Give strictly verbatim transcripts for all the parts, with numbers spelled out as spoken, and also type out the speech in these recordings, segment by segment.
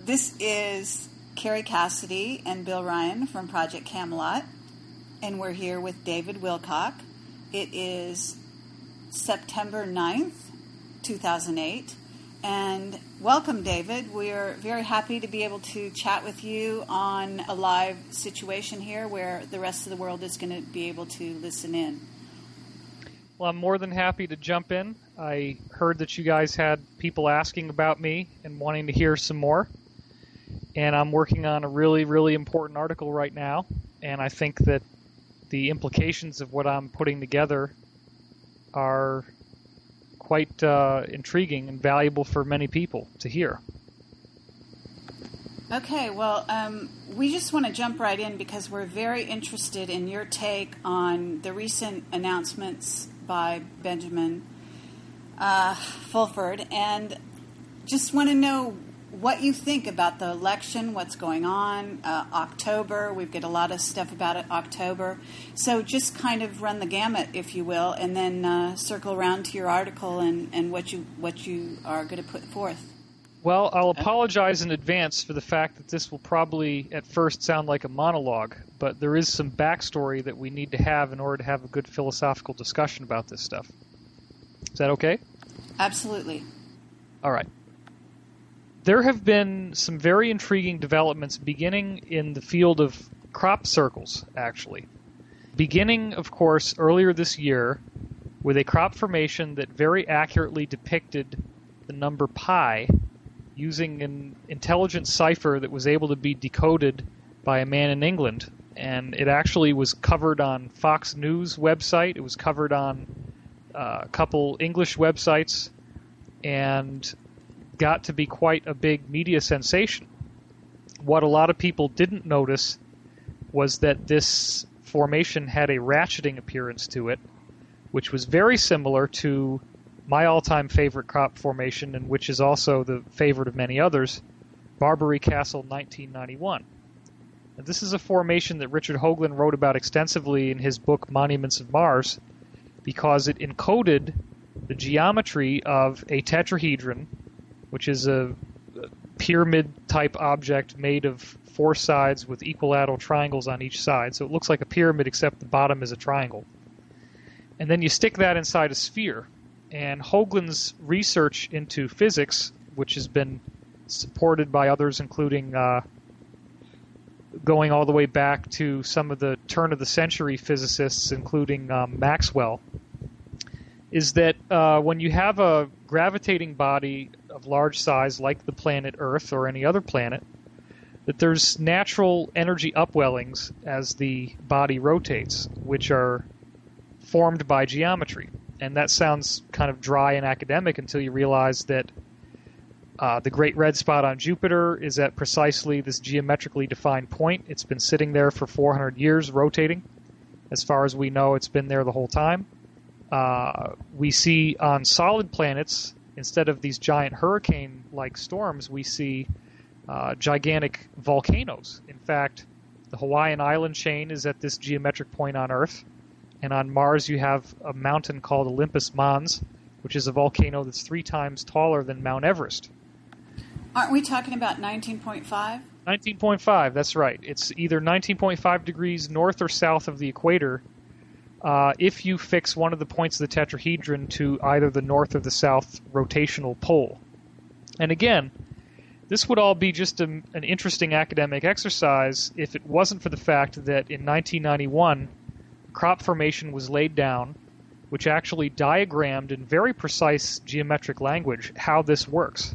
This is Carrie Cassidy and Bill Ryan from Project Camelot, and we're here with David Wilcock. It is September ninth, two thousand eight, and welcome, David. We're very happy to be able to chat with you on a live situation here where the rest of the world is going to be able to listen in. Well, I'm more than happy to jump in. I heard that you guys had people asking about me and wanting to hear some more. And I'm working on a really, really important article right now. And I think that the implications of what I'm putting together are quite uh, intriguing and valuable for many people to hear. Okay, well, um, we just want to jump right in because we're very interested in your take on the recent announcements by Benjamin uh, Fulford, and just want to know what you think about the election, what's going on, uh, October. We've got a lot of stuff about it, October. So just kind of run the gamut, if you will, and then uh, circle around to your article and, and what you what you are going to put forth. Well, I'll apologize in advance for the fact that this will probably at first sound like a monologue, but there is some backstory that we need to have in order to have a good philosophical discussion about this stuff. Is that okay? Absolutely. All right. There have been some very intriguing developments beginning in the field of crop circles, actually. Beginning, of course, earlier this year with a crop formation that very accurately depicted the number pi using an intelligent cipher that was able to be decoded by a man in England. And it actually was covered on Fox News website. It was covered on uh, a couple English websites and got to be quite a big media sensation. What a lot of people didn't notice was that this formation had a ratcheting appearance to it, which was very similar to my all-time favorite crop formation, and which is also the favorite of many others, Barbary Castle nineteen ninety-one. Now, this is a formation that Richard Hoagland wrote about extensively in his book Monuments of Mars, because it encoded the geometry of a tetrahedron, which is a pyramid-type object made of four sides with equilateral triangles on each side. So it looks like a pyramid, except the bottom is a triangle. And then you stick that inside a sphere. And Hoagland's research into physics, which has been supported by others, including uh, going all the way back to some of the turn-of-the-century physicists, including um, Maxwell, is that uh, when you have a gravitating body of large size like the planet Earth or any other planet, that there's natural energy upwellings as the body rotates, which are formed by geometry. And that sounds kind of dry and academic until you realize that uh, the Great Red Spot on Jupiter is at precisely this geometrically defined point. It's been sitting there for four hundred years, rotating. As far as we know, it's been there the whole time. Uh, we see on solid planets, instead of these giant hurricane-like storms, we see uh, gigantic volcanoes. In fact, the Hawaiian island chain is at this geometric point on Earth. And on Mars, you have a mountain called Olympus Mons, which is a volcano that's three times taller than Mount Everest. Aren't we talking about nineteen point five? nineteen point five, that's right. It's either nineteen point five degrees north or south of the equator uh, if you fix one of the points of the tetrahedron to either the north or the south rotational pole. And again, this would all be just a, an interesting academic exercise if it wasn't for the fact that in nineteen ninety-one, crop formation was laid down, which actually diagrammed in very precise geometric language how this works.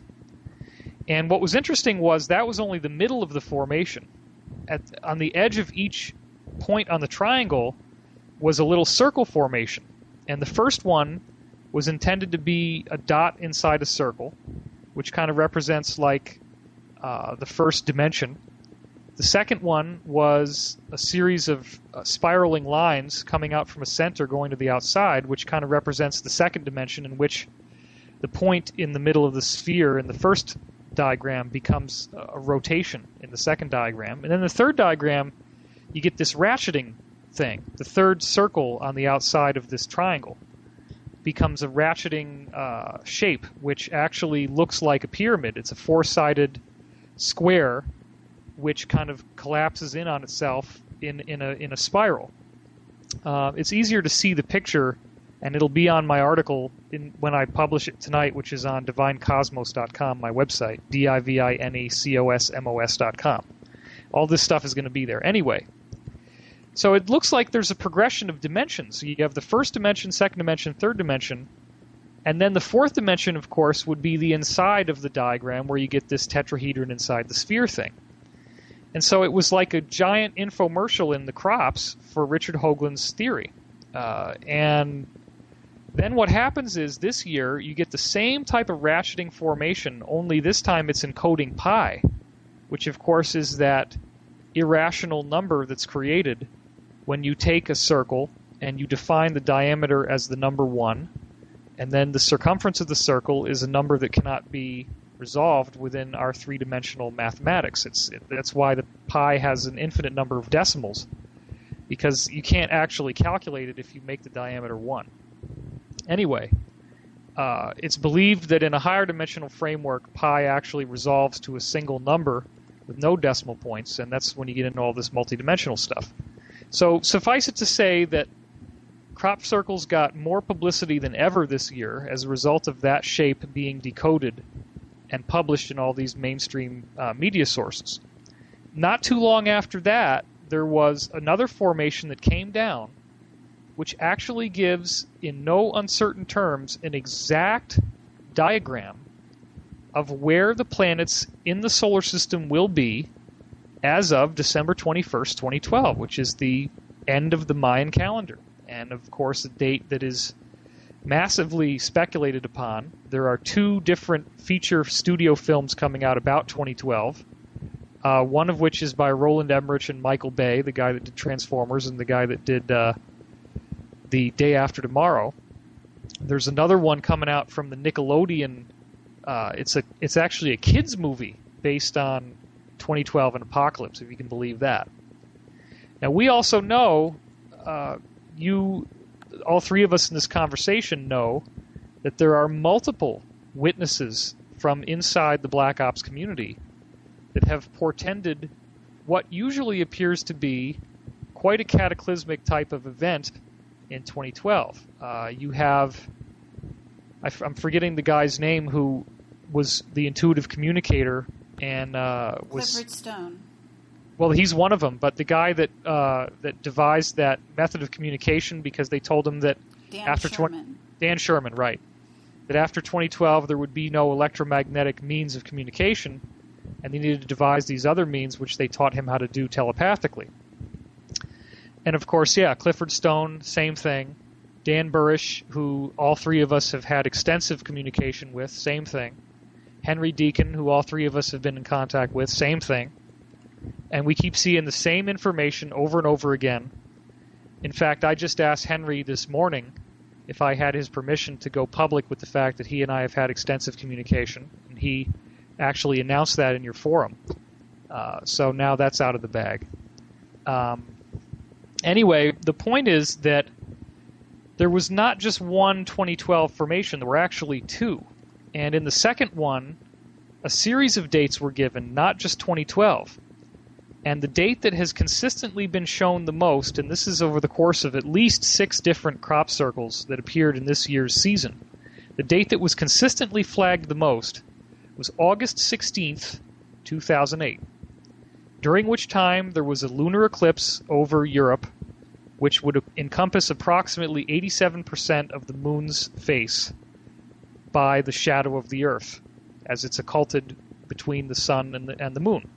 And what was interesting was that was only the middle of the formation. At, on the edge of each point on the triangle was a little circle formation. And the first one was intended to be a dot inside a circle, which kind of represents like uh, the first dimension. The second one was a series of uh, spiraling lines coming out from a center going to the outside, which kind of represents the second dimension, in which the point in the middle of the sphere in the first diagram becomes a rotation in the second diagram. And then the third diagram, you get this ratcheting thing. The third circle on the outside of this triangle becomes a ratcheting uh, shape, which actually looks like a pyramid. It's a four-sided square, which kind of collapses in on itself in, in a in a spiral. Uh, it's easier to see the picture, and it'll be on my article in, when I publish it tonight, which is on divine cosmos dot com, my website, D I V I N E C O S M O S dot com. All this stuff is going to be there. Anyway, so it looks like there's a progression of dimensions. You have the first dimension, second dimension, third dimension, and then the fourth dimension, of course, would be the inside of the diagram where you get this tetrahedron inside the sphere thing. And so it was like a giant infomercial in the crops for Richard Hoagland's theory. Uh, and then what happens is this year you get the same type of ratcheting formation, only this time it's encoding pi, which of course is that irrational number that's created when you take a circle and you define the diameter as the number one, and then the circumference of the circle is a number that cannot be resolved within our three-dimensional mathematics. It's it, that's why the pi has an infinite number of decimals, because you can't actually calculate it if you make the diameter one. Anyway, uh, it's believed that in a higher dimensional framework, pi actually resolves to a single number with no decimal points, and that's when you get into all this multidimensional stuff. So suffice it to say that crop circles got more publicity than ever this year as a result of that shape being decoded and published in all these mainstream uh, media sources. Not too long after that, there was another formation that came down, which actually gives, in no uncertain terms, an exact diagram of where the planets in the solar system will be as of December twenty-first, twenty twelve, which is the end of the Mayan calendar. And, of course, a date that is massively speculated upon. There are two different feature studio films coming out about twenty twelve, uh, one of which is by Roland Emmerich and Michael Bay, the guy that did Transformers and the guy that did uh, The Day After Tomorrow. There's another one coming out from the Nickelodeon. Uh, it's a it's actually a kids movie based on twenty twelve and Apocalypse, if you can believe that. Now, we also know, uh, you, all three of us in this conversation know, that there are multiple witnesses from inside the Black Ops community that have portended what usually appears to be quite a cataclysmic type of event in twenty twelve. Uh, you have, I f- I'm forgetting the guy's name who was the intuitive communicator and uh, was Clifford Stone. Well, he's one of them, but the guy that uh, that devised that method of communication, because they told him that Dan after Sherman. twenty Dan Sherman, right, that after twenty twelve there would be no electromagnetic means of communication, and they needed to devise these other means, which they taught him how to do telepathically. And of course, yeah, Clifford Stone, same thing. Dan Burrish, who all three of us have had extensive communication with, same thing. Henry Deacon, who all three of us have been in contact with, same thing. And we keep seeing the same information over and over again. In fact, I just asked Henry this morning if I had his permission to go public with the fact that he and I have had extensive communication, and he actually announced that in your forum. Uh, so now that's out of the bag. Um, anyway, the point is that there was not just one twenty twelve formation, there were actually two. And in the second one, a series of dates were given, not just twenty twelve. And the date that has consistently been shown the most, and this is over the course of at least six different crop circles that appeared in this year's season, the date that was consistently flagged the most was August sixteenth, two thousand eight, during which time there was a lunar eclipse over Europe, which would encompass approximately eighty-seven percent of the moon's face by the shadow of the Earth, as it's occulted between the sun and the, and the moon.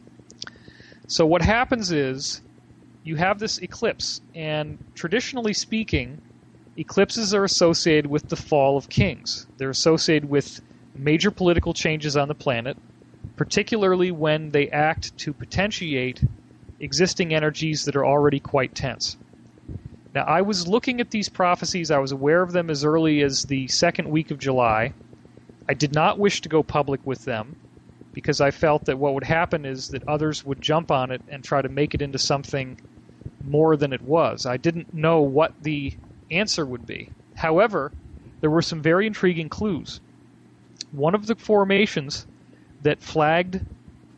So what happens is you have this eclipse, and traditionally speaking, eclipses are associated with the fall of kings. They're associated with major political changes on the planet, particularly when they act to potentiate existing energies that are already quite tense. Now, I was looking at these prophecies. I was aware of them as early as the second week of July. I did not wish to go public with them, because I felt that what would happen is that others would jump on it and try to make it into something more than it was. I didn't know what the answer would be. However, there were some very intriguing clues. One of the formations that flagged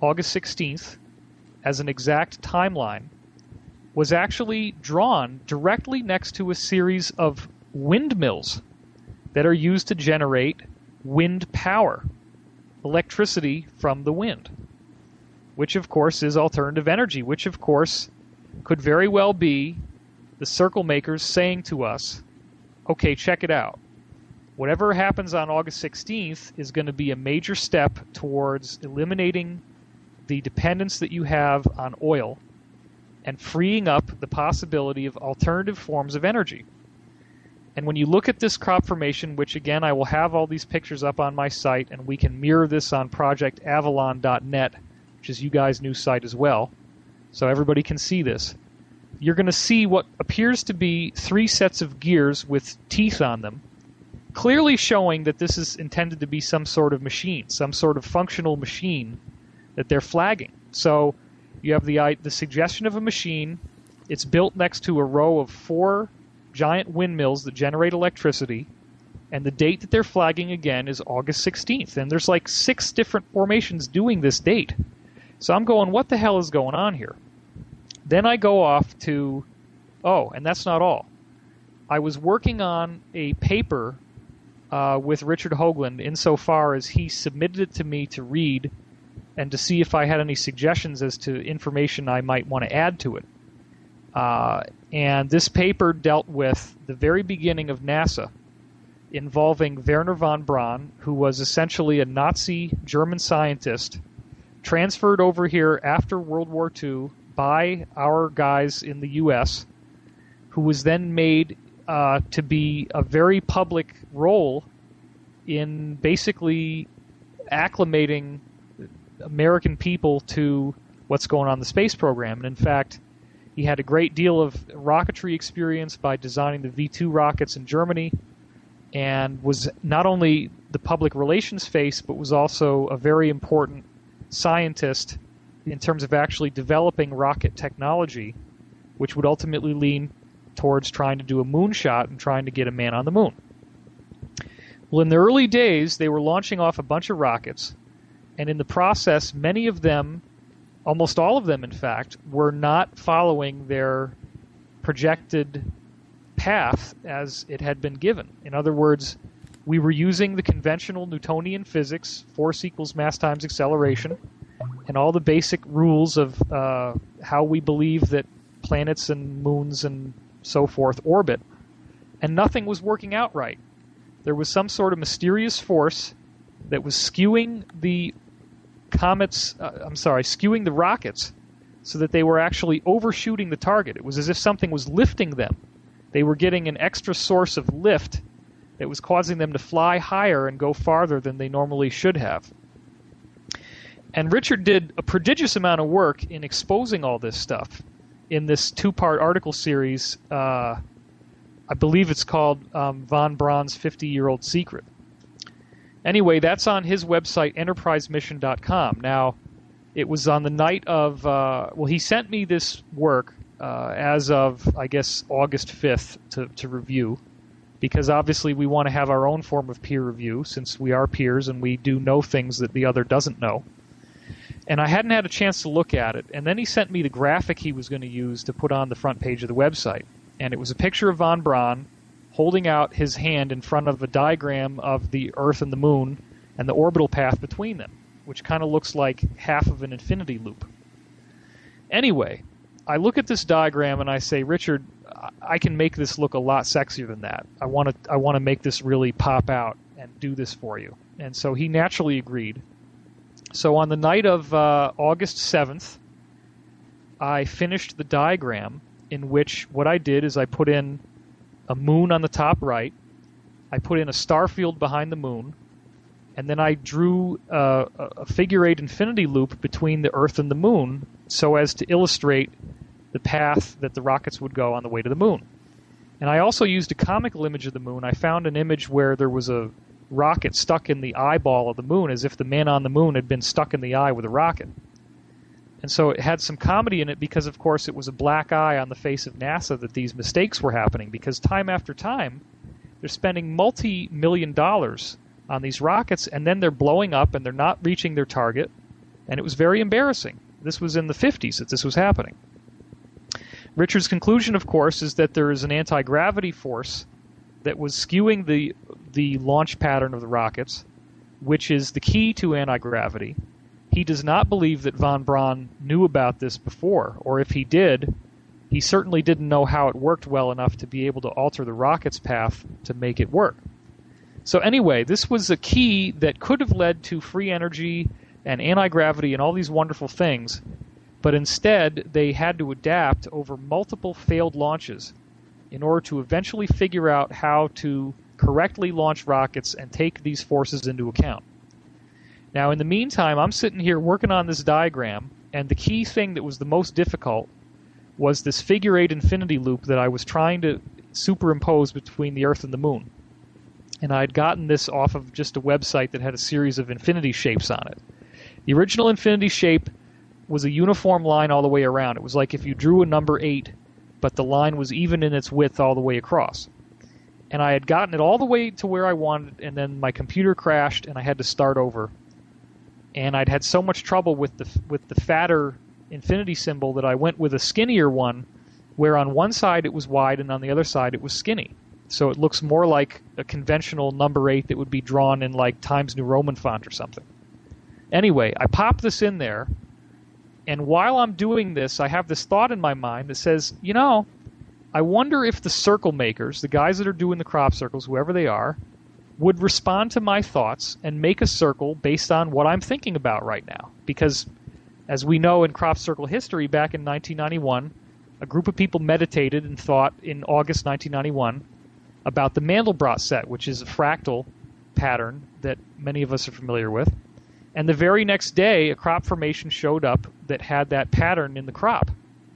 August sixteenth, as an exact timeline, was actually drawn directly next to a series of windmills that are used to generate wind power, electricity from the wind, which of course is alternative energy, which of course could very well be the circle makers saying to us, okay, check it out. Whatever happens on August sixteenth is going to be a major step towards eliminating the dependence that you have on oil and freeing up the possibility of alternative forms of energy. And when you look at this crop formation, which again, I will have all these pictures up on my site, and we can mirror this on project avalon dot net, which is you guys' new site as well, so everybody can see this. You're going to see what appears to be three sets of gears with teeth on them, clearly showing that this is intended to be some sort of machine, some sort of functional machine that they're flagging. So you have the the suggestion of a machine. It's built next to a row of four giant windmills that generate electricity, and the date that they're flagging again is August sixteenth. And there's like six different formations doing this date. So I'm going, what the hell is going on here? Then I go off to, oh, and that's not all. I was working on a paper uh, with Richard Hoagland insofar as he submitted it to me to read and to see if I had any suggestions as to information I might want to add to it. Uh, and this paper dealt with the very beginning of NASA, involving Wernher von Braun, who was essentially a Nazi German scientist, transferred over here after World War Two by our guys in the U S, who was then made uh, to be a very public role in basically acclimating American people to what's going on in the space program. And in fact, he had a great deal of rocketry experience by designing the V two rockets in Germany, and was not only the public relations face, but was also a very important scientist in terms of actually developing rocket technology, which would ultimately lean towards trying to do a moonshot and trying to get a man on the moon. Well, in the early days, they were launching off a bunch of rockets, and in the process, many of them, almost all of them in fact, were not following their projected path as it had been given. In other words, we were using the conventional Newtonian physics, force equals mass times acceleration, and all the basic rules of uh, how we believe that planets and moons and so forth orbit, and nothing was working out right. There was some sort of mysterious force that was skewing the comets, uh, I'm sorry, skewing the rockets so that they were actually overshooting the target. It was as if something was lifting them. They were getting an extra source of lift that was causing them to fly higher and go farther than they normally should have. And Richard did a prodigious amount of work in exposing all this stuff in this two-part article series. Uh, I believe it's called um, Von Braun's fifty-Year-Old Secret. Anyway, that's on his website, enterprise mission dot com. Now, it was on the night of, uh, well, he sent me this work uh, as of, I guess, August fifth to, to review, because obviously we want to have our own form of peer review since we are peers and we do know things that the other doesn't know. And I hadn't had a chance to look at it. And then he sent me the graphic he was going to use to put on the front page of the website. And it was a picture of von Braun holding out his hand in front of a diagram of the Earth and the Moon and the orbital path between them, which kind of looks like half of an infinity loop. Anyway, I look at this diagram and I say, Richard, I can make this look a lot sexier than that. I want to I want to make this really pop out and do this for you. And so he naturally agreed. So on the night of uh, August seventh, I finished the diagram in which what I did is I put in a moon on the top right, I put in a star field behind the moon, and then I drew uh, a figure eight infinity loop between the Earth and the moon so as to illustrate the path that the rockets would go on the way to the moon. And I also used a comical image of the moon. I found an image where there was a rocket stuck in the eyeball of the moon, as if the man on the moon had been stuck in the eye with a rocket. And so it had some comedy in it because, of course, it was a black eye on the face of NASA that these mistakes were happening, because time after time they're spending multi-million dollars on these rockets, and then they're blowing up and they're not reaching their target, And it was very embarrassing. This was in the fifties that this was happening. Richard's conclusion, of course, is that there is an anti-gravity force that was skewing the the launch pattern of the rockets, which is the key to anti-gravity. He does not believe that von Braun knew about this before, or if he did, he certainly didn't know how it worked well enough to be able to alter the rocket's path to make it work. So anyway, this was a key that could have led to free energy and anti-gravity and all these wonderful things, but instead they had to adapt over multiple failed launches in order to eventually figure out how to correctly launch rockets and take these forces into account. Now, in the meantime, I'm sitting here working on this diagram, and the key thing that was the most difficult was this figure eight infinity loop that I was trying to superimpose between the Earth and the Moon. And I had gotten this off of just a website that had a series of infinity shapes on it. The original infinity shape was a uniform line all the way around. It was like if you drew a number eight, but the line was even in its width all the way across. And I had gotten it all the way to where I wanted, and then my computer crashed, and I had to start over. And I'd had so much trouble with the with the fatter infinity symbol that I went with a skinnier one, where on one side it was wide and on the other side it was skinny. So it looks more like a conventional number eight that would be drawn in like Times New Roman font or something. Anyway, I pop this in there, and while I'm doing this, I have this thought in my mind that says, you know, I wonder if the circle makers, the guys that are doing the crop circles, whoever they are, would respond to my thoughts and make a circle based on what I'm thinking about right now. Because, as we know in crop circle history, back in nineteen ninety-one, a group of people meditated and thought in August nineteen ninety-one about the Mandelbrot set, which is a fractal pattern that many of us are familiar with. And the very next day, a crop formation showed up that had that pattern in the crop.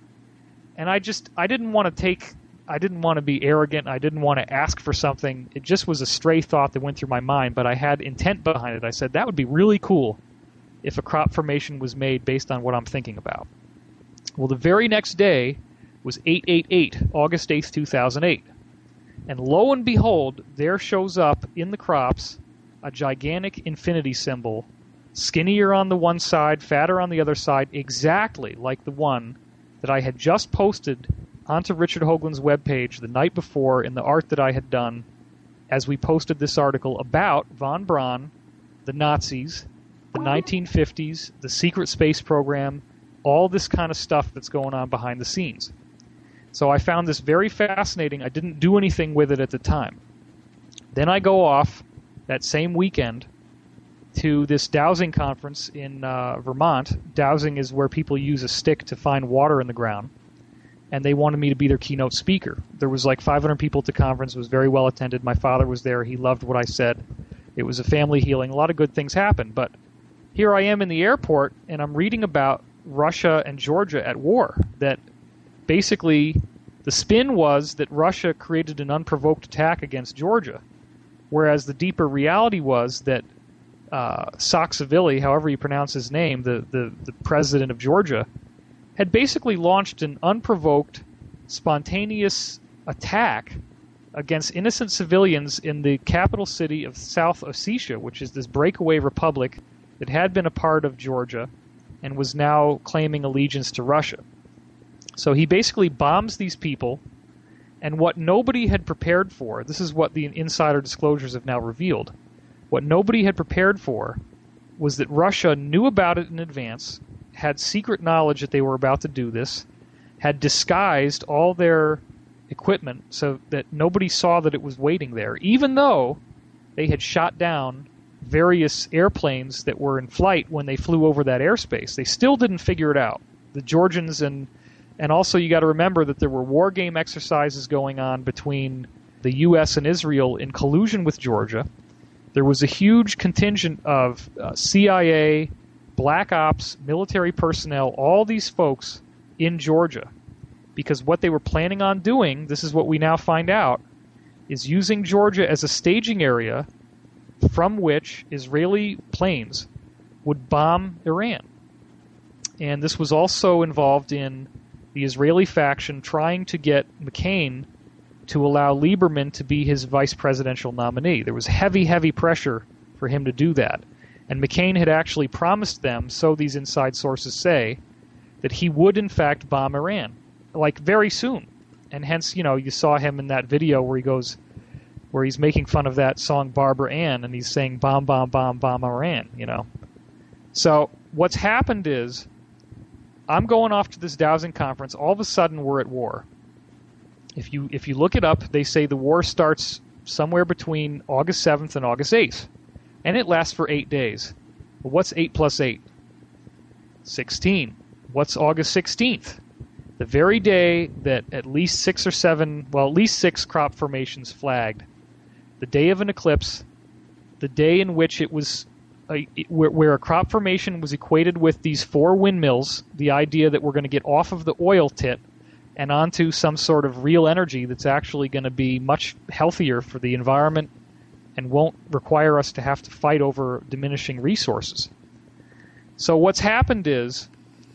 And I just, I didn't want to take, I didn't want to be arrogant. I didn't want to ask for something. It just was a stray thought that went through my mind, but I had intent behind it. I said, that would be really cool if a crop formation was made based on what I'm thinking about. Well, the very next day was eight eight eight, August eighth, two thousand eight. And lo and behold, there shows up in the crops a gigantic infinity symbol, skinnier on the one side, fatter on the other side, exactly like the one that I had just posted onto Richard Hoagland's webpage the night before in the art that I had done as we posted this article about von Braun, the Nazis, the nineteen fifties, the secret space program, all this kind of stuff that's going on behind the scenes. So I found this very fascinating. I didn't do anything with it at the time. Then I go off that same weekend to this dowsing conference in uh, Vermont. Dowsing is where people use a stick to find water in the ground. And they wanted me to be their keynote speaker. There was like five hundred people at the conference. It was very well attended. My father was there. He loved what I said. It was a family healing. A lot of good things happened. But here I am in the airport, and I'm reading about Russia and Georgia at war. That basically the spin was that Russia created an unprovoked attack against Georgia, whereas the deeper reality was that uh, Saakashvili, however you pronounce his name, the, the, the president of Georgia, had basically launched an unprovoked, spontaneous attack against innocent civilians in the capital city of South Ossetia, which is this breakaway republic that had been a part of Georgia and was now claiming allegiance to Russia. So he basically bombs these people, and what nobody had prepared for, this is what the insider disclosures have now revealed, what nobody had prepared for was that Russia knew about it in advance, had secret knowledge that they were about to do this, had disguised all their equipment so that nobody saw that it was waiting there, even though they had shot down various airplanes that were in flight when they flew over that airspace. They still didn't figure it out. The Georgians and And also you got to remember that there were war game exercises going on between the U S and Israel in collusion with Georgia. There was a huge contingent of uh, C I A, Black Ops, military personnel, all these folks in Georgia. Because what they were planning on doing, this is what we now find out, is using Georgia as a staging area from which Israeli planes would bomb Iran. And this was also involved in the Israeli faction trying to get McCain to allow Lieberman to be his vice presidential nominee. There was heavy, heavy pressure for him to do that. And McCain had actually promised them, so these inside sources say, that he would in fact bomb Iran, like very soon. And hence, you know, you saw him in that video where he goes, where he's making fun of that song Barbara Ann, and he's saying bomb, bomb, bomb, bomb Iran, you know. So what's happened is, I'm going off to this dowsing conference. All of a sudden, we're at war. If you if you look it up, they say the war starts somewhere between August seventh and August eighth, and it lasts for eight days. Well, what's eight plus eight? sixteen. What's August sixteenth? The very day that at least six or seven, well, at least six crop formations flagged. The day of an eclipse, the day in which it was A, where, where a crop formation was equated with these four windmills, the idea that we're going to get off of the oil tit and onto some sort of real energy that's actually going to be much healthier for the environment and won't require us to have to fight over diminishing resources. So what's happened is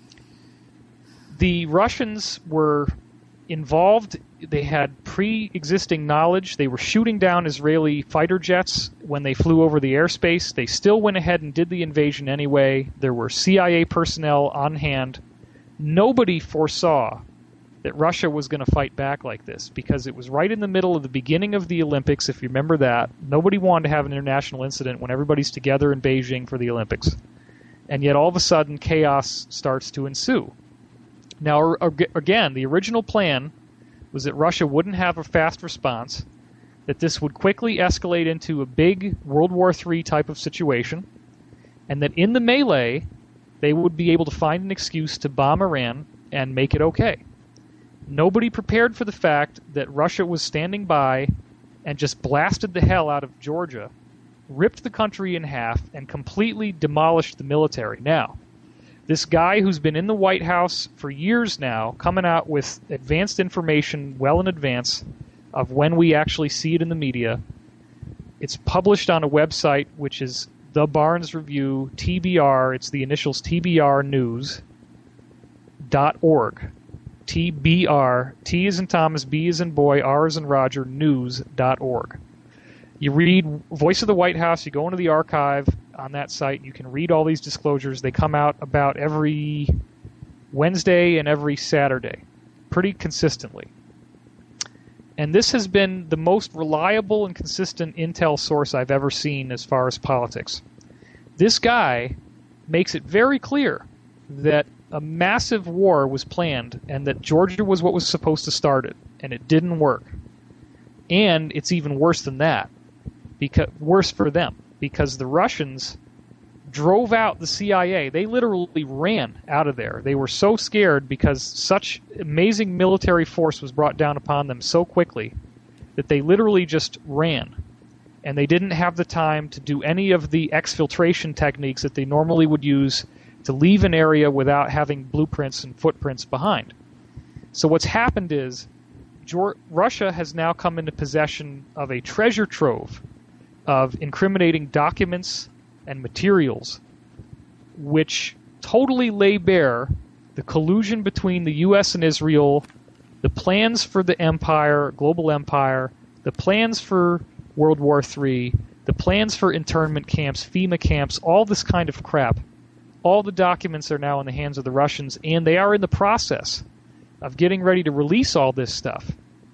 the Russians were involved. They had pre-existing knowledge. They were shooting down Israeli fighter jets when they flew over the airspace. They still went ahead and did the invasion anyway. There were C I A personnel on hand. Nobody foresaw that Russia was going to fight back like this because it was right in the middle of the beginning of the Olympics, if you remember that. Nobody wanted to have an international incident when everybody's together in Beijing for the Olympics. And yet all of a sudden chaos starts to ensue. Now, again, the original plan was that Russia wouldn't have a fast response, that this would quickly escalate into a big World War Three type of situation, and that in the melee, they would be able to find an excuse to bomb Iran and make it okay. Nobody prepared for the fact that Russia was standing by and just blasted the hell out of Georgia, ripped the country in half, and completely demolished the military. Now, this guy who's been in the White House for years now, coming out with advanced information well in advance of when we actually see it in the media. It's published on a website which is The Barnes Review, T B R, it's the initials T B R news dot org. T B R, T as in Thomas, B as in boy, R as in Roger, news dot org. You read Voice of the White House, you go into the archive on that site, you can read all these disclosures. They come out about every Wednesday and every Saturday, pretty consistently. And this has been the most reliable and consistent intel source I've ever seen as far as politics. This guy makes it very clear that a massive war was planned and that Georgia was what was supposed to start it, and it didn't work. And it's even worse than that. Because, worse for them, because the Russians drove out the C I A. They literally ran out of there. They were so scared because such amazing military force was brought down upon them so quickly that they literally just ran. And they didn't have the time to do any of the exfiltration techniques that they normally would use to leave an area without having blueprints and footprints behind. So what's happened is Georgia, Russia has now come into possession of a treasure trove of incriminating documents and materials which totally lay bare the collusion between the U S and Israel, the plans for the empire, global empire, the plans for World War Three, the plans for internment camps, FEMA camps, all this kind of crap. All the documents are now in the hands of the Russians, and they are in the process of getting ready to release all this stuff.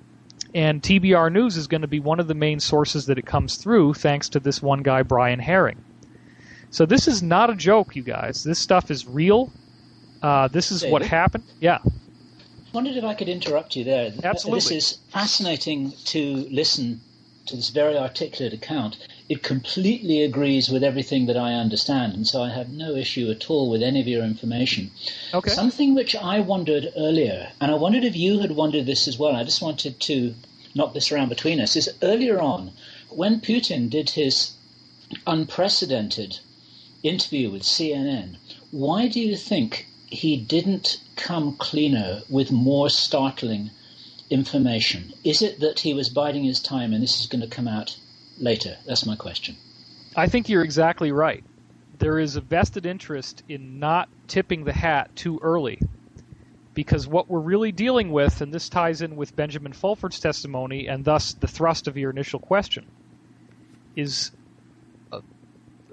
And T B R News is going to be one of the main sources that it comes through, thanks to this one guy, Brian Herring. So this is not a joke, you guys. This stuff is real. Uh, this is David, what happened. Yeah. I wondered if I could interrupt you there. Absolutely. This is fascinating to listen to this very articulate account. It completely agrees with everything that I understand, and so I have no issue at all with any of your information. Okay. Something which I wondered earlier, and I wondered if you had wondered this as well, I just wanted to knock this around between us, is earlier on, when Putin did his unprecedented interview with C N N, why do you think he didn't come cleaner with more startling information? Is it that he was biding his time and this is going to come out later? That's my question. I think you're exactly right. There is a vested interest in not tipping the hat too early, because what we're really dealing with, and this ties in with Benjamin Fulford's testimony and thus the thrust of your initial question, is a,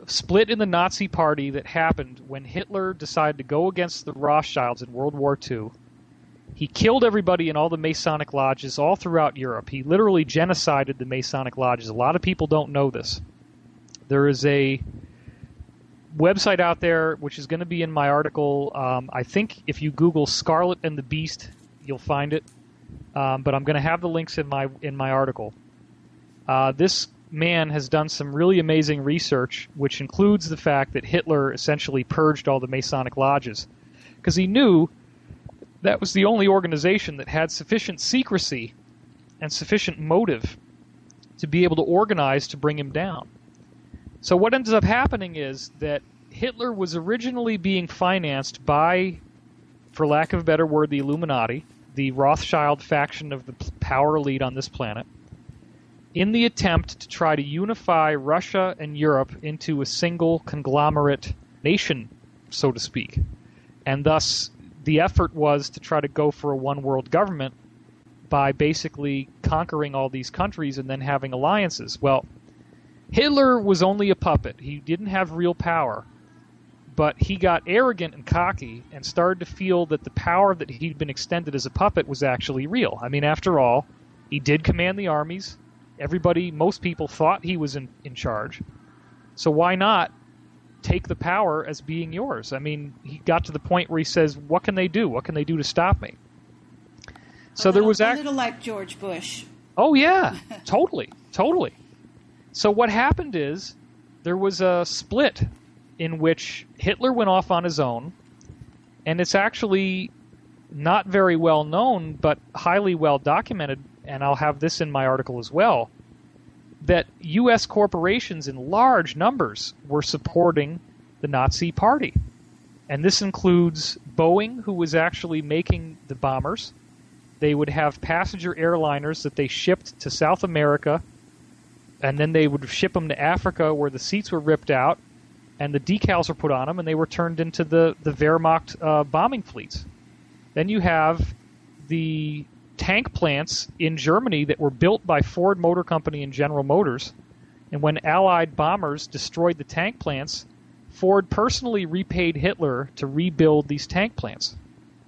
split in the Nazi Party that happened when Hitler decided to go against the Rothschilds in World War Two. He killed everybody in all the Masonic lodges all throughout Europe. He literally genocided the Masonic lodges. A lot of people don't know this. There is a website out there, which is going to be in my article. Um, I think if you Google Scarlet and the Beast, you'll find it. Um, but I'm going to have the links in my in my article. Uh, this man has done some really amazing research, which includes the fact that Hitler essentially purged all the Masonic lodges, because he knew that was the only organization that had sufficient secrecy and sufficient motive to be able to organize to bring him down. So what ends up happening is that Hitler was originally being financed by, for lack of a better word, the Illuminati, the Rothschild faction of the power elite on this planet, in the attempt to try to unify Russia and Europe into a single conglomerate nation, so to speak. And thus, the effort was to try to go for a one-world government by basically conquering all these countries and then having alliances. Well, Hitler was only a puppet. He didn't have real power. But he got arrogant and cocky and started to feel that the power that he'd been extended as a puppet was actually real. I mean, after all, he did command the armies. Everybody, most people thought he was in, in charge. So why not take the power as being yours? I mean, he got to the point where he says, what can they do? What can they do to stop me? So a there little, was... A act- little like George Bush. Oh, yeah. Totally. Totally. So what happened is there was a split in which Hitler went off on his own, and it's actually not very well known, but highly well documented, and I'll have this in my article as well, that U S corporations in large numbers were supporting the Nazi Party. And this includes Boeing, who was actually making the bombers. They would have passenger airliners that they shipped to South America, and then they would ship them to Africa where the seats were ripped out, and the decals were put on them, and they were turned into the, the Wehrmacht uh, bombing fleets. Then you have the tank plants in Germany that were built by Ford Motor Company and General Motors. And when Allied bombers destroyed the tank plants, Ford personally repaid Hitler to rebuild these tank plants.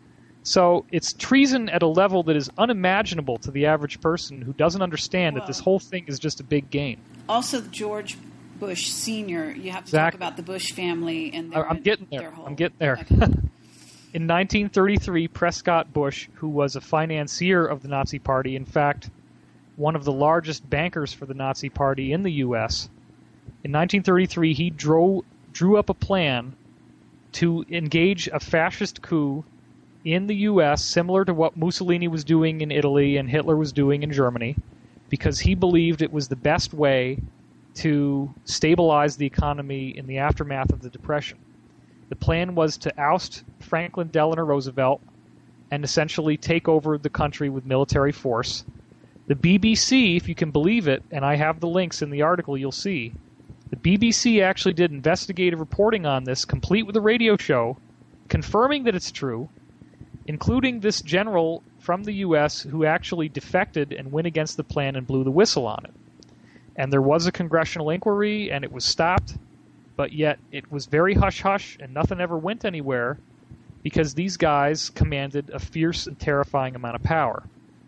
So it's treason at a level that is unimaginable to the average person who doesn't understand Well, that this whole thing is just a big game. Also, George Bush Senior, you have to Exactly. talk about the Bush family and their, I'm getting there. their whole... I'm getting there. Okay. In nineteen thirty-three, Prescott Bush, who was a financier of the Nazi Party, in fact, one of the largest bankers for the Nazi Party in the U S, in nineteen thirty-three he drew, drew up a plan to engage a fascist coup in the U S, similar to what Mussolini was doing in Italy and Hitler was doing in Germany, because he believed it was the best way to stabilize the economy in the aftermath of the Depression. The plan was to oust Franklin Delano Roosevelt and essentially take over the country with military force. The B B C, if you can believe it, and I have the links in the article you'll see, the B B C actually did investigative reporting on this, complete with a radio show, confirming that it's true, including this general from the U S who actually defected and went against the plan and blew the whistle on it. And there was a congressional inquiry, and it was stopped, but yet it was very hush-hush, and nothing ever went anywhere because these guys commanded a fierce and terrifying amount of power.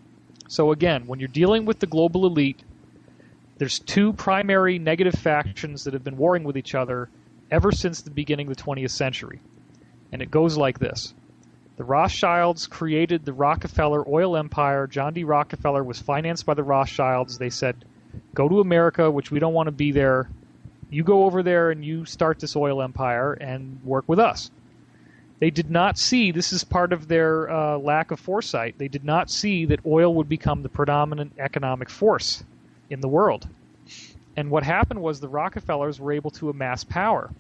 So again, when you're dealing with the global elite, there's two primary negative factions that have been warring with each other ever since the beginning of the twentieth century. And it goes like this. The Rothschilds created the Rockefeller oil empire. John D. Rockefeller was financed by the Rothschilds. They said, go to America, which we don't want to be there. You go over there and you start this oil empire and work with us. They did not see, this is part of their uh, lack of foresight, they did not see that oil would become the predominant economic force in the world. And what happened was the Rockefellers were able to amass power.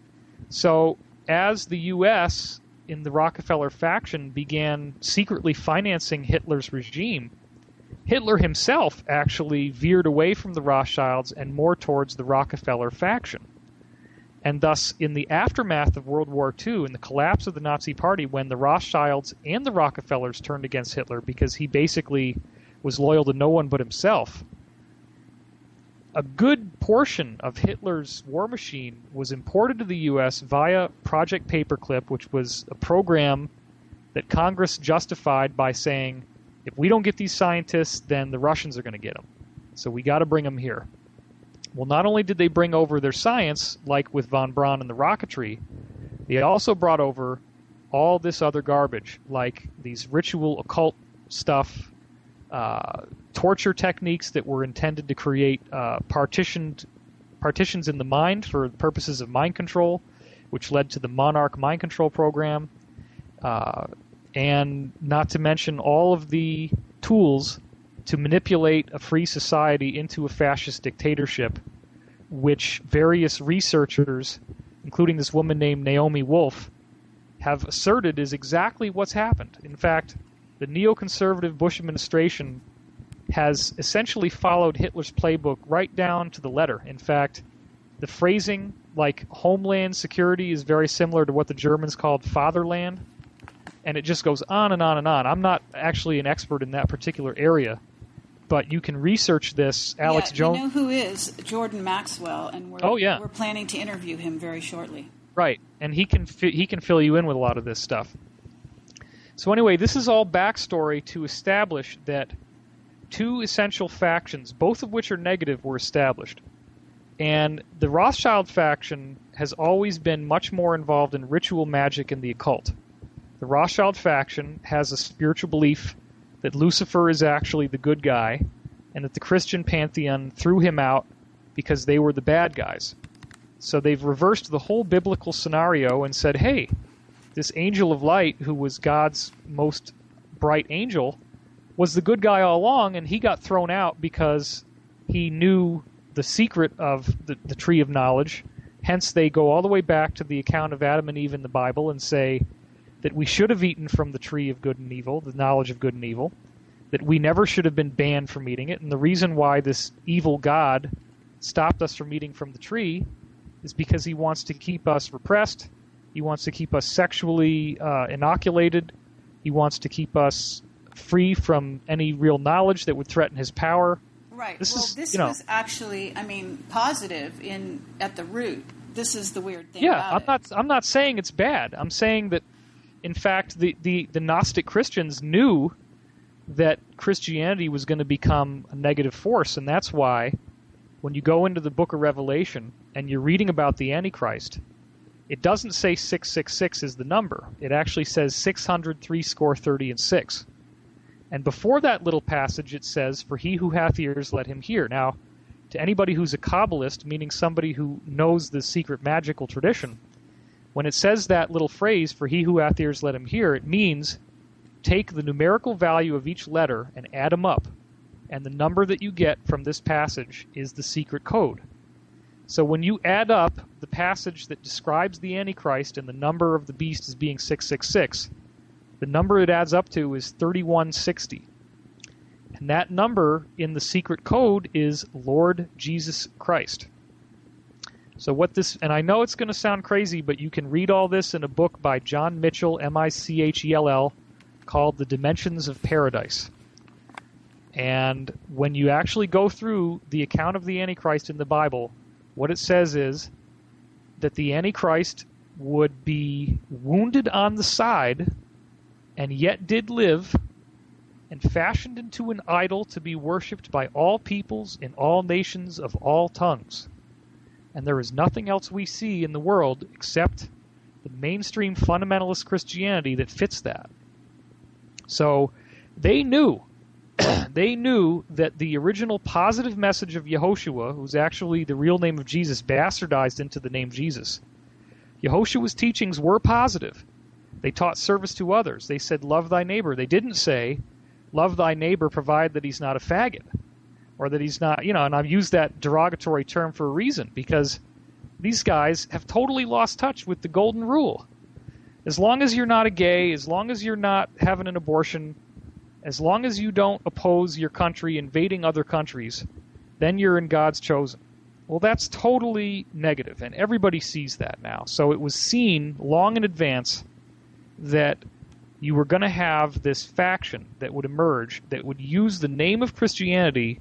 So as the U S in the Rockefeller faction began secretly financing Hitler's regime, Hitler himself actually veered away from the Rothschilds and more towards the Rockefeller faction. And thus, in the aftermath of World War Two and the collapse of the Nazi Party, when the Rothschilds and the Rockefellers turned against Hitler because he basically was loyal to no one but himself, a good portion of Hitler's war machine was imported to the U S via Project Paperclip, which was a program that Congress justified by saying, if we don't get these scientists, then the Russians are going to get them. So we got to bring them here. Well, not only did they bring over their science, like with von Braun and the rocketry, they also brought over all this other garbage, like these ritual occult stuff, uh, torture techniques that were intended to create uh, partitioned partitions in the mind for purposes of mind control, which led to the Monarch mind control program, uh, and not to mention all of the tools to manipulate a free society into a fascist dictatorship, which various researchers, including this woman named Naomi Wolf, have asserted is exactly what's happened. In fact, the neoconservative Bush administration has essentially followed Hitler's playbook right down to the letter. In fact, the phrasing, like homeland security, is very similar to what the Germans called fatherland, and it just goes on and on and on. I'm not actually an expert in that particular area, but you can research this. Alex yeah, Jones. You know who is Jordan Maxwell, and we're oh, yeah. we're planning to interview him very shortly. Right, and he can fi- he can fill you in with a lot of this stuff. So anyway, this is all backstory to establish that two essential factions, both of which are negative, were established. And the Rothschild faction has always been much more involved in ritual magic and the occult. The Rothschild faction has a spiritual belief that Lucifer is actually the good guy, and that the Christian pantheon threw him out because they were the bad guys. So they've reversed the whole biblical scenario and said, hey, this angel of light, who was God's most bright angel, was the good guy all along, and he got thrown out because he knew the secret of the, the tree of knowledge. Hence, they go all the way back to the account of Adam and Eve in the Bible and say that we should have eaten from the tree of good and evil, the knowledge of good and evil, that we never should have been banned from eating it. And the reason why this evil God stopped us from eating from the tree is because he wants to keep us repressed. He wants to keep us sexually uh, inoculated. He wants to keep us free from any real knowledge that would threaten his power. Right. This well, is, this you know, was actually, I mean, positive in at the root. This is the weird thing yeah, about I'm it. not. I'm not saying it's bad. I'm saying that, in fact, the, the, the Gnostic Christians knew that Christianity was going to become a negative force, and that's why when you go into the book of Revelation and you're reading about the Antichrist, it doesn't say six six six is the number. It actually says six hundred, three score, thirty, and six. And before that little passage, it says, for he who hath ears, let him hear. Now, to anybody who's a Kabbalist, meaning somebody who knows the secret magical tradition, when it says that little phrase, for he who hath ears, let him hear, it means take the numerical value of each letter and add them up. And the number that you get from this passage is the secret code. So when you add up the passage that describes the Antichrist and the number of the beast as being six six six, the number it adds up to is thirty-one sixty. And that number in the secret code is Lord Jesus Christ. So what this, and I know it's going to sound crazy, but you can read all this in a book by John Mitchell, M I C H E L L, called The Dimensions of Paradise. And when you actually go through the account of the Antichrist in the Bible, what it says is that the Antichrist would be wounded on the side and yet did live, and fashioned into an idol to be worshipped by all peoples in all nations of all tongues. And there is nothing else we see in the world except the mainstream fundamentalist Christianity that fits that. So they knew, they knew that the original positive message of Yehoshua, who's actually the real name of Jesus, bastardized into the name Jesus. Yehoshua's teachings were positive. They taught service to others. They said, love thy neighbor. They didn't say, love thy neighbor, provided that he's not a faggot. Or that he's not, you know, and I've used that derogatory term for a reason, because these guys have totally lost touch with the golden rule. As long as you're not a gay, as long as you're not having an abortion, as long as you don't oppose your country invading other countries, then you're in God's chosen. Well, that's totally negative, and everybody sees that now. So it was seen long in advance that you were going to have this faction that would emerge that would use the name of Christianity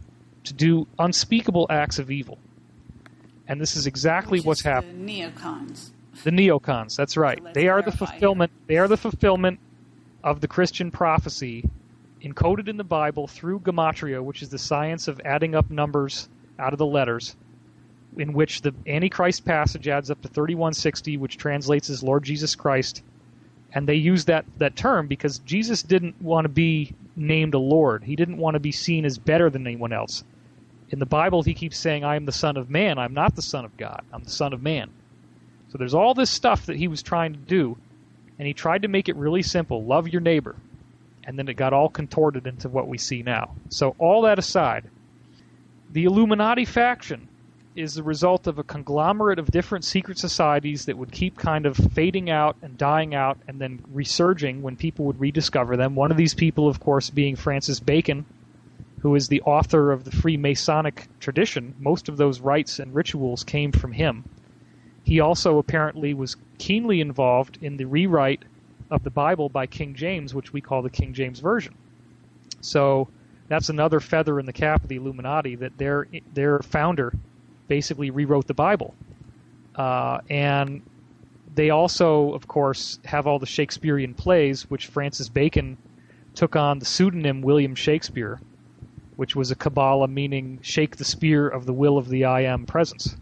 to do unspeakable acts of evil. And this is exactly Which what's is the happened. neocons. The neocons, that's right. So let's they are the clarify fulfillment. They are the fulfillment of the Christian prophecy encoded in the Bible through gematria, which is the science of adding up numbers out of the letters, in which the Antichrist passage adds up to thirty-one sixty, which translates as Lord Jesus Christ. And they use that, that term because Jesus didn't want to be named a Lord. He didn't want to be seen as better than anyone else. In the Bible, he keeps saying, I am the Son of Man. I'm not the Son of God. I'm the Son of Man. So there's all this stuff that he was trying to do, and he tried to make it really simple. Love your neighbor. And then it got all contorted into what we see now. So all that aside, the Illuminati faction is the result of a conglomerate of different secret societies that would keep kind of fading out and dying out and then resurging when people would rediscover them. One of these people, of course, being Francis Bacon, who is the author of the Freemasonic tradition. Most of those rites and rituals came from him. He also apparently was keenly involved in the rewrite of the Bible by King James, which we call the King James Version. So that's another feather in the cap of the Illuminati, that their their founder basically rewrote the Bible. Uh, and they also, of course, have all the Shakespearean plays, which Francis Bacon took on the pseudonym William Shakespeare, which was a Kabbalah meaning shake the spear of the will of the I Am presence.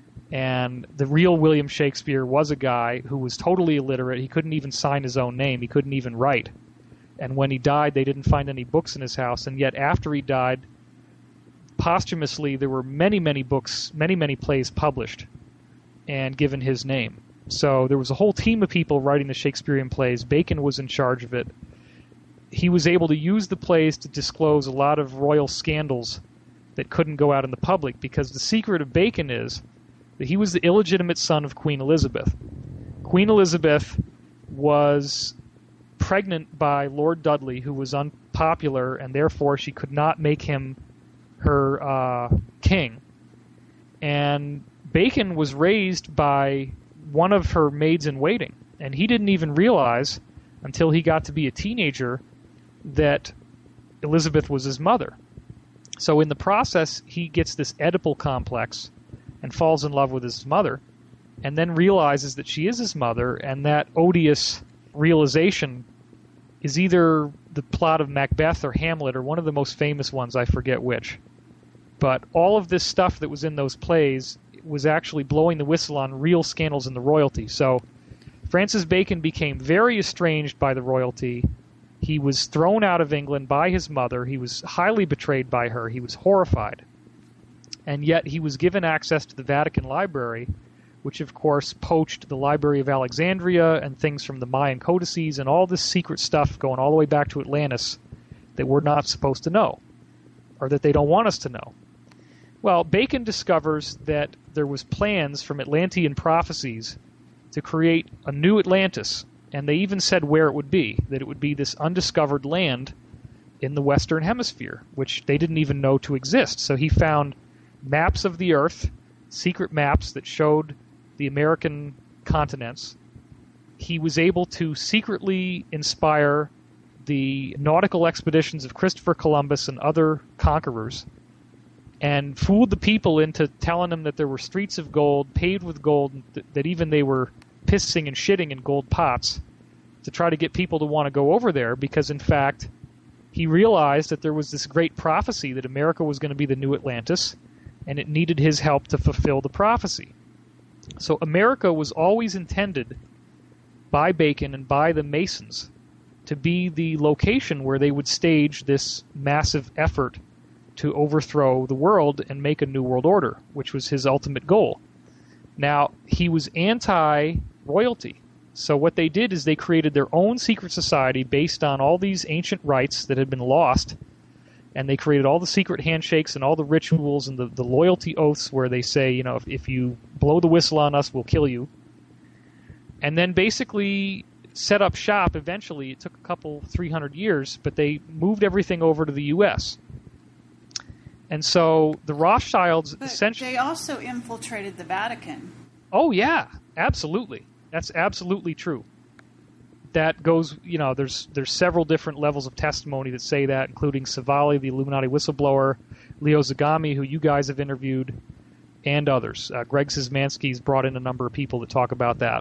And the real William Shakespeare was a guy who was totally illiterate. He couldn't even sign his own name. He couldn't even write. And when he died, they didn't find any books in his house. And yet after he died, posthumously, there were many, many books, many, many plays published and given his name. So there was a whole team of people writing the Shakespearean plays. Bacon was in charge of it. He was able to use the plays to disclose a lot of royal scandals that couldn't go out in the public, because the secret of Bacon is that he was the illegitimate son of Queen Elizabeth. Queen Elizabeth was pregnant by Lord Dudley, who was unpopular, and therefore she could not make him her uh, king. And Bacon was raised by one of her maids-in-waiting, and he didn't even realize until he got to be a teenager that Elizabeth was his mother. So in the process, he gets this Oedipal complex and falls in love with his mother, and then realizes that she is his mother, and that odious realization is either the plot of Macbeth or Hamlet, or one of the most famous ones, I forget which. But all of this stuff that was in those plays was actually blowing the whistle on real scandals in the royalty. So Francis Bacon became very estranged by the royalty. He was thrown out of England by his mother. He was highly betrayed by her. He was horrified. And yet he was given access to the Vatican Library, which of course poached the Library of Alexandria and things from the Mayan codices and all this secret stuff going all the way back to Atlantis that we're not supposed to know, or that they don't want us to know. Well, Bacon discovers that there was plans from Atlantean prophecies to create a new Atlantis, and they even said where it would be, that it would be this undiscovered land in the Western Hemisphere, which they didn't even know to exist. So he found maps of the Earth, secret maps that showed the American continents. He was able to secretly inspire the nautical expeditions of Christopher Columbus and other conquerors, and fooled the people into telling them that there were streets of gold, paved with gold, that even they were pissing and shitting in gold pots, to try to get people to want to go over there, because in fact he realized that there was this great prophecy that America was going to be the new Atlantis, and it needed his help to fulfill the prophecy. So America was always intended by Bacon and by the Masons to be the location where they would stage this massive effort to overthrow the world and make a new world order, which was his ultimate goal. Now, he was anti-royalty. So what they did is they created their own secret society based on all these ancient rites that had been lost, and they created all the secret handshakes and all the rituals and the, the loyalty oaths where they say, you know, if, if you blow the whistle on us, we'll kill you. And then basically set up shop eventually. It took a couple, three hundred years, but they moved everything over to the U S And so the Rothschilds but essentially... they also infiltrated the Vatican. Oh, yeah, absolutely. That's absolutely true. That goes, you know, there's there's several different levels of testimony that say that, including Savali, the Illuminati whistleblower, Leo Zagami, who you guys have interviewed, and others. Uh, Greg Szymanski's brought in a number of people to talk about that.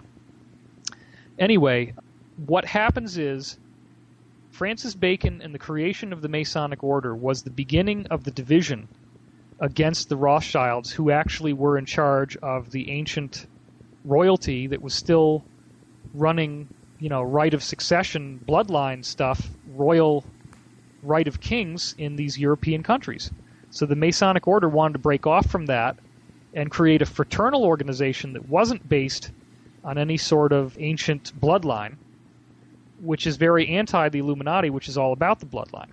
Anyway, what happens is Francis Bacon and the creation of the Masonic Order was the beginning of the division against the Rothschilds, who actually were in charge of the ancient royalty that was still running, you know, right of succession, bloodline stuff, royal right of kings in these European countries. So the Masonic Order wanted to break off from that and create a fraternal organization that wasn't based on any sort of ancient bloodline, which is very anti the Illuminati, which is all about the bloodline.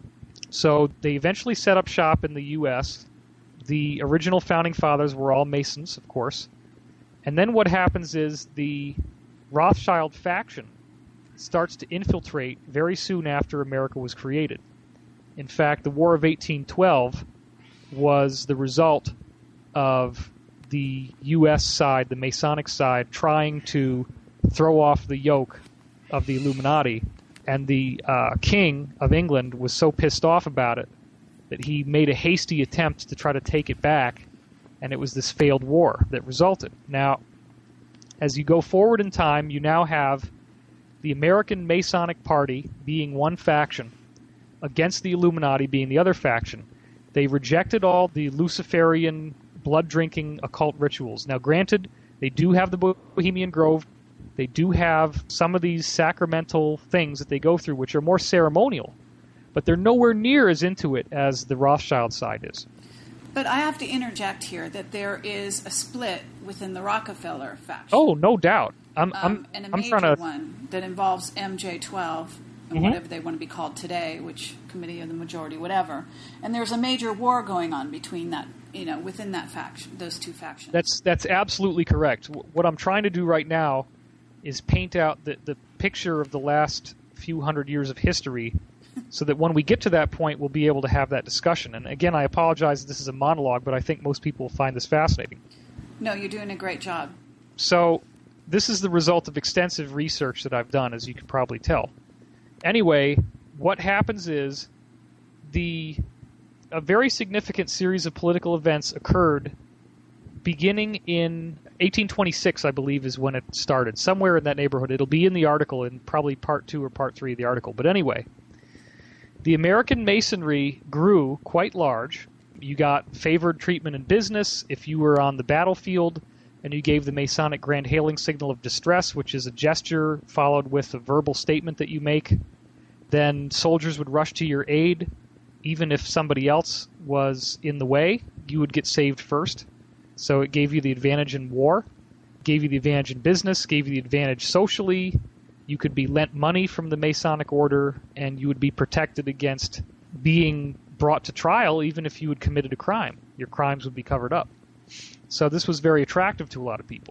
So they eventually set up shop in the U S. The original founding fathers were all Masons, of course. And then what happens is the Rothschild faction starts to infiltrate very soon after America was created. In fact, the War of eighteen twelve was the result of the U S side, the Masonic side, trying to throw off the yoke of the Illuminati. And the uh, King of England was so pissed off about it that he made a hasty attempt to try to take it back, and it was this failed war that resulted. Now, as you go forward in time, you now have the American Masonic Party being one faction against the Illuminati being the other faction. They rejected all the Luciferian blood-drinking occult rituals. Now, granted, they do have the Bohemian Grove. They do have some of these sacramental things that they go through, which are more ceremonial, but they're nowhere near as into it as the Rothschild side is. But I have to interject here that there is a split within the Rockefeller faction. Oh, no doubt. I'm, um, I'm, and a I'm major trying to... one that involves M J twelve and Mm-hmm. whatever they want to be called today, which Committee of the Majority, whatever. And there's a major war going on between that, you know, within that faction, those two factions. That's that's absolutely correct. What I'm trying to do right now is paint out the, the picture of the last few hundred years of history so that when we get to that point, we'll be able to have that discussion. And again, I apologize that this is a monologue, but I think most people will find this fascinating. No, you're doing a great job. So this is the result of extensive research that I've done, as you can probably tell. Anyway, what happens is the a very significant series of political events occurred beginning in eighteen twenty-six, I believe, is when it started. Somewhere in that neighborhood. It'll be in the article, in probably part two or part three of the article. But anyway, the American Masonry grew quite large. You got favored treatment in business. If you were on the battlefield and you gave the Masonic grand hailing signal of distress, which is a gesture followed with a verbal statement that you make, then soldiers would rush to your aid. Even if somebody else was in the way, you would get saved first. So it gave you the advantage in war, gave you the advantage in business, gave you the advantage socially. You could be lent money from the Masonic Order, and you would be protected against being brought to trial even if you had committed a crime. Your crimes would be covered up. So this was very attractive to a lot of people.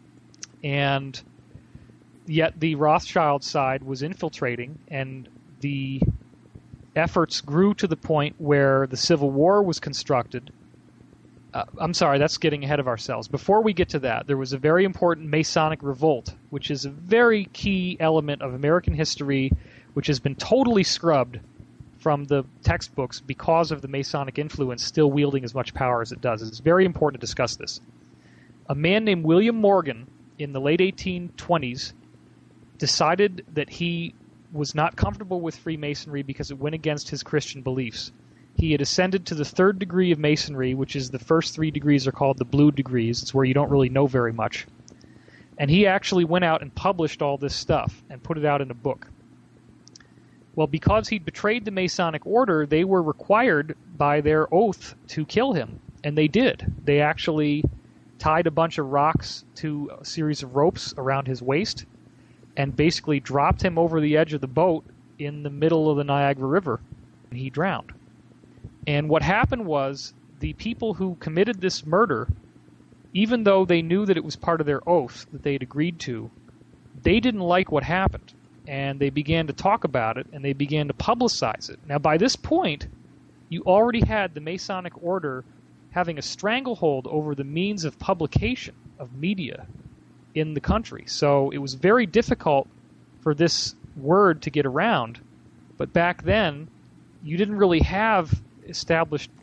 And yet the Rothschild side was infiltrating, and the efforts grew to the point where the Civil War was constructed. Uh, I'm sorry, that's getting ahead of ourselves. Before we get to that, there was a very important Masonic revolt, which is a very key element of American history, which has been totally scrubbed from the textbooks because of the Masonic influence still wielding as much power as it does. It's very important to discuss this. A man named William Morgan in the late eighteen twenties decided that he was not comfortable with Freemasonry because it went against his Christian beliefs. He had ascended to the third degree of Masonry, which is the first three degrees are called the blue degrees. It's where you don't really know very much. And he actually went out and published all this stuff and put it out in a book. Well, because he'd betrayed the Masonic Order, they were required by their oath to kill him. And they did. They actually tied a bunch of rocks to a series of ropes around his waist and basically dropped him over the edge of the boat in the middle of the Niagara River. And he drowned. And what happened was the people who committed this murder, even though they knew that it was part of their oath that they had agreed to, they didn't like what happened. And they began to talk about it, and they began to publicize it. Now, by this point, you already had the Masonic Order having a stranglehold over the means of publication of media in the country. So it was very difficult for this word to get around. But back then, you didn't really have established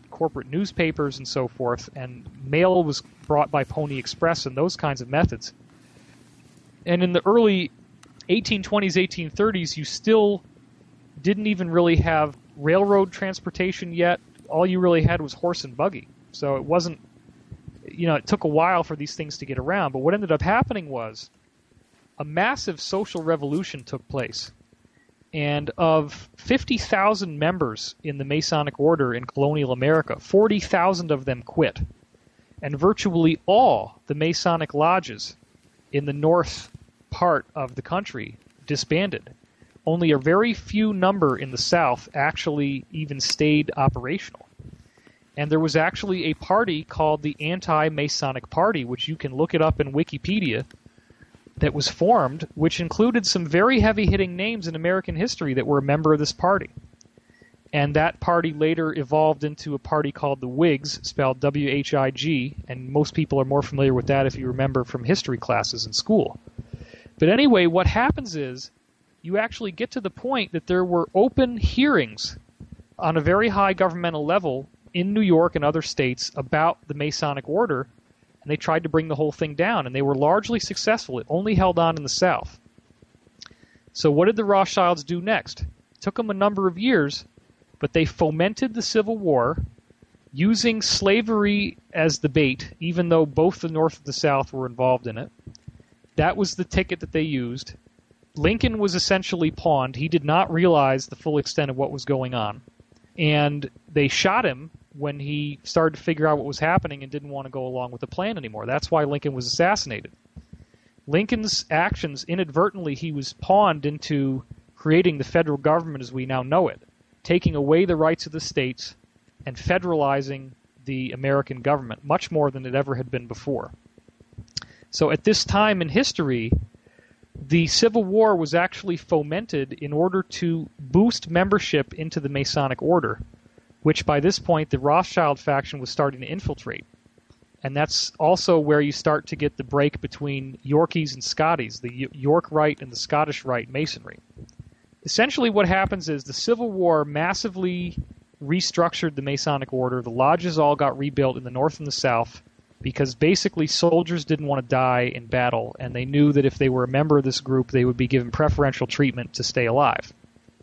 corporate newspapers and so forth, and mail was brought by Pony Express and those kinds of methods. And in the early eighteen twenties, eighteen thirties, you still didn't even really have railroad transportation yet. All you really had was horse and buggy. So it wasn't, you know, it took a while for these things to get around. But what ended up happening was a massive social revolution took place. And of fifty thousand members in the Masonic Order in colonial America, forty thousand of them quit. And virtually all the Masonic lodges in the north part of the country disbanded. Only a very few number in the south actually even stayed operational. And there was actually a party called the Anti-Masonic Party, which you can look it up in Wikipedia, that was formed, which included some very heavy-hitting names in American history that were a member of this party. And that party later evolved into a party called the Whigs, spelled W H I G, and most people are more familiar with that if you remember from history classes in school. But anyway, what happens is you actually get to the point that there were open hearings on a very high governmental level in New York and other states about the Masonic Order, and they tried to bring the whole thing down, and they were largely successful. It only held on in the South. So what did the Rothschilds do next? It took them a number of years, but they fomented the Civil War using slavery as the bait, even though both the North and the South were involved in it. That was the ticket that they used. Lincoln was essentially pawned. He did not realize the full extent of what was going on. And they shot him when he started to figure out what was happening and didn't want to go along with the plan anymore. That's why Lincoln was assassinated. Lincoln's actions, inadvertently, he was pawned into creating the federal government as we now know it, taking away the rights of the states and federalizing the American government, much more than it ever had been before. So at this time in history, the Civil War was actually fomented in order to boost membership into the Masonic Order, which by this point the Rothschild faction was starting to infiltrate. And that's also where you start to get the break between Yorkies and Scotties, the York Rite and the Scottish Rite Masonry. Essentially what happens is the Civil War massively restructured the Masonic Order. The lodges all got rebuilt in the North and the South, because basically soldiers didn't want to die in battle, and they knew that if they were a member of this group, they would be given preferential treatment to stay alive.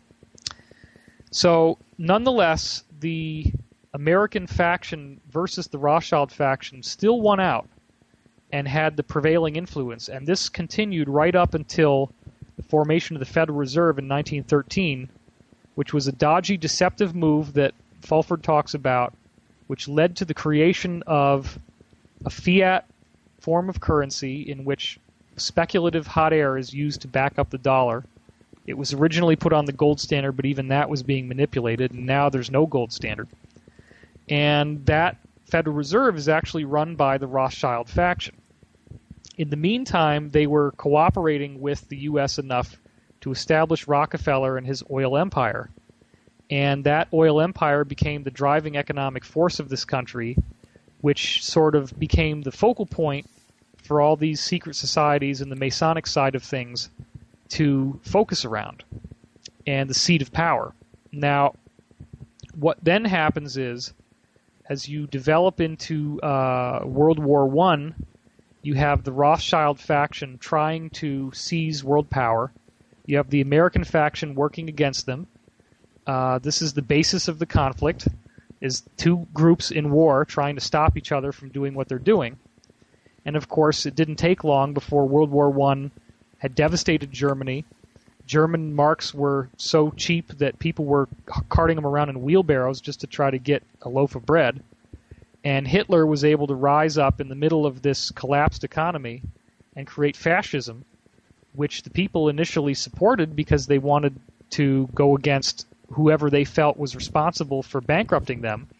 So, nonetheless, the American faction versus the Rothschild faction still won out and had the prevailing influence, and this continued right up until the formation of the Federal Reserve in nineteen thirteen, which was a dodgy, deceptive move that Fulford talks about, which led to the creation of a fiat form of currency in which speculative hot air is used to back up the dollar. It was originally put on the gold standard, but even that was being manipulated, and now there's no gold standard. And that Federal Reserve is actually run by the Rothschild faction. In the meantime, they were cooperating with the U S enough to establish Rockefeller and his oil empire. And that oil empire became the driving economic force of this country, which sort of became the focal point for all these secret societies and the Masonic side of things to focus around, and the seat of power. Now, what then happens is, as you develop into uh, World War One, you have the Rothschild faction trying to seize world power. You have the American faction working against them. Uh, this is the basis of the conflict, is two groups in war trying to stop each other from doing what they're doing. And of course, it didn't take long before World War One had devastated Germany. German marks were so cheap that people were carting them around in wheelbarrows just to try to get a loaf of bread. And Hitler was able to rise up in the middle of this collapsed economy and create fascism, which the people initially supported because they wanted to go against whoever they felt was responsible for bankrupting them.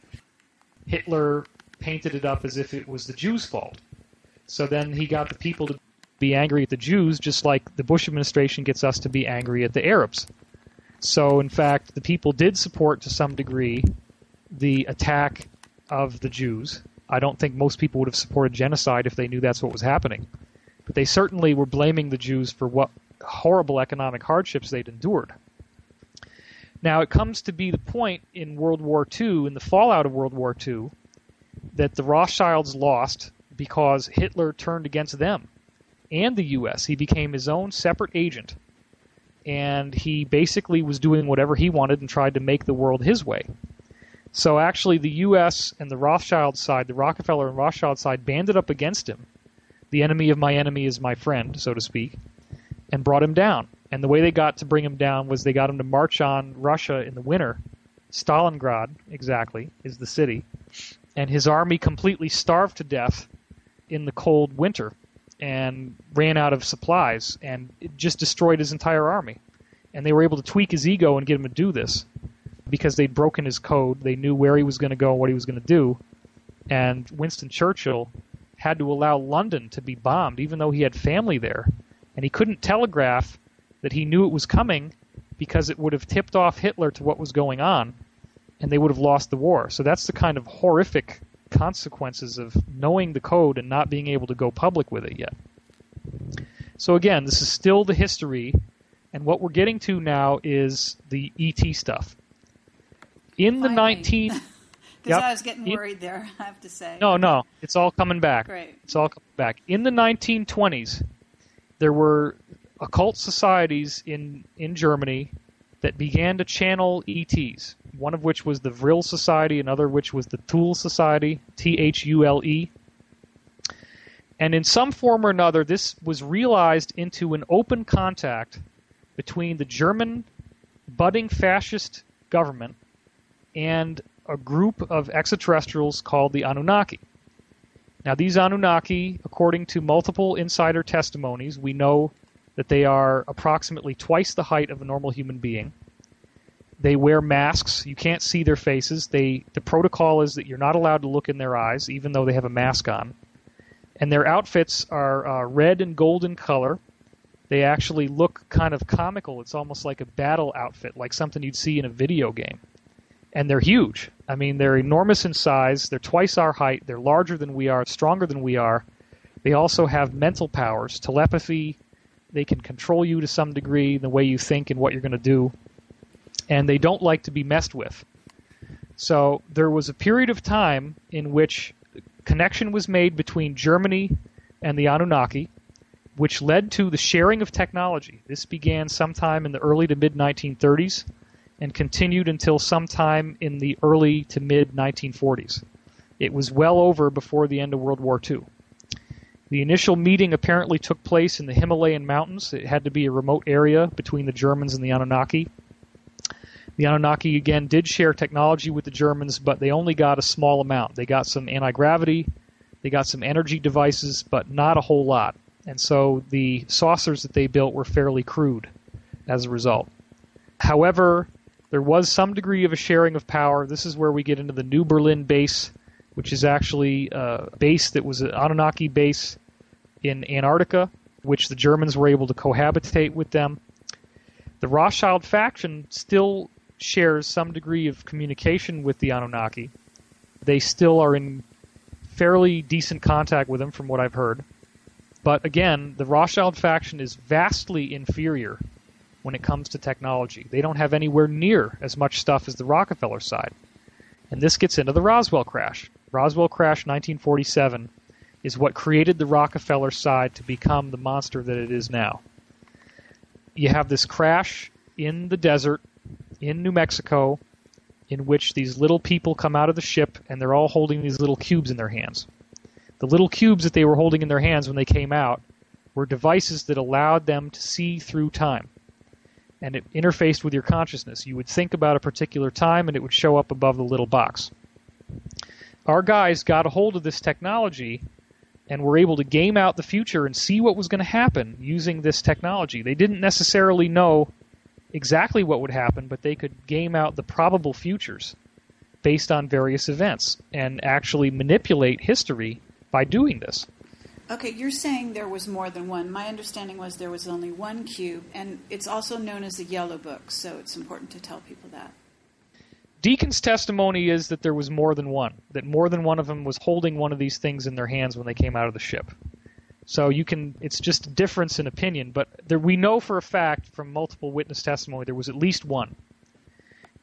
Hitler painted it up as if it was the Jews' fault. So then he got the people to be angry at the Jews, just like the Bush administration gets us to be angry at the Arabs. So, in fact, the people did support, to some degree, the attack of the Jews. I don't think most people would have supported genocide if they knew that's what was happening. But they certainly were blaming the Jews for what horrible economic hardships they'd endured. Now, it comes to be the point in World War Two, in the fallout of World War Two, that the Rothschilds lost because Hitler turned against them and the U S. He became his own separate agent, and he basically was doing whatever he wanted and tried to make the world his way. So actually the U S and the Rothschild side, the Rockefeller and Rothschild side, banded up against him. The enemy of my enemy is my friend, so to speak, and brought him down. And the way they got to bring him down was they got him to march on Russia in the winter. Stalingrad, exactly, is the city. And his army completely starved to death in the cold winter and ran out of supplies, and it just destroyed his entire army. And they were able to tweak his ego and get him to do this because they'd broken his code. They knew where he was going to go and what he was going to do. And Winston Churchill had to allow London to be bombed, even though he had family there. And he couldn't telegraph that he knew it was coming because it would have tipped off Hitler to what was going on, and they would have lost the war. So that's the kind of horrific consequences of knowing the code and not being able to go public with it yet. So again, this is still the history, and what we're getting to now is the E T stuff. In the nineteen... Because yep, I was getting in, worried there, I have to say. No, no, it's all coming back. Great. It's all coming back. In the nineteen twenties, there were occult societies in, in Germany that began to channel E Ts, one of which was the Vril Society, another which was the Thule Society, T H U L E. And in some form or another, this was realized into an open contact between the German budding fascist government and a group of extraterrestrials called the Anunnaki. Now, these Anunnaki, according to multiple insider testimonies, we know that they are approximately twice the height of a normal human being. They wear masks. You can't see their faces. They the protocol is that you're not allowed to look in their eyes, even though they have a mask on. And their outfits are uh, red and gold in color. They actually look kind of comical. It's almost like a battle outfit, like something you'd see in a video game. And they're huge. I mean, they're enormous in size. They're twice our height. They're larger than we are, stronger than we are. They also have mental powers, telepathy. They can control you to some degree, the way you think and what you're going to do. And they don't like to be messed with. So there was a period of time in which connection was made between Germany and the Anunnaki, which led to the sharing of technology. This began sometime in the early to mid nineteen thirties and continued until sometime in the early to mid nineteen forties. It was well over before the end of World War Two. The initial meeting apparently took place in the Himalayan mountains. It had to be a remote area between the Germans and the Anunnaki. The Anunnaki, again, did share technology with the Germans, but they only got a small amount. They got some anti-gravity, they got some energy devices, but not a whole lot. And so the saucers that they built were fairly crude as a result. However, there was some degree of a sharing of power. This is where we get into the New Berlin base, which is actually a base that was an Anunnaki base in Antarctica, which the Germans were able to cohabitate with them. The Rothschild faction still shares some degree of communication with the Anunnaki. They still are in fairly decent contact with them, from what I've heard. But again, the Rothschild faction is vastly inferior when it comes to technology. They don't have anywhere near as much stuff as the Rockefeller side. And this gets into the Roswell crash. Roswell crash nineteen forty-seven is what created the Rockefeller side to become the monster that it is now. You have this crash in the desert in New Mexico in which these little people come out of the ship and they're all holding these little cubes in their hands. The little cubes that they were holding in their hands when they came out were devices that allowed them to see through time. And it interfaced with your consciousness. You would think about a particular time and it would show up above the little box. Our guys got a hold of this technology and were able to game out the future and see what was going to happen using this technology. They didn't necessarily know exactly what would happen, but they could game out the probable futures based on various events and actually manipulate history by doing this. Okay, you're saying there was more than one. My understanding was there was only one cube, and it's also known as the Yellow Book, so it's important to tell people that. Deacon's testimony is that there was more than one, that more than one of them was holding one of these things in their hands when they came out of the ship. So you can, it's just a difference in opinion, but there, we know for a fact from multiple witness testimony there was at least one.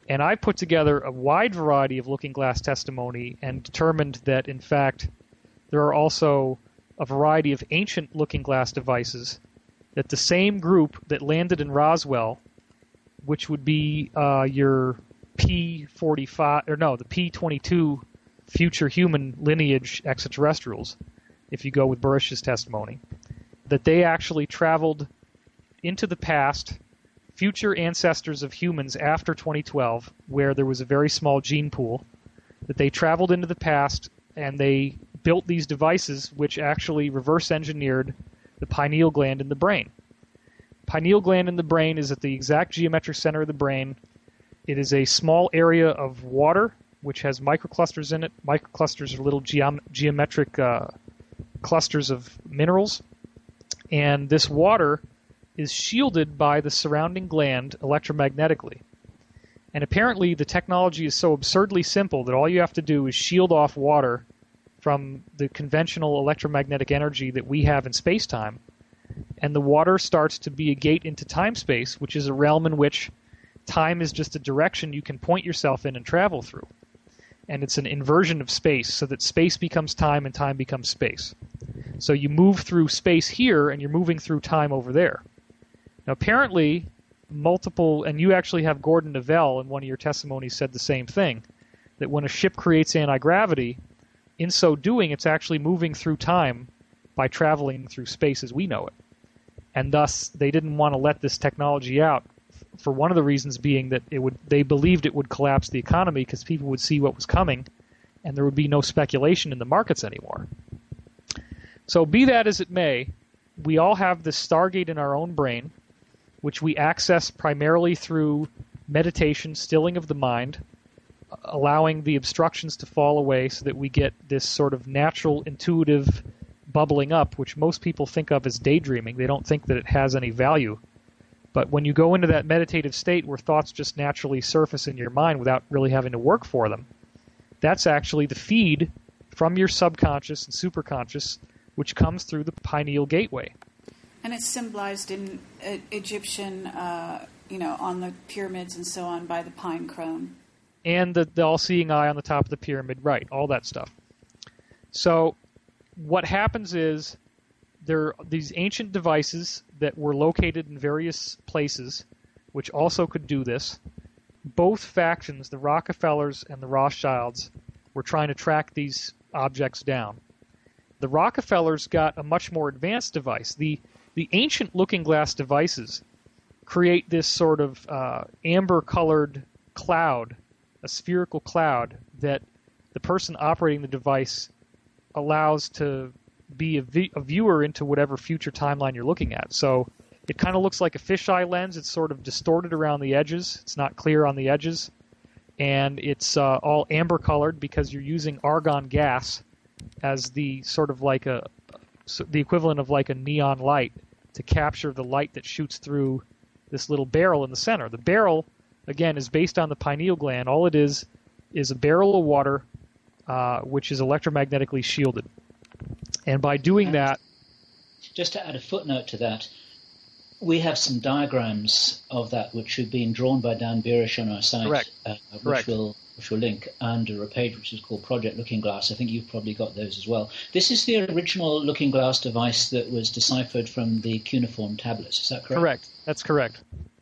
And I put together a wide variety of looking glass testimony and determined that, in fact, there are also a variety of ancient looking glass devices that the same group that landed in Roswell, which would be uh, your P forty-five, or no, the P twenty-two future human lineage extraterrestrials, if you go with Burish's testimony, that they actually traveled into the past, future ancestors of humans after twenty twelve, where there was a very small gene pool, that they traveled into the past and they built these devices which actually reverse engineered the pineal gland in the brain. Pineal gland in the brain is at the exact geometric center of the brain. It is a small area of water which has microclusters in it. Microclusters are little geom- geometric uh, clusters of minerals. And this water is shielded by the surrounding gland electromagnetically. And apparently the technology is so absurdly simple that all you have to do is shield off water from the conventional electromagnetic energy that we have in space-time, and the water starts to be a gate into time-space, which is a realm in which time is just a direction you can point yourself in and travel through. And it's an inversion of space, so that space becomes time and time becomes space. So you move through space here, and you're moving through time over there. Now, apparently, multiple, and you actually have Gordon Neville in one of your testimonies said the same thing, that when a ship creates anti-gravity, in so doing, it's actually moving through time by traveling through space as we know it. And thus, they didn't want to let this technology out, for one of the reasons being that it would, they believed it would collapse the economy because people would see what was coming, and there would be no speculation in the markets anymore. So be that as it may, we all have this Stargate in our own brain, which we access primarily through meditation, stilling of the mind, allowing the obstructions to fall away so that we get this sort of natural, intuitive bubbling up, which most people think of as daydreaming. They don't think that it has any value. But when you go into that meditative state where thoughts just naturally surface in your mind without really having to work for them, that's actually the feed from your subconscious and superconscious, which comes through the pineal gateway. And it's symbolized in uh, Egyptian, uh, you know, on the pyramids and so on by the pine crone. And the, the all-seeing eye on the top of the pyramid, right, all that stuff. So what happens is there are these ancient devices that were located in various places, which also could do this. Both factions, the Rockefellers and the Rothschilds, were trying to track these objects down. The Rockefellers got a much more advanced device. The the ancient looking glass devices create this sort of uh, amber-colored cloud, a spherical cloud that the person operating the device allows to be a, v- a viewer into whatever future timeline you're looking at. So it kind of looks like a fisheye lens. It's sort of distorted around the edges. It's not clear on the edges. And it's uh, all amber-colored because you're using argon gas as the sort of like a, so the equivalent of like a neon light to capture the light that shoots through this little barrel in the center. The barrel, again, is based on the pineal gland. All it is is a barrel of water uh, which is electromagnetically shielded. And by doing that... Just to add a footnote to that, we have some diagrams of that which have been drawn by Dan Burish on our site, Correct. Uh, which Correct. will which will link under a page which is called Project Looking Glass. I think you've probably got those as well. This is the original Looking Glass device that was deciphered from the cuneiform tablets. Is that correct? Correct. That's correct.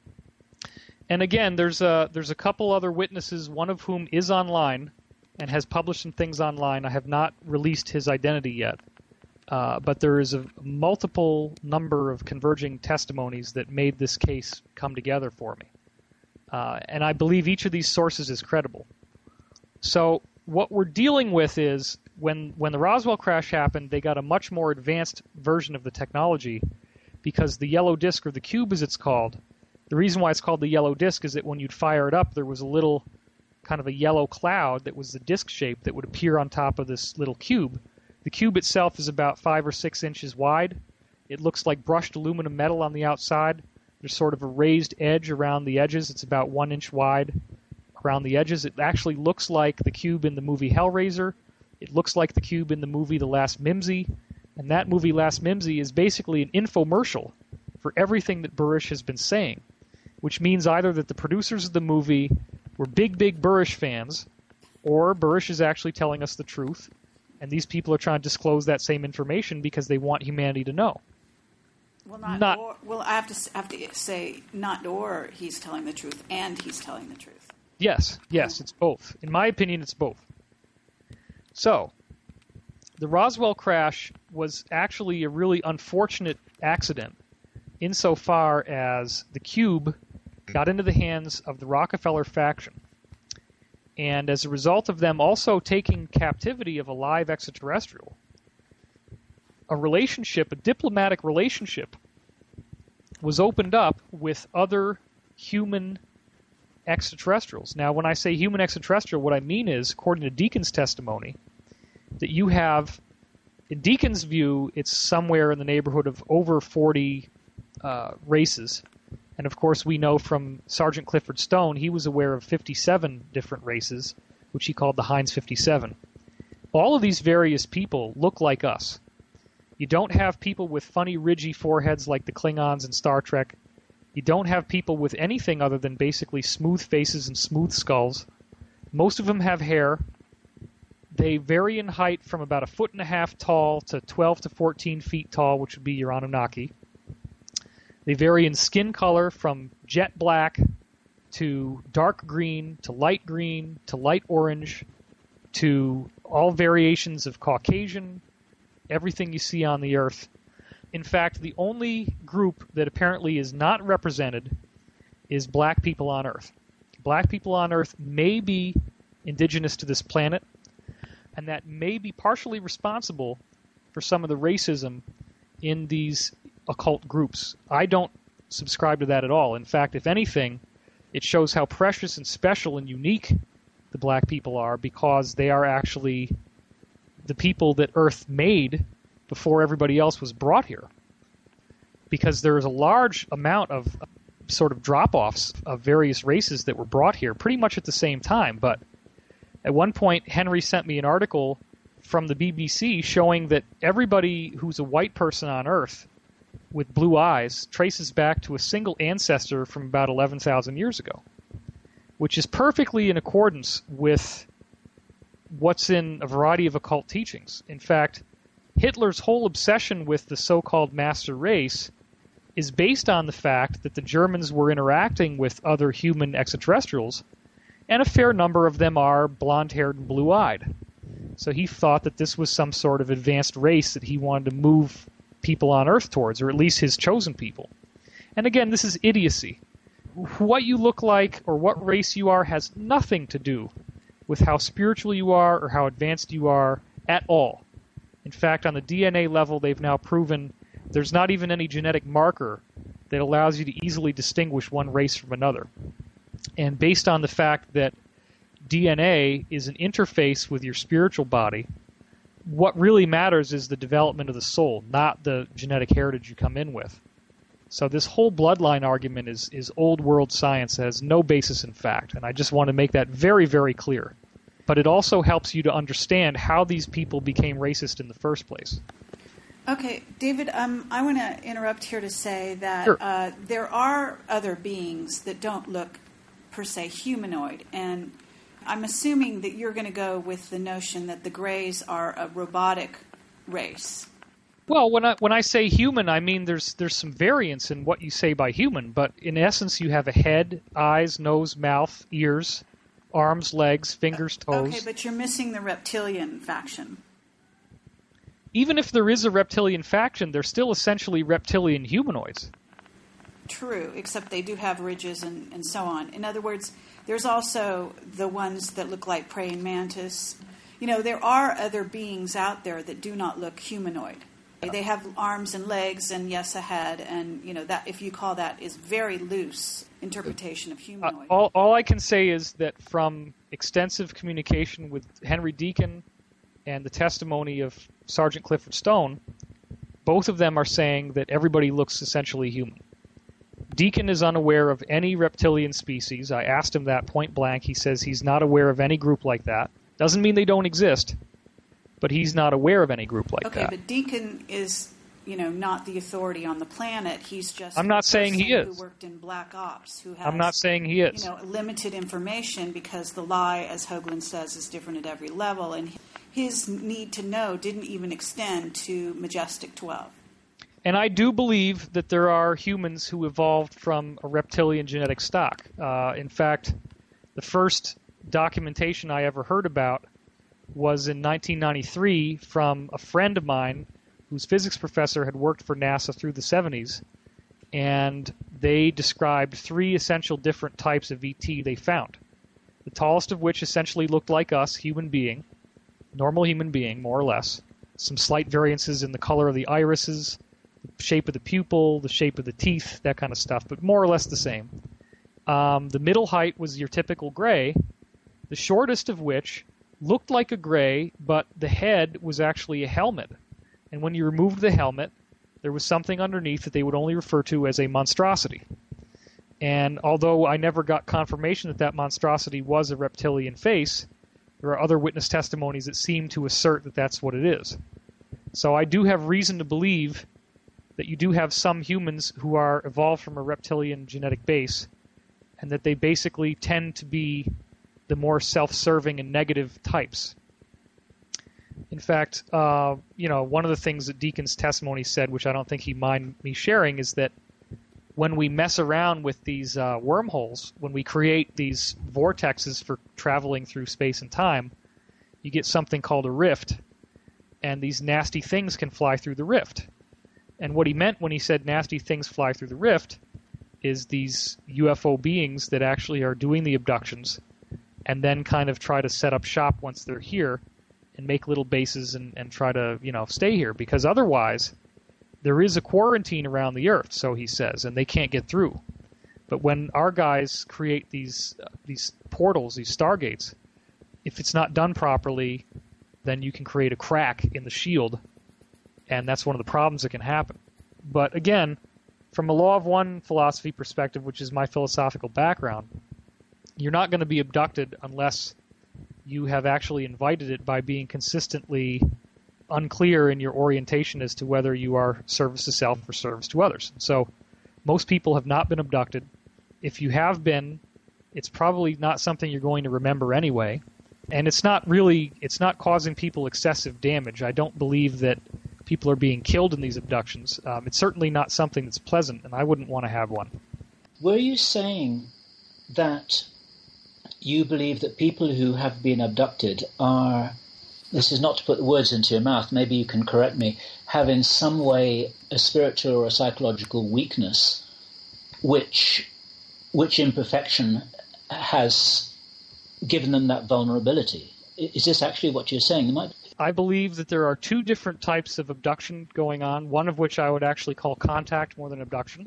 And again, there's a, there's a couple other witnesses, one of whom is online and has published some things online. I have not released his identity yet. Uh, but there is a multiple number of converging testimonies that made this case come together for me. Uh, and I believe each of these sources is credible. So what we're dealing with is when, when the Roswell crash happened, they got a much more advanced version of the technology because the yellow disk, or the cube as it's called, the reason why it's called the yellow disk is that when you'd fire it up, there was a little kind of a yellow cloud that was the disk shape that would appear on top of this little cube. The cube itself is about five or six inches wide. It looks like brushed aluminum metal on the outside. There's sort of a raised edge around the edges. It's about one inch wide around the edges. It actually looks like the cube in the movie Hellraiser. It looks like the cube in the movie The Last Mimsy. And that movie Last Mimsy is basically an infomercial for everything that Burish has been saying, which means either that the producers of the movie we're big, big Burrish fans, or Burrish is actually telling us the truth, and these people are trying to disclose that same information because they want humanity to know. Well, not, not or, well, I have to have to say not or he's telling the truth and he's telling the truth. Yes, yes, it's both. In my opinion, it's both. So, the Roswell crash was actually a really unfortunate accident insofar as the cube got into the hands of the Rockefeller faction. And as a result of them also taking captivity of a live extraterrestrial, a relationship, a diplomatic relationship, was opened up with other human extraterrestrials. Now, when I say human extraterrestrial, what I mean is, according to Deacon's testimony, that you have, in Deacon's view, it's somewhere in the neighborhood of over forty uh, races. And of course, we know from Sergeant Clifford Stone, he was aware of fifty-seven different races, which he called the Heinz fifty-seven. All of these various people look like us. You don't have people with funny, ridgy foreheads like the Klingons in Star Trek. You don't have people with anything other than basically smooth faces and smooth skulls. Most of them have hair. They vary in height from about a foot and a half tall to twelve to fourteen feet tall, which would be your Anunnaki. They vary in skin color from jet black to dark green to light green to light orange to all variations of Caucasian, everything you see on the Earth. In fact, the only group that apparently is not represented is black people on Earth. Black people on Earth may be indigenous to this planet, and that may be partially responsible for some of the racism in these occult groups. I don't subscribe to that at all. In fact, if anything, it shows how precious and special and unique the black people are, because they are actually the people that Earth made before everybody else was brought here. Because there is a large amount of sort of drop-offs of various races that were brought here pretty much at the same time. But at one point, Henry sent me an article from the B B C showing that everybody who's a white person on Earth with blue eyes traces back to a single ancestor from about eleven thousand years ago, which is perfectly in accordance with what's in a variety of occult teachings. In fact, Hitler's whole obsession with the so-called master race is based on the fact that the Germans were interacting with other human extraterrestrials, and a fair number of them are blonde-haired and blue-eyed. So he thought that this was some sort of advanced race that he wanted to move people on Earth towards, or at least his chosen people. And again, this is idiocy. What you look like or what race you are has nothing to do with how spiritual you are or how advanced you are at all. In fact, on the D N A level, they've now proven there's not even any genetic marker that allows you to easily distinguish one race from another. And based on the fact that D N A is an interface with your spiritual body, what really matters is the development of the soul, not the genetic heritage you come in with. So this whole bloodline argument is, is old world science that has no basis in fact, and I just want to make that very, very clear. But it also helps you to understand how these people became racist in the first place. Okay, David, um, I want to interrupt here to say that Sure. uh, there are other beings that don't look per se humanoid, and I'm assuming that you're going to go with the notion that the Greys are a robotic race. Well, when I when I say human, I mean there's there's some variance in what you say by human, but in essence you have a head, eyes, nose, mouth, ears, arms, legs, fingers, toes. Okay, but you're missing the reptilian faction. Even if there is a reptilian faction, they're still essentially reptilian humanoids. True, except they do have ridges and, and so on. In other words, there's also the ones that look like praying mantis. You know, there are other beings out there that do not look humanoid. They have arms and legs and, yes, a head, and, you know, that if you call that is very loose interpretation of humanoid. Uh, all, all I can say is that from extensive communication with Henry Deacon and the testimony of Sergeant Clifford Stone, both of them are saying that everybody looks essentially human. Deacon is unaware of any reptilian species. I asked him that point blank. He says he's not aware of any group like that. Doesn't mean they don't exist, but he's not aware of any group like okay, that. Okay, but Deacon is you know, not the authority on the planet. He's just I'm not a saying he person is. who worked in Black Ops, who has I'm not saying he is. You know, limited information because the lie, as Hoagland says, is different at every level, and his need to know didn't even extend to Majestic twelve. And I do believe that there are humans who evolved from a reptilian genetic stock. Uh, in fact, the first documentation I ever heard about was in nineteen ninety-three from a friend of mine whose physics professor had worked for NASA through the seventies, and they described three essential different types of E T they found. The tallest of which essentially looked like us, human being, normal human being, more or less. Some slight variances in the color of the irises, the shape of the pupil, the shape of the teeth, that kind of stuff, but more or less the same. Um, the middle height was your typical gray, the shortest of which looked like a gray, but the head was actually a helmet. And when you removed the helmet, there was something underneath that they would only refer to as a monstrosity. And although I never got confirmation that that monstrosity was a reptilian face, there are other witness testimonies that seem to assert that that's what it is. So I do have reason to believe that you do have some humans who are evolved from a reptilian genetic base, and that they basically tend to be the more self-serving and negative types. In fact, uh, you know, one of the things that Deacon's testimony said, which I don't think he'd mind me sharing, is that when we mess around with these uh, wormholes, when we create these vortexes for traveling through space and time, you get something called a rift, and these nasty things can fly through the rift. And what he meant when he said nasty things fly through the rift is these U F O beings that actually are doing the abductions and then kind of try to set up shop once they're here and make little bases and, and try to, you know, stay here. Because otherwise, there is a quarantine around the Earth, so he says, and they can't get through. But when our guys create these uh, these portals, these stargates, if it's not done properly, then you can create a crack in the shield, and that's one of the problems that can happen. But again, from a law of one philosophy perspective, which is my philosophical background, you're not going to be abducted unless you have actually invited it by being consistently unclear in your orientation as to whether you are service to self or service to others. So most people have not been abducted. If you have been, it's probably not something you're going to remember anyway. And it's not really, it's not causing people excessive damage. I don't believe that people are being killed in these abductions. Um, it's certainly not something that's pleasant, and I wouldn't want to have one. Were you saying that you believe that people who have been abducted are, this is not to put the words into your mouth, maybe you can correct me, have in some way a spiritual or a psychological weakness, which, which imperfection has given them that vulnerability? Is this actually what you're saying? There might I believe that there are two different types of abduction going on, one of which I would actually call contact more than abduction.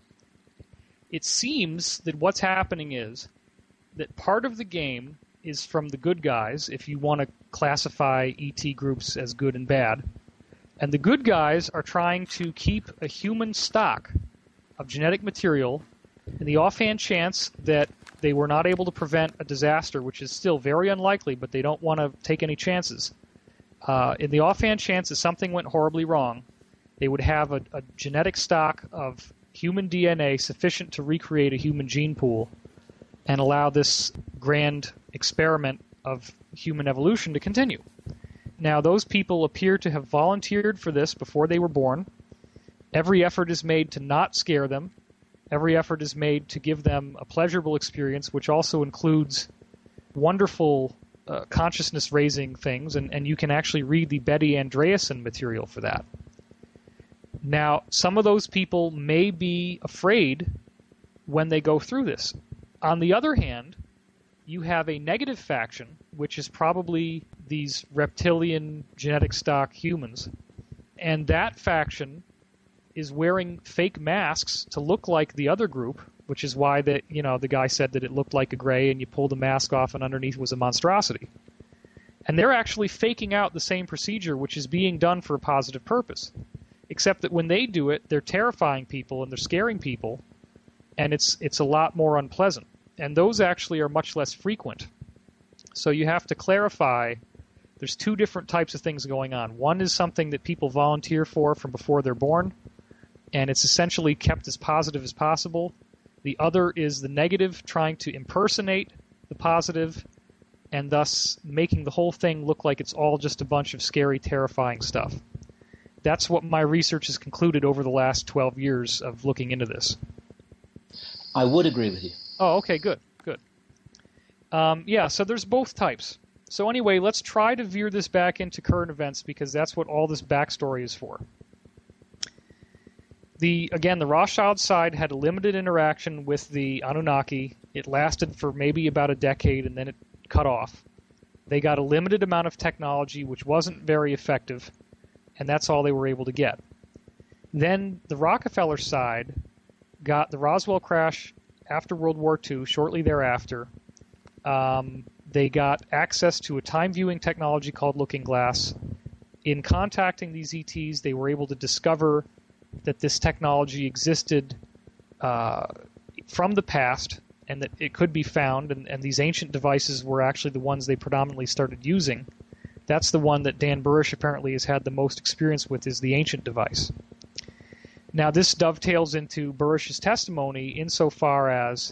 It seems that what's happening is that part of the game is from the good guys, if you want to classify E T groups as good and bad. And the good guys are trying to keep a human stock of genetic material in the offhand chance that they were not able to prevent a disaster, which is still very unlikely, but they don't want to take any chances. Uh, in the offhand chance that something went horribly wrong, they would have a, a genetic stock of human D N A sufficient to recreate a human gene pool and allow this grand experiment of human evolution to continue. Now, those people appear to have volunteered for this before they were born. Every effort is made to not scare them. Every effort is made to give them a pleasurable experience, which also includes wonderful uh, consciousness-raising things, and, and you can actually read the Betty Andreasson material for that. Now, some of those people may be afraid when they go through this. On the other hand, you have a negative faction, which is probably these reptilian genetic stock humans, and that faction is wearing fake masks to look like the other group, which is why that you know the guy said that it looked like a gray, and you pull the mask off, and underneath was a monstrosity. And they're actually faking out the same procedure, which is being done for a positive purpose, except that when they do it, they're terrifying people and they're scaring people, and it's it's a lot more unpleasant. And those actually are much less frequent. So you have to clarify there's two different types of things going on. One is something that people volunteer for from before they're born, and it's essentially kept as positive as possible. The other is the negative, trying to impersonate the positive, and thus making the whole thing look like it's all just a bunch of scary, terrifying stuff. That's what my research has concluded over the last twelve years of looking into this. I would agree with you. Oh, okay, good, good. Um, yeah, so there's both types. So anyway, let's try to veer this back into current events because that's what all this backstory is for. The again, the Rothschild side had a limited interaction with the Anunnaki. It lasted for maybe about a decade, and then it cut off. They got a limited amount of technology, which wasn't very effective, and that's all they were able to get. Then the Rockefeller side got the Roswell crash after World War Two, shortly thereafter. Um, they got access to a time-viewing technology called Looking Glass. In contacting these E Ts, they were able to discover that this technology existed uh, from the past and that it could be found, and, and these ancient devices were actually the ones they predominantly started using. That's the one that Dan Burish apparently has had the most experience with, is the ancient device. Now, this dovetails into Burish's testimony insofar as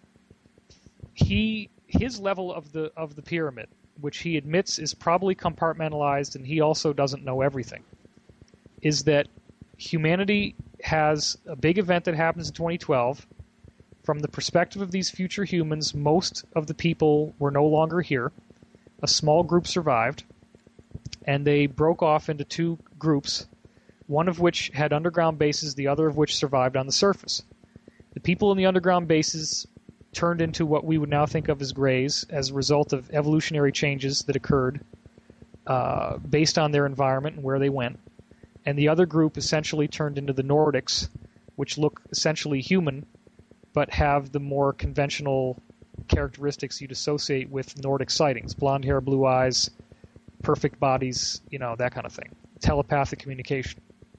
he his level of the of the pyramid, which he admits is probably compartmentalized, and he also doesn't know everything, is that humanity has a big event that happens in twenty twelve. From the perspective of these future humans, most of the people were no longer here. A small group survived, and they broke off into two groups, one of which had underground bases, the other of which survived on the surface. The people in the underground bases turned into what we would now think of as grays as a result of evolutionary changes that occurred uh, based on their environment and where they went. And the other group essentially turned into the Nordics, which look essentially human, but have the more conventional characteristics you'd associate with Nordic sightings. Blonde hair, blue eyes, perfect bodies, you know, that kind of thing. Telepathic communication.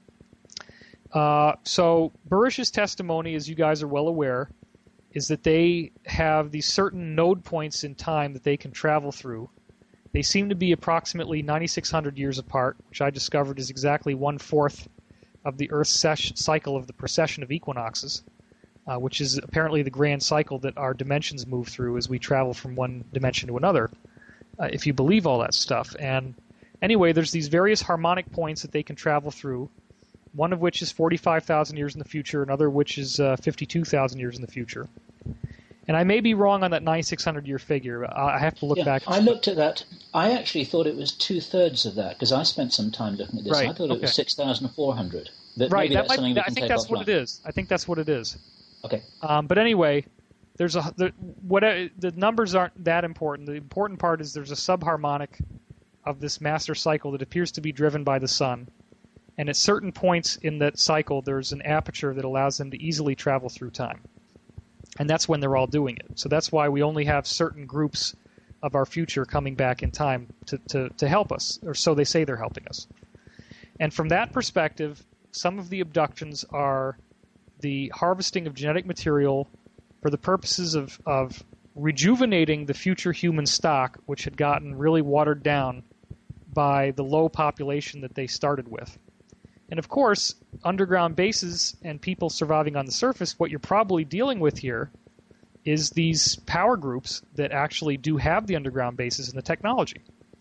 Uh, so Burish's testimony, as you guys are well aware, is that they have these certain node points in time that they can travel through. They seem to be approximately ninety-six hundred years apart, which I discovered is exactly one-fourth of the Earth's cycle of the precession of equinoxes, uh, which is apparently the grand cycle that our dimensions move through as we travel from one dimension to another, uh, if you believe all that stuff. And anyway, there's these various harmonic points that they can travel through, one of which is forty-five thousand years in the future, another which is uh, fifty-two thousand years in the future. And I may be wrong on that ninety-six hundred year figure. I have to look yeah, back. I looked at that. I actually thought it was two-thirds of that, because I spent some time looking at this. Right, I thought okay. it was six thousand four hundred. But right, maybe that that's might, something we I can think take that's offline. what it is. I think that's what it is. Okay. Um, but anyway, there's a the, what the numbers aren't that important. The important part is there's a subharmonic of this master cycle that appears to be driven by the sun. And at certain points in that cycle, there's an aperture that allows them to easily travel through time. And that's when they're all doing it. So that's why we only have certain groups of our future coming back in time to, to, to help us, or so they say they're helping us. And from that perspective, some of the abductions are the harvesting of genetic material for the purposes of, of rejuvenating the future human stock, which had gotten really watered down by the low population that they started with. And of course, underground bases and people surviving on the surface, what you're probably dealing with here is these power groups that actually do have the underground bases and the technology.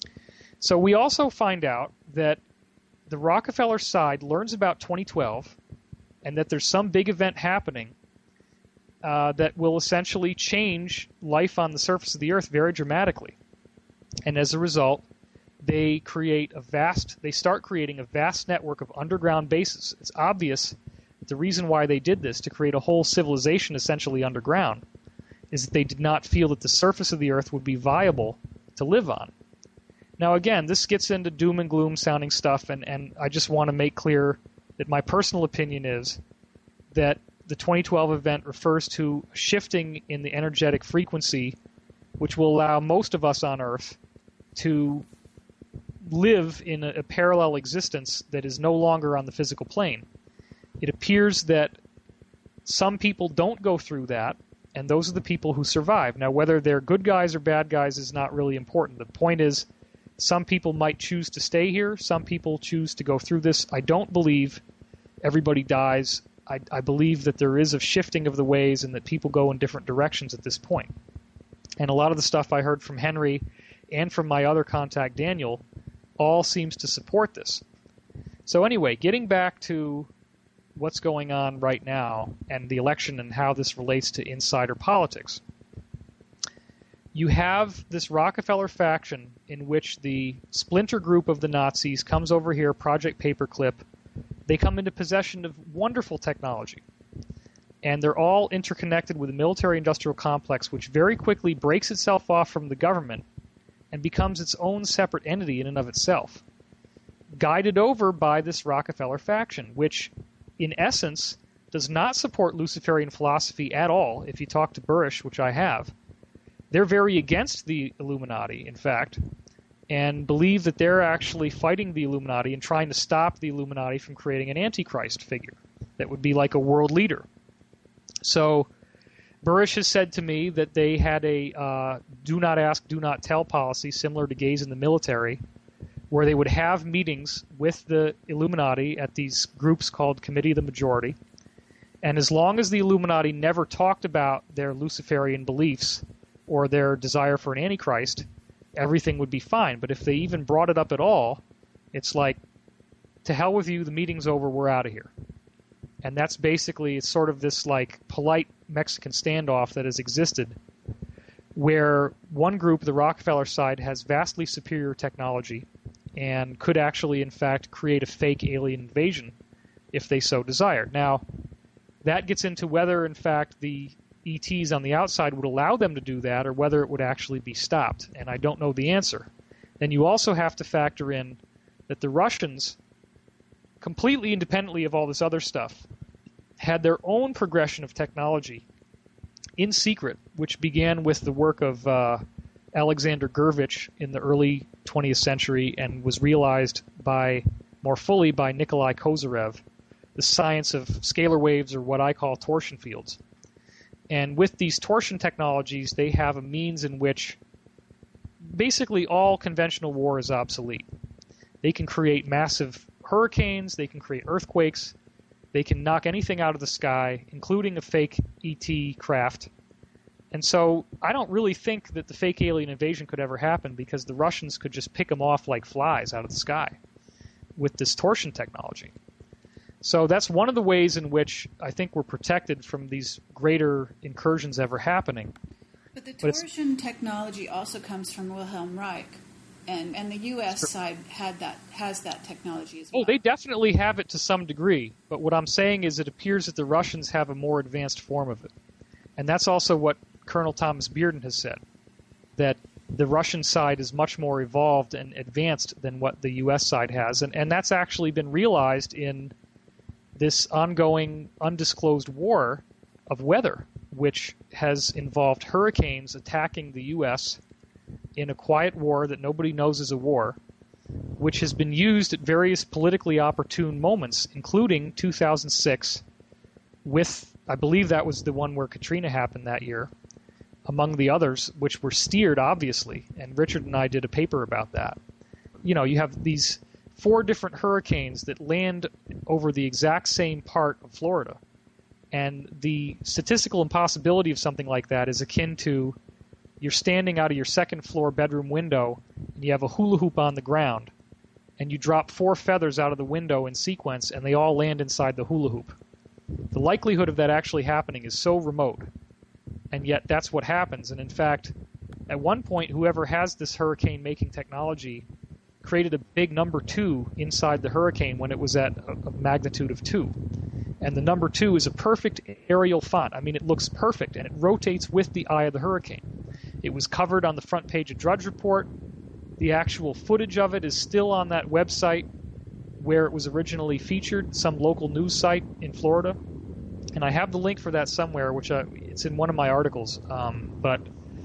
So we also find out that the Rockefeller side learns about twenty twelve and that there's some big event happening uh, that will essentially change life on the surface of the Earth very dramatically. And as a result, they create a vast, they start creating a vast network of underground bases. It's obvious that the reason why they did this, to create a whole civilization essentially underground, is that they did not feel that the surface of the Earth would be viable to live on. Now again, this gets into doom and gloom sounding stuff, and, and I just want to make clear that my personal opinion is that the twenty twelve event refers to a shifting in the energetic frequency, which will allow most of us on Earth to live in a, a parallel existence that is no longer on the physical plane. It appears that some people don't go through that, and those are the people who survive. Now, whether they're good guys or bad guys is not really important. The point is, some people might choose to stay here. Some people choose to go through this. I don't believe everybody dies. I, I believe that there is a shifting of the ways and that people go in different directions at this point. And a lot of the stuff I heard from Henry and from my other contact, Daniel, all seems to support this. So anyway, getting back to what's going on right now and the election and how this relates to insider politics. You have this Rockefeller faction in which the splinter group of the Nazis comes over here, Project Paperclip. They come into possession of wonderful technology. And they're all interconnected with a military-industrial complex which very quickly breaks itself off from the government and becomes its own separate entity in and of itself, guided over by this Rockefeller faction, which, in essence, does not support Luciferian philosophy at all. If you talk to Burish, which I have, they're very against the Illuminati, in fact, and believe that they're actually fighting the Illuminati and trying to stop the Illuminati from creating an Antichrist figure that would be like a world leader. So Burish has said to me that they had a uh, do not ask, do not tell policy similar to gays in the military, where they would have meetings with the Illuminati at these groups called Committee of the Majority. And as long as the Illuminati never talked about their Luciferian beliefs or their desire for an Antichrist, everything would be fine. But if they even brought it up at all, it's like, to hell with you, the meeting's over, we're out of here. And that's basically, it's sort of this like polite Mexican standoff that has existed, where one group, the Rockefeller side, has vastly superior technology and could actually, in fact, create a fake alien invasion if they so desire. Now, that gets into whether, in fact, the E Ts on the outside would allow them to do that or whether it would actually be stopped, and I don't know the answer. Then you also have to factor in that the Russians, completely independently of all this other stuff, had their own progression of technology in secret, which began with the work of uh, Alexander Gurvich in the early twentieth century and was realized by more fully by Nikolai Kozyrev, the science of scalar waves, or what I call torsion fields. And with these torsion technologies, they have a means in which basically all conventional war is obsolete. They can create massive hurricanes, they can create earthquakes, they can knock anything out of the sky, including a fake E T craft. And so I don't really think that the fake alien invasion could ever happen because the Russians could just pick them off like flies out of the sky with this torsion technology. So that's one of the ways in which I think we're protected from these greater incursions ever happening. But the torsion but technology also comes from Wilhelm Reich. And and the U S side had that has that technology as well. Oh, they definitely have it to some degree. But what I'm saying is it appears that the Russians have a more advanced form of it. And that's also what Colonel Thomas Bearden has said, that the Russian side is much more evolved and advanced than what the U S side has. And, and that's actually been realized in this ongoing undisclosed war of weather, which has involved hurricanes attacking the U S in a quiet war that nobody knows is a war, which has been used at various politically opportune moments, including two thousand six with, I believe that was the one where Katrina happened that year, among the others, which were steered, obviously, and Richard and I did a paper about that. You know, you have these four different hurricanes that land over the exact same part of Florida, and the statistical impossibility of something like that is akin to you're standing out of your second floor bedroom window and you have a hula hoop on the ground and you drop four feathers out of the window in sequence and they all land inside the hula hoop. The likelihood of that actually happening is so remote, and yet that's what happens. And in fact, at one point, whoever has this hurricane making technology created a big number two inside the hurricane when it was at a, a magnitude of two. And the number two is a perfect aerial font. I mean, it looks perfect, and it rotates with the eye of the hurricane. It was covered on the front page of Drudge Report. The actual footage of it is still on that website where it was originally featured, some local news site in Florida. And I have the link for that somewhere, which I, it's in one of my articles. Um, but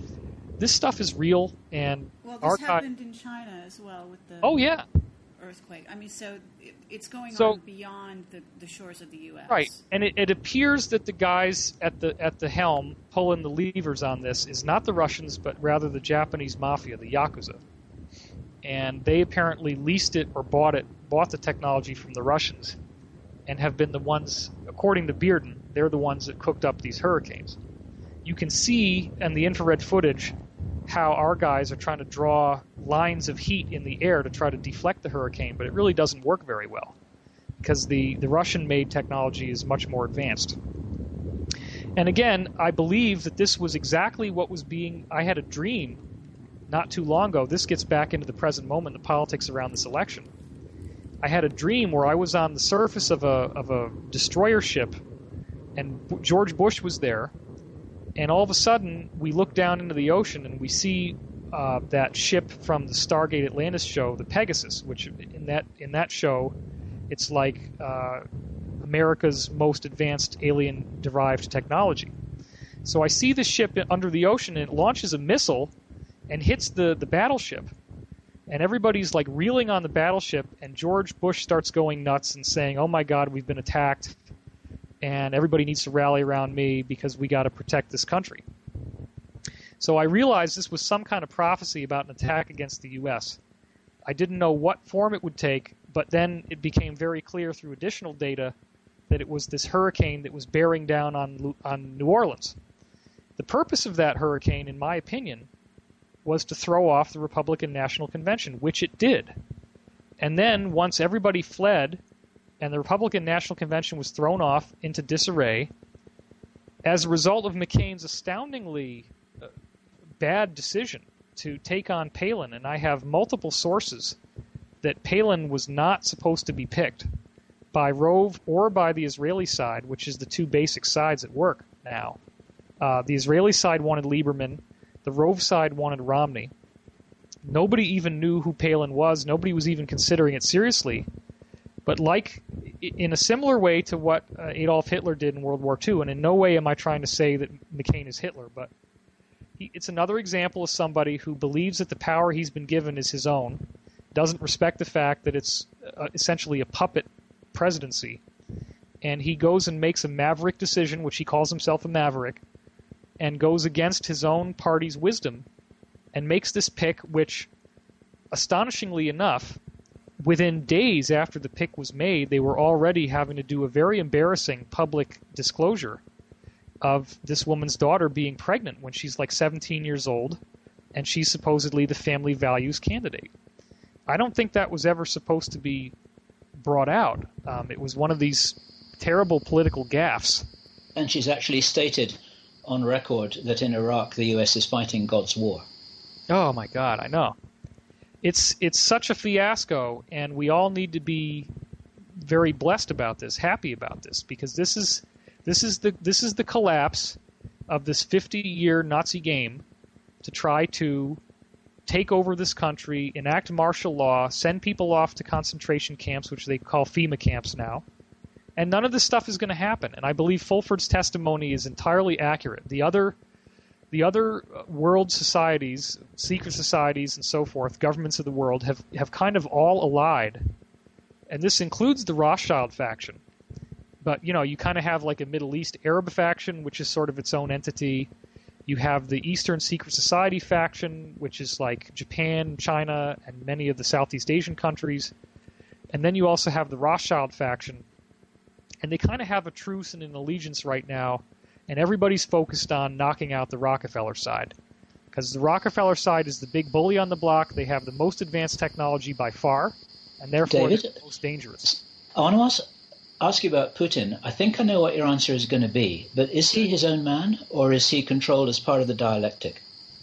this stuff is real, and well, this archive- happened in China as well with the oh yeah earthquake. I mean, so it, it's going so, on beyond the, the shores of the U S. Right, and it, it appears that the guys at the at the helm pulling the levers on this is not the Russians, but rather the Japanese mafia, the Yakuza. and they apparently leased it or bought it, bought the technology from the Russians, and have been the ones, according to Bearden, they're the ones that cooked up these hurricanes. You can see in the infrared footage how our guys are trying to draw lines of heat in the air to try to deflect the hurricane, but it really doesn't work very well because the, the Russian-made technology is much more advanced. And again, I believe that this was exactly what was being... I had a dream not too long ago. This gets back into the present moment, the politics around this election. I had a dream where I was on the surface of a of a destroyer ship, and George Bush was there, and all of a sudden we look down into the ocean and we see uh, that ship from the Stargate Atlantis show, the Pegasus, which in that in that show, it's like uh, America's most advanced alien-derived technology. So I see the ship under the ocean, and it launches a missile and hits the, the battleship. And everybody's like reeling on the battleship, and George Bush starts going nuts and saying, oh my God, we've been attacked, and everybody needs to rally around me because we got to protect this country. So I realized this was some kind of prophecy about an attack against the U S. I didn't know what form it would take, but then it became very clear through additional data that it was this hurricane that was bearing down on on New Orleans. The purpose of that hurricane, in my opinion, was to throw off the Republican National Convention, which it did. And then once everybody fled and the Republican National Convention was thrown off into disarray, as a result of McCain's astoundingly uh, bad decision to take on Palin, and I have multiple sources that Palin was not supposed to be picked by Rove or by the Israeli side, which is the two basic sides at work now. Uh, the Israeli side wanted Lieberman. The Rove side wanted Romney. Nobody even knew who Palin was. Nobody was even considering it seriously. But like in a similar way to what uh, Adolf Hitler did in World War Two, and in no way am I trying to say that McCain is Hitler, but he, it's another example of somebody who believes that the power he's been given is his own, doesn't respect the fact that it's uh, essentially a puppet presidency, and he goes and makes a maverick decision, which he calls himself a maverick, and goes against his own party's wisdom and makes this pick, which, astonishingly enough, within days after the pick was made, they were already having to do a very embarrassing public disclosure of this woman's daughter being pregnant when she's like seventeen years old, and she's supposedly the family values candidate. I don't think that was ever supposed to be brought out. Um, it was one of these terrible political gaffes. And she's actually stated on record that in Iraq the U S is fighting God's war. Oh my God, I know. It's it's such a fiasco, and we all need to be very blessed about this, happy about this, because this is this is the this is the collapse of this fifty-year Nazi game to try to take over this country, enact martial law, send people off to concentration camps, which they call FEMA camps now. And none of this stuff is going to happen. And I believe Fulford's testimony is entirely accurate. The other the other world societies, secret societies and so forth, governments of the world, have, have kind of all allied. And this includes the Rothschild faction. But, you know, you kind of have like a Middle East Arab faction, which is sort of its own entity. You have the Eastern Secret Society faction, which is like Japan, China, and many of the Southeast Asian countries. And then you also have the Rothschild faction. And they kind of have a truce and an allegiance right now, and everybody's focused on knocking out the Rockefeller side. Because the Rockefeller side is the big bully on the block. They have the most advanced technology by far, and therefore David, they're the most dangerous. I want to ask, ask you about Putin. I think I know what your answer is going to be, but is he his own man, or is he controlled as part of the dialectic?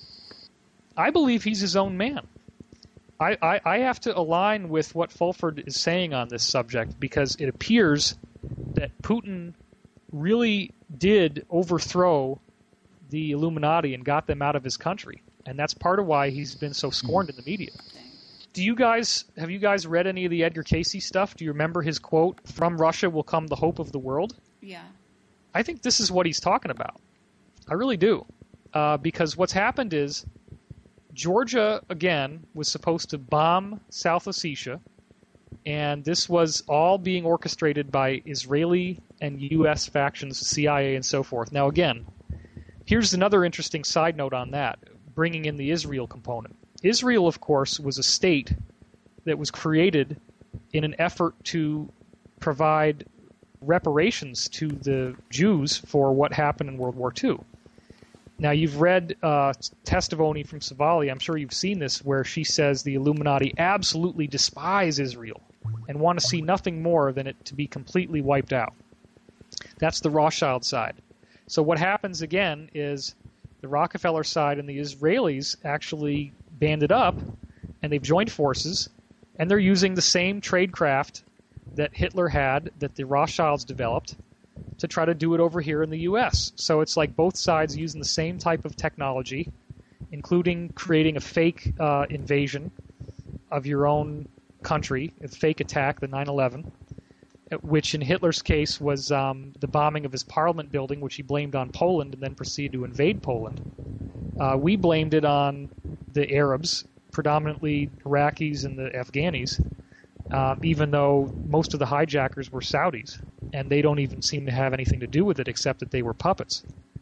I believe he's his own man. I, I, I have to align with what Fulford is saying on this subject, because it appears that Putin really did overthrow the Illuminati and got them out of his country. And that's part of why he's been so scorned in the media. Do you guys, have you guys read any of the Edgar Cayce stuff? Do you remember his quote, "From Russia will come the hope of the world"? Yeah. I think this is what he's talking about. I really do. Uh, because what's happened is Georgia, again, was supposed to bomb South Ossetia, and this was all being orchestrated by Israeli and U S factions, C I A and so forth. Now, again, here's another interesting side note on that, bringing in the Israel component. Israel, of course, was a state that was created in an effort to provide reparations to the Jews for what happened in World War Two. Now, you've read uh, testimony from Savali, I'm sure you've seen this, where she says the Illuminati absolutely despise Israel and want to see nothing more than it to be completely wiped out. That's the Rothschild side. So what happens again is the Rockefeller side and the Israelis actually banded up, and they've joined forces, and they're using the same tradecraft that Hitler had, that the Rothschilds developed, to try to do it over here in the U S. So it's like both sides using the same type of technology, including creating a fake uh, invasion of your own country, a fake attack, the nine eleven, which in Hitler's case was um, the bombing of his parliament building, which he blamed on Poland and then proceeded to invade Poland. Uh, we blamed it on the Arabs, predominantly Iraqis and the Afghanis, uh, even though most of the hijackers were Saudis, and they don't even seem to have anything to do with it except that they were puppets.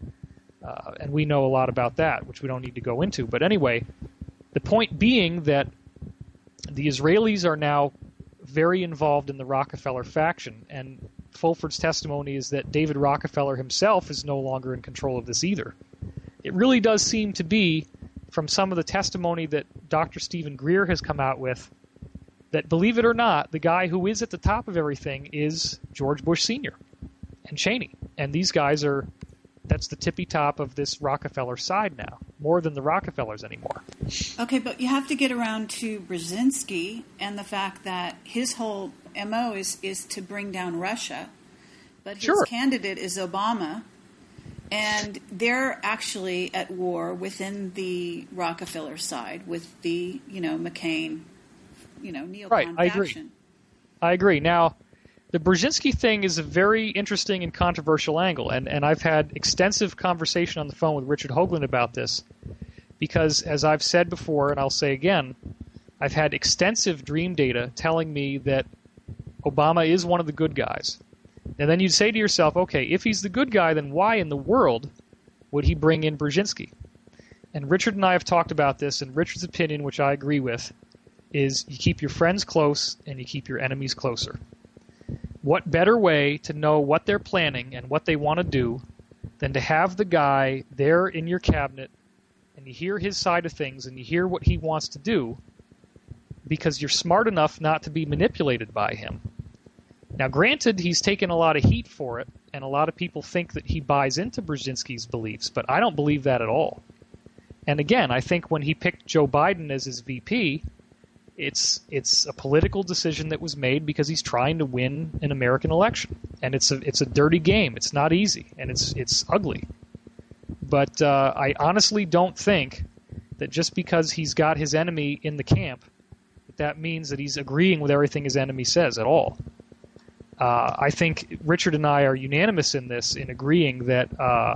Uh, and we know a lot about that, which we don't need to go into. But anyway, the point being that the Israelis are now very involved in the Rockefeller faction, and Fulford's testimony is that David Rockefeller himself is no longer in control of this either. It really does seem to be, from some of the testimony that Doctor Stephen Greer has come out with, that, believe it or not, the guy who is at the top of everything is George Bush Senior and Cheney. And these guys are, that's the tippy top of this Rockefeller side now, more than the Rockefellers anymore. Okay, but you have to get around to Brzezinski and the fact that his whole M O is, is to bring down Russia, but his Sure. candidate is Obama, and they're actually at war within the Rockefeller side with the, you know, McCain, you know, neocon Right, I agree. faction. I agree. Now, the Brzezinski thing is a very interesting and controversial angle, and, and I've had extensive conversation on the phone with Richard Hoagland about this, because as I've said before, and I'll say again, I've had extensive dream data telling me that Obama is one of the good guys. And then you'd say to yourself, okay, if he's the good guy, then why in the world would he bring in Brzezinski? And Richard and I have talked about this, and Richard's opinion, which I agree with, is you keep your friends close and you keep your enemies closer. What better way to know what they're planning and what they want to do than to have the guy there in your cabinet and you hear his side of things and you hear what he wants to do, because you're smart enough not to be manipulated by him. Now, granted, he's taken a lot of heat for it, and a lot of people think that he buys into Brzezinski's beliefs, but I don't believe that at all. And again, I think when he picked Joe Biden as his V P, it's it's a political decision that was made because he's trying to win an American election, and it's a it's a dirty game. It's not easy, and it's it's ugly. But uh, I honestly don't think that just because he's got his enemy in the camp, that, that means that he's agreeing with everything his enemy says at all. Uh, I think Richard and I are unanimous in this, in agreeing that uh,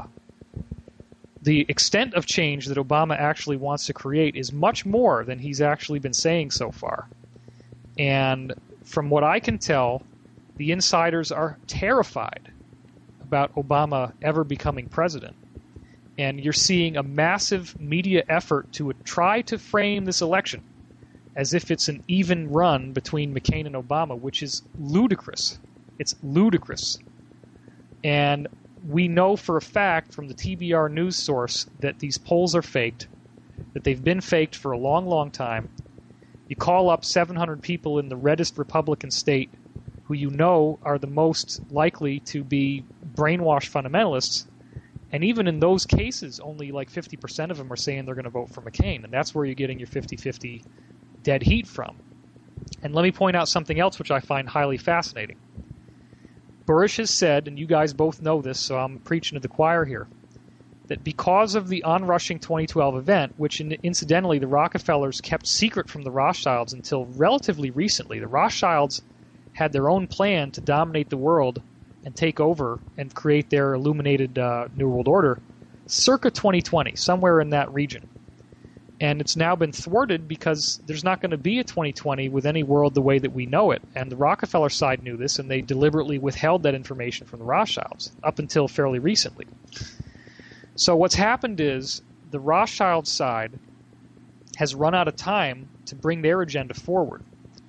the extent of change that Obama actually wants to create is much more than he's actually been saying so far. And from what I can tell, the insiders are terrified about Obama ever becoming president. And you're seeing a massive media effort to try to frame this election as if it's an even run between McCain and Obama, which is ludicrous. It's ludicrous. And we know for a fact from the T B R news source that these polls are faked, that they've been faked for a long, long time. You call up seven hundred people in the reddest Republican state who you know are the most likely to be brainwashed fundamentalists, and even in those cases, only like fifty percent of them are saying they're going to vote for McCain, and that's where you're getting your fifty-fifty dead heat from. And let me point out something else which I find highly fascinating. Burish has said, and you guys both know this, so I'm preaching to the choir here, that because of the onrushing twenty twelve event, which in, incidentally the Rockefellers kept secret from the Rothschilds until relatively recently, the Rothschilds had their own plan to dominate the world and take over and create their illuminated uh, New World Order circa twenty twenty, somewhere in that region. And it's now been thwarted because there's not going to be a twenty twenty with any world the way that we know it. And the Rockefeller side knew this, and they deliberately withheld that information from the Rothschilds up until fairly recently. So what's happened is the Rothschild side has run out of time to bring their agenda forward.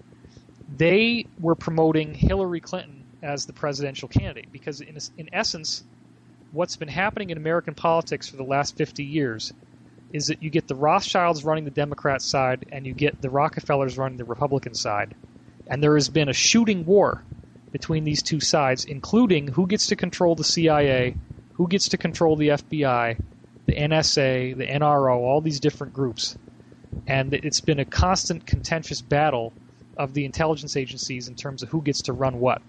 They were promoting Hillary Clinton as the presidential candidate because, in, in essence, what's been happening in American politics for the last fifty years is that you get the Rothschilds running the Democrat side and you get the Rockefellers running the Republican side. And there has been a shooting war between these two sides, including who gets to control the C I A, who gets to control the F B I, the N S A, the N R O, all these different groups. And it's been a constant contentious battle of the intelligence agencies in terms of who gets to run what.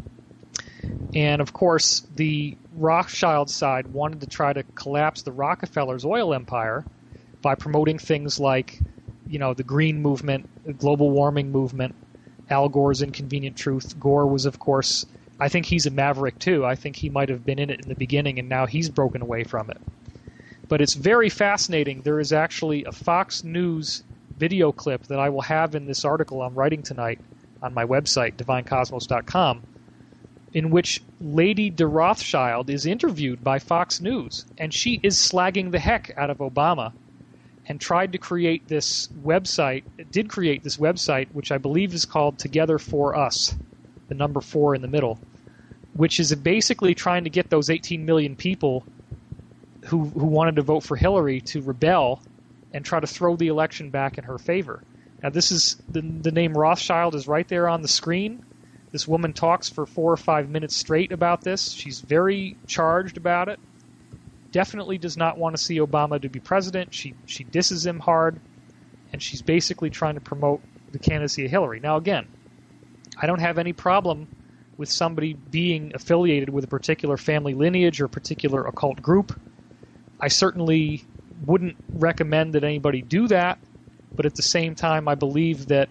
And, of course, the Rothschild side wanted to try to collapse the Rockefellers' oil empire by promoting things like, you know, the green movement, the global warming movement, Al Gore's Inconvenient Truth. Gore was, of course, I think he's a maverick, too. I think he might have been in it in the beginning, and now he's broken away from it. But it's very fascinating. There is actually a Fox News video clip that I will have in this article I'm writing tonight on my website, divine cosmos dot com, in which Lady de Rothschild is interviewed by Fox News, and she is slagging the heck out of Obama and tried to create this website, did create this website, which I believe is called Together for Us, the number four in the middle, which is basically trying to get those eighteen million people who, who wanted to vote for Hillary to rebel and try to throw the election back in her favor. Now, this is the, the name Rothschild is right there on the screen. This woman talks for four or five minutes straight about this. She's very charged about it. Definitely does not want to see Obama to be president. She she disses him hard, and she's basically trying to promote the candidacy of Hillary. Now, again, I don't have any problem with somebody being affiliated with a particular family lineage or a particular occult group. I certainly wouldn't recommend that anybody do that, but at the same time, I believe that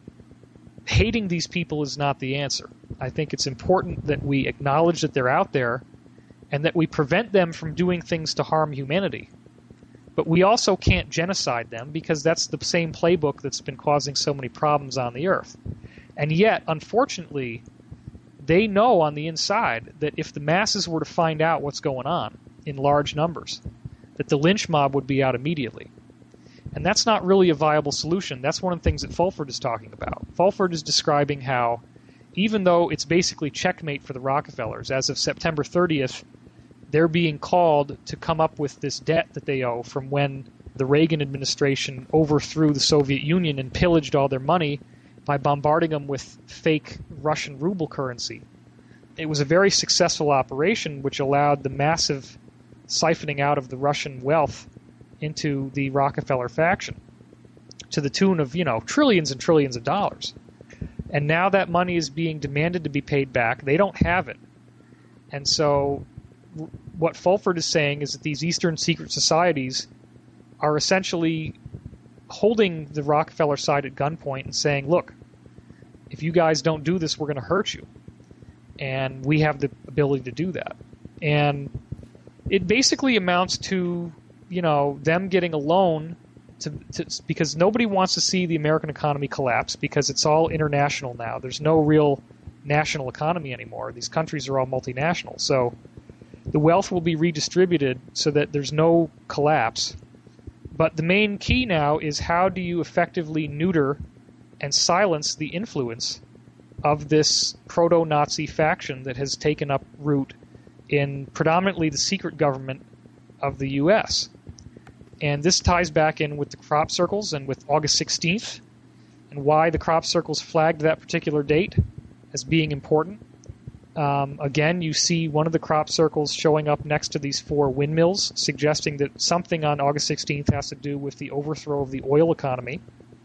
hating these people is not the answer. I think it's important that we acknowledge that they're out there and that we prevent them from doing things to harm humanity. But we also can't genocide them because that's the same playbook that's been causing so many problems on the earth. And yet, unfortunately, they know on the inside that if the masses were to find out what's going on in large numbers, that the lynch mob would be out immediately. And that's not really a viable solution. That's one of the things that Fulford is talking about. Fulford is describing how, even though it's basically checkmate for the Rockefellers, as of September thirtieth, they're being called to come up with this debt that they owe from when the Reagan administration overthrew the Soviet Union and pillaged all their money by bombarding them with fake Russian ruble currency. It was a very successful operation which allowed the massive siphoning out of the Russian wealth into the Rockefeller faction to the tune of, you know, trillions and trillions of dollars. And now that money is being demanded to be paid back. They don't have it. And so what Fulford is saying is that these Eastern secret societies are essentially holding the Rockefeller side at gunpoint and saying, look, if you guys don't do this, we're going to hurt you. And we have the ability to do that. And it basically amounts to, you know, them getting a loan to, to because nobody wants to see the American economy collapse because it's all international now. There's no real national economy anymore. These countries are all multinational. So the wealth will be redistributed so that there's no collapse. But the main key now is how do you effectively neuter and silence the influence of this proto-Nazi faction that has taken up root in predominantly the secret government of the U S. And this ties back in with the crop circles and with August sixteenth and why the crop circles flagged that particular date as being important. Um, again, you see one of the crop circles showing up next to these four windmills, suggesting that something on August sixteenth has to do with the overthrow of the oil economy.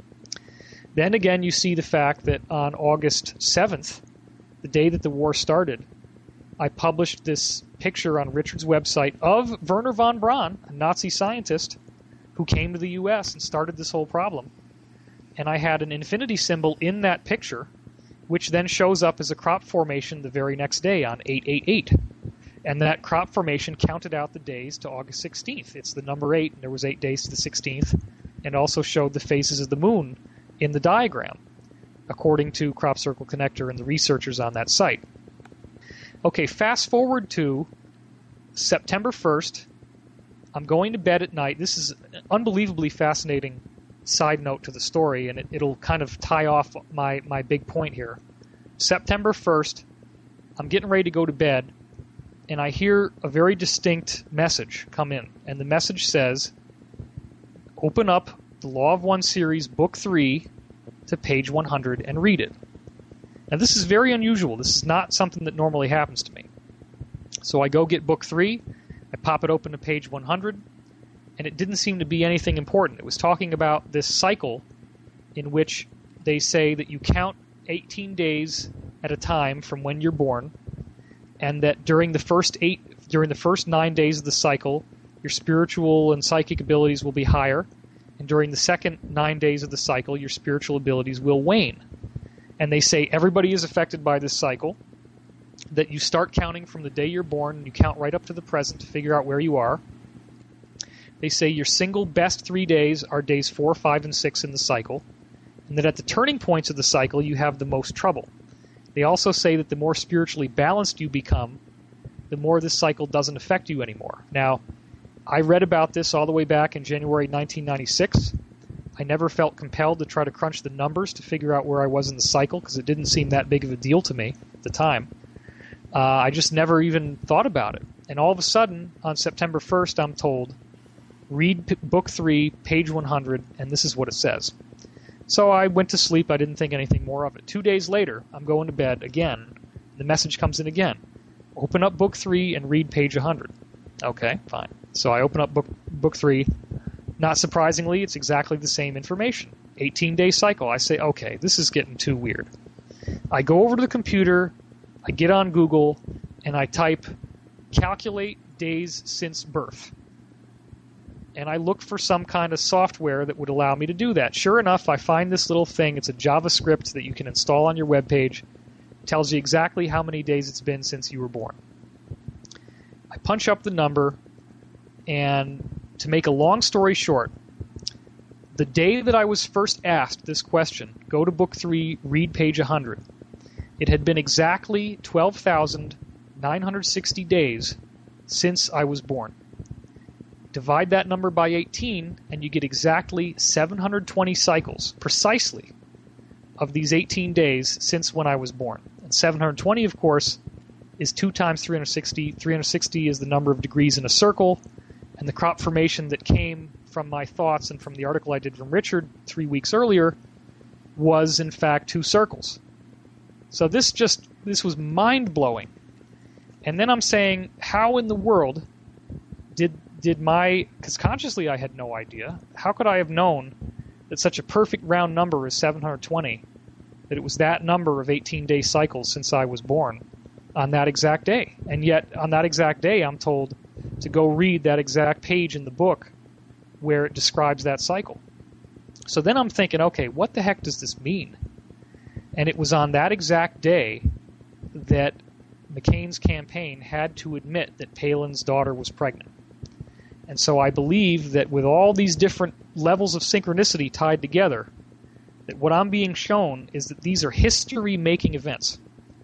Then again, you see the fact that on August seventh, the day that the war started, I published this picture on Richard's website of Wernher von Braun, a Nazi scientist who came to the U S and started this whole problem. And I had an infinity symbol in that picture, which then shows up as a crop formation the very next day on eight eight eight. And that crop formation counted out the days to August sixteenth. It's the number eight, and there was eight days to the sixteenth, and also showed the phases of the moon in the diagram, according to Crop Circle Connector and the researchers on that site. Okay, fast forward to September first. I'm going to bed at night. This is an unbelievably fascinating side note to the story, and it, it'll kind of tie off my, my big point here. September first, I'm getting ready to go to bed, and I hear a very distinct message come in. And the message says, open up the Law of One series, book three, to page one hundred and read it. Now, this is very unusual. This is not something that normally happens to me. So I go get book three, I pop it open to page one hundred, and it didn't seem to be anything important. It was talking about this cycle in which they say that you count eighteen days at a time from when you're born, and that during the first eight, during the first nine days of the cycle, your spiritual and psychic abilities will be higher, and during the second nine days of the cycle, your spiritual abilities will wane. And they say everybody is affected by this cycle, that you start counting from the day you're born, and you count right up to the present to figure out where you are. They say your single best three days are days four, five, and six in the cycle, and that at the turning points of the cycle, you have the most trouble. They also say that the more spiritually balanced you become, the more this cycle doesn't affect you anymore. Now, I read about this all the way back in January nineteen ninety-six. I never felt compelled to try to crunch the numbers to figure out where I was in the cycle because it didn't seem that big of a deal to me at the time. Uh, I just never even thought about it. And all of a sudden, on September first, I'm told, read p- book three, page one hundred, and this is what it says. So I went to sleep. I didn't think anything more of it. Two days later, I'm going to bed again. The message comes in again. Open up book three and read page one hundred. Okay, fine. So I open up book book three. Not surprisingly, it's exactly the same information. eighteen-day cycle. I say, okay, this is getting too weird. I go over to the computer, I get on Google, and I type calculate days since birth. And I look for some kind of software that would allow me to do that. Sure enough, I find this little thing. It's a JavaScript that you can install on your web page. It tells you exactly how many days it's been since you were born. I punch up the number, and to make a long story short, the day that I was first asked this question, go to book three, read page one hundred, it had been exactly twelve thousand nine hundred sixty days since I was born. Divide that number by eighteen, and you get exactly seven hundred twenty cycles, precisely, of these eighteen days since when I was born. And seven hundred twenty, of course, is two times three hundred sixty. three hundred sixty is the number of degrees in a circle, and the crop formation that came from my thoughts and from the article I did from Richard three weeks earlier was, in fact, two circles. So this just, this was mind-blowing. And then I'm saying, how in the world did did my, because consciously I had no idea, how could I have known that such a perfect round number as seven hundred twenty, that it was that number of eighteen-day cycles since I was born on that exact day? And yet, on that exact day, I'm told to go read that exact page in the book where it describes that cycle. So then I'm thinking, okay, what the heck does this mean? And it was on that exact day that McCain's campaign had to admit that Palin's daughter was pregnant. And so I believe that with all these different levels of synchronicity tied together, that what I'm being shown is that these are history-making events.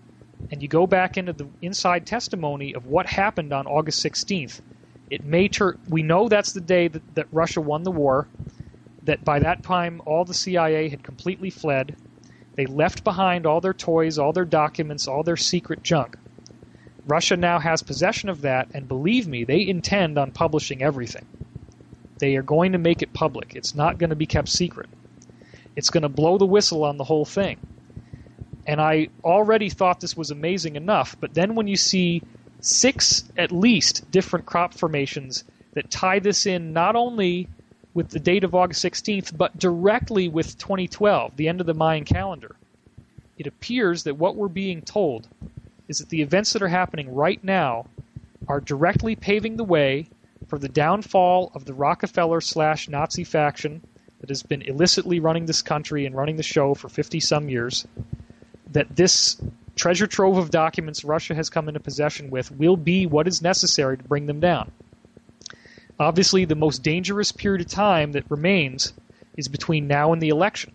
And you go back into the inside testimony of what happened on August sixteenth. It may tur- we know that's the day that, that Russia won the war, that by that time all the C I A had completely fled. They left behind all their toys, all their documents, all their secret junk. Russia now has possession of that, and believe me, they intend on publishing everything. They are going to make it public. It's not going to be kept secret. It's going to blow the whistle on the whole thing. And I already thought this was amazing enough, but then when you see six, at least, different crop formations that tie this in not only with the date of August sixteenth, but directly with twenty twelve, the end of the Mayan calendar, it appears that what we're being told is that the events that are happening right now are directly paving the way for the downfall of the Rockefeller slash Nazi faction that has been illicitly running this country and running the show for fifty-some years, that this treasure trove of documents Russia has come into possession with will be what is necessary to bring them down. Obviously, the most dangerous period of time that remains is between now and the election,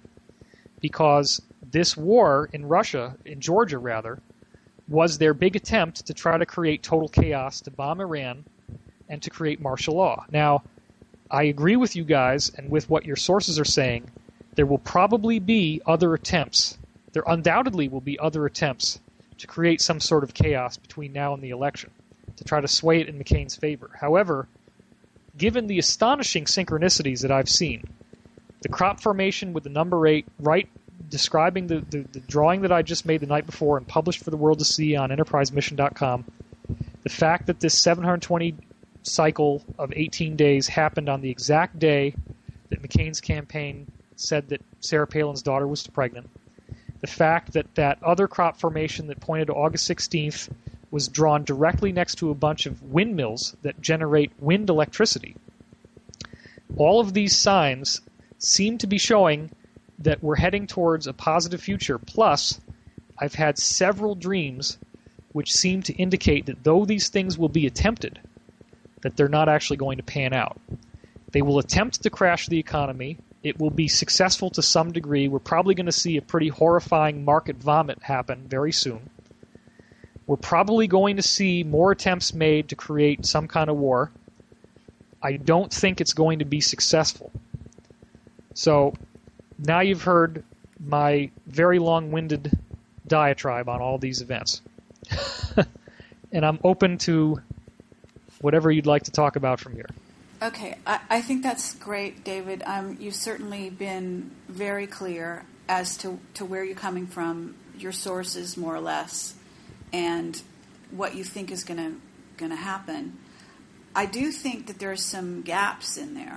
because this war in Russia, in Georgia rather, was their big attempt to try to create total chaos, to bomb Iran, and to create martial law. Now, I agree with you guys and with what your sources are saying. There will probably be other attempts. There undoubtedly will be other attempts to create some sort of chaos between now and the election, to try to sway it in McCain's favor. However, given the astonishing synchronicities that I've seen, the crop formation with the number eight, right, describing the, the, the drawing that I just made the night before and published for the world to see on enterprise mission dot com, the fact that this seven hundred twenty cycle of eighteen days happened on the exact day that McCain's campaign said that Sarah Palin's daughter was pregnant, the fact that that other crop formation that pointed to August sixteenth was drawn directly next to a bunch of windmills that generate wind electricity. All of these signs seem to be showing that we're heading towards a positive future. Plus, I've had several dreams which seem to indicate that though these things will be attempted, that they're not actually going to pan out. They will attempt to crash the economy. It will be successful to some degree. We're probably going to see a pretty horrifying market vomit happen very soon. We're probably going to see more attempts made to create some kind of war. I don't think it's going to be successful. So now you've heard my very long-winded diatribe on all these events. And I'm open to whatever you'd like to talk about from here. Okay, I, I think that's great, David. Um, you've certainly been very clear as to, to where you're coming from, your sources more or less, and what you think is going to going to happen. I do think that there are some gaps in there,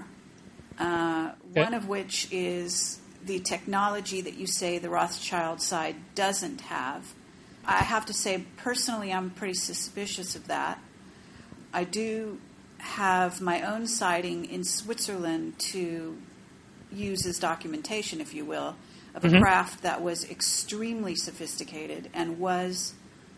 uh, okay. one of which is the technology that you say the Rothschild side doesn't have. I have to say, personally, I'm pretty suspicious of that. I do have my own sighting in Switzerland to use as documentation, if you will, of a mm-hmm. craft that was extremely sophisticated and was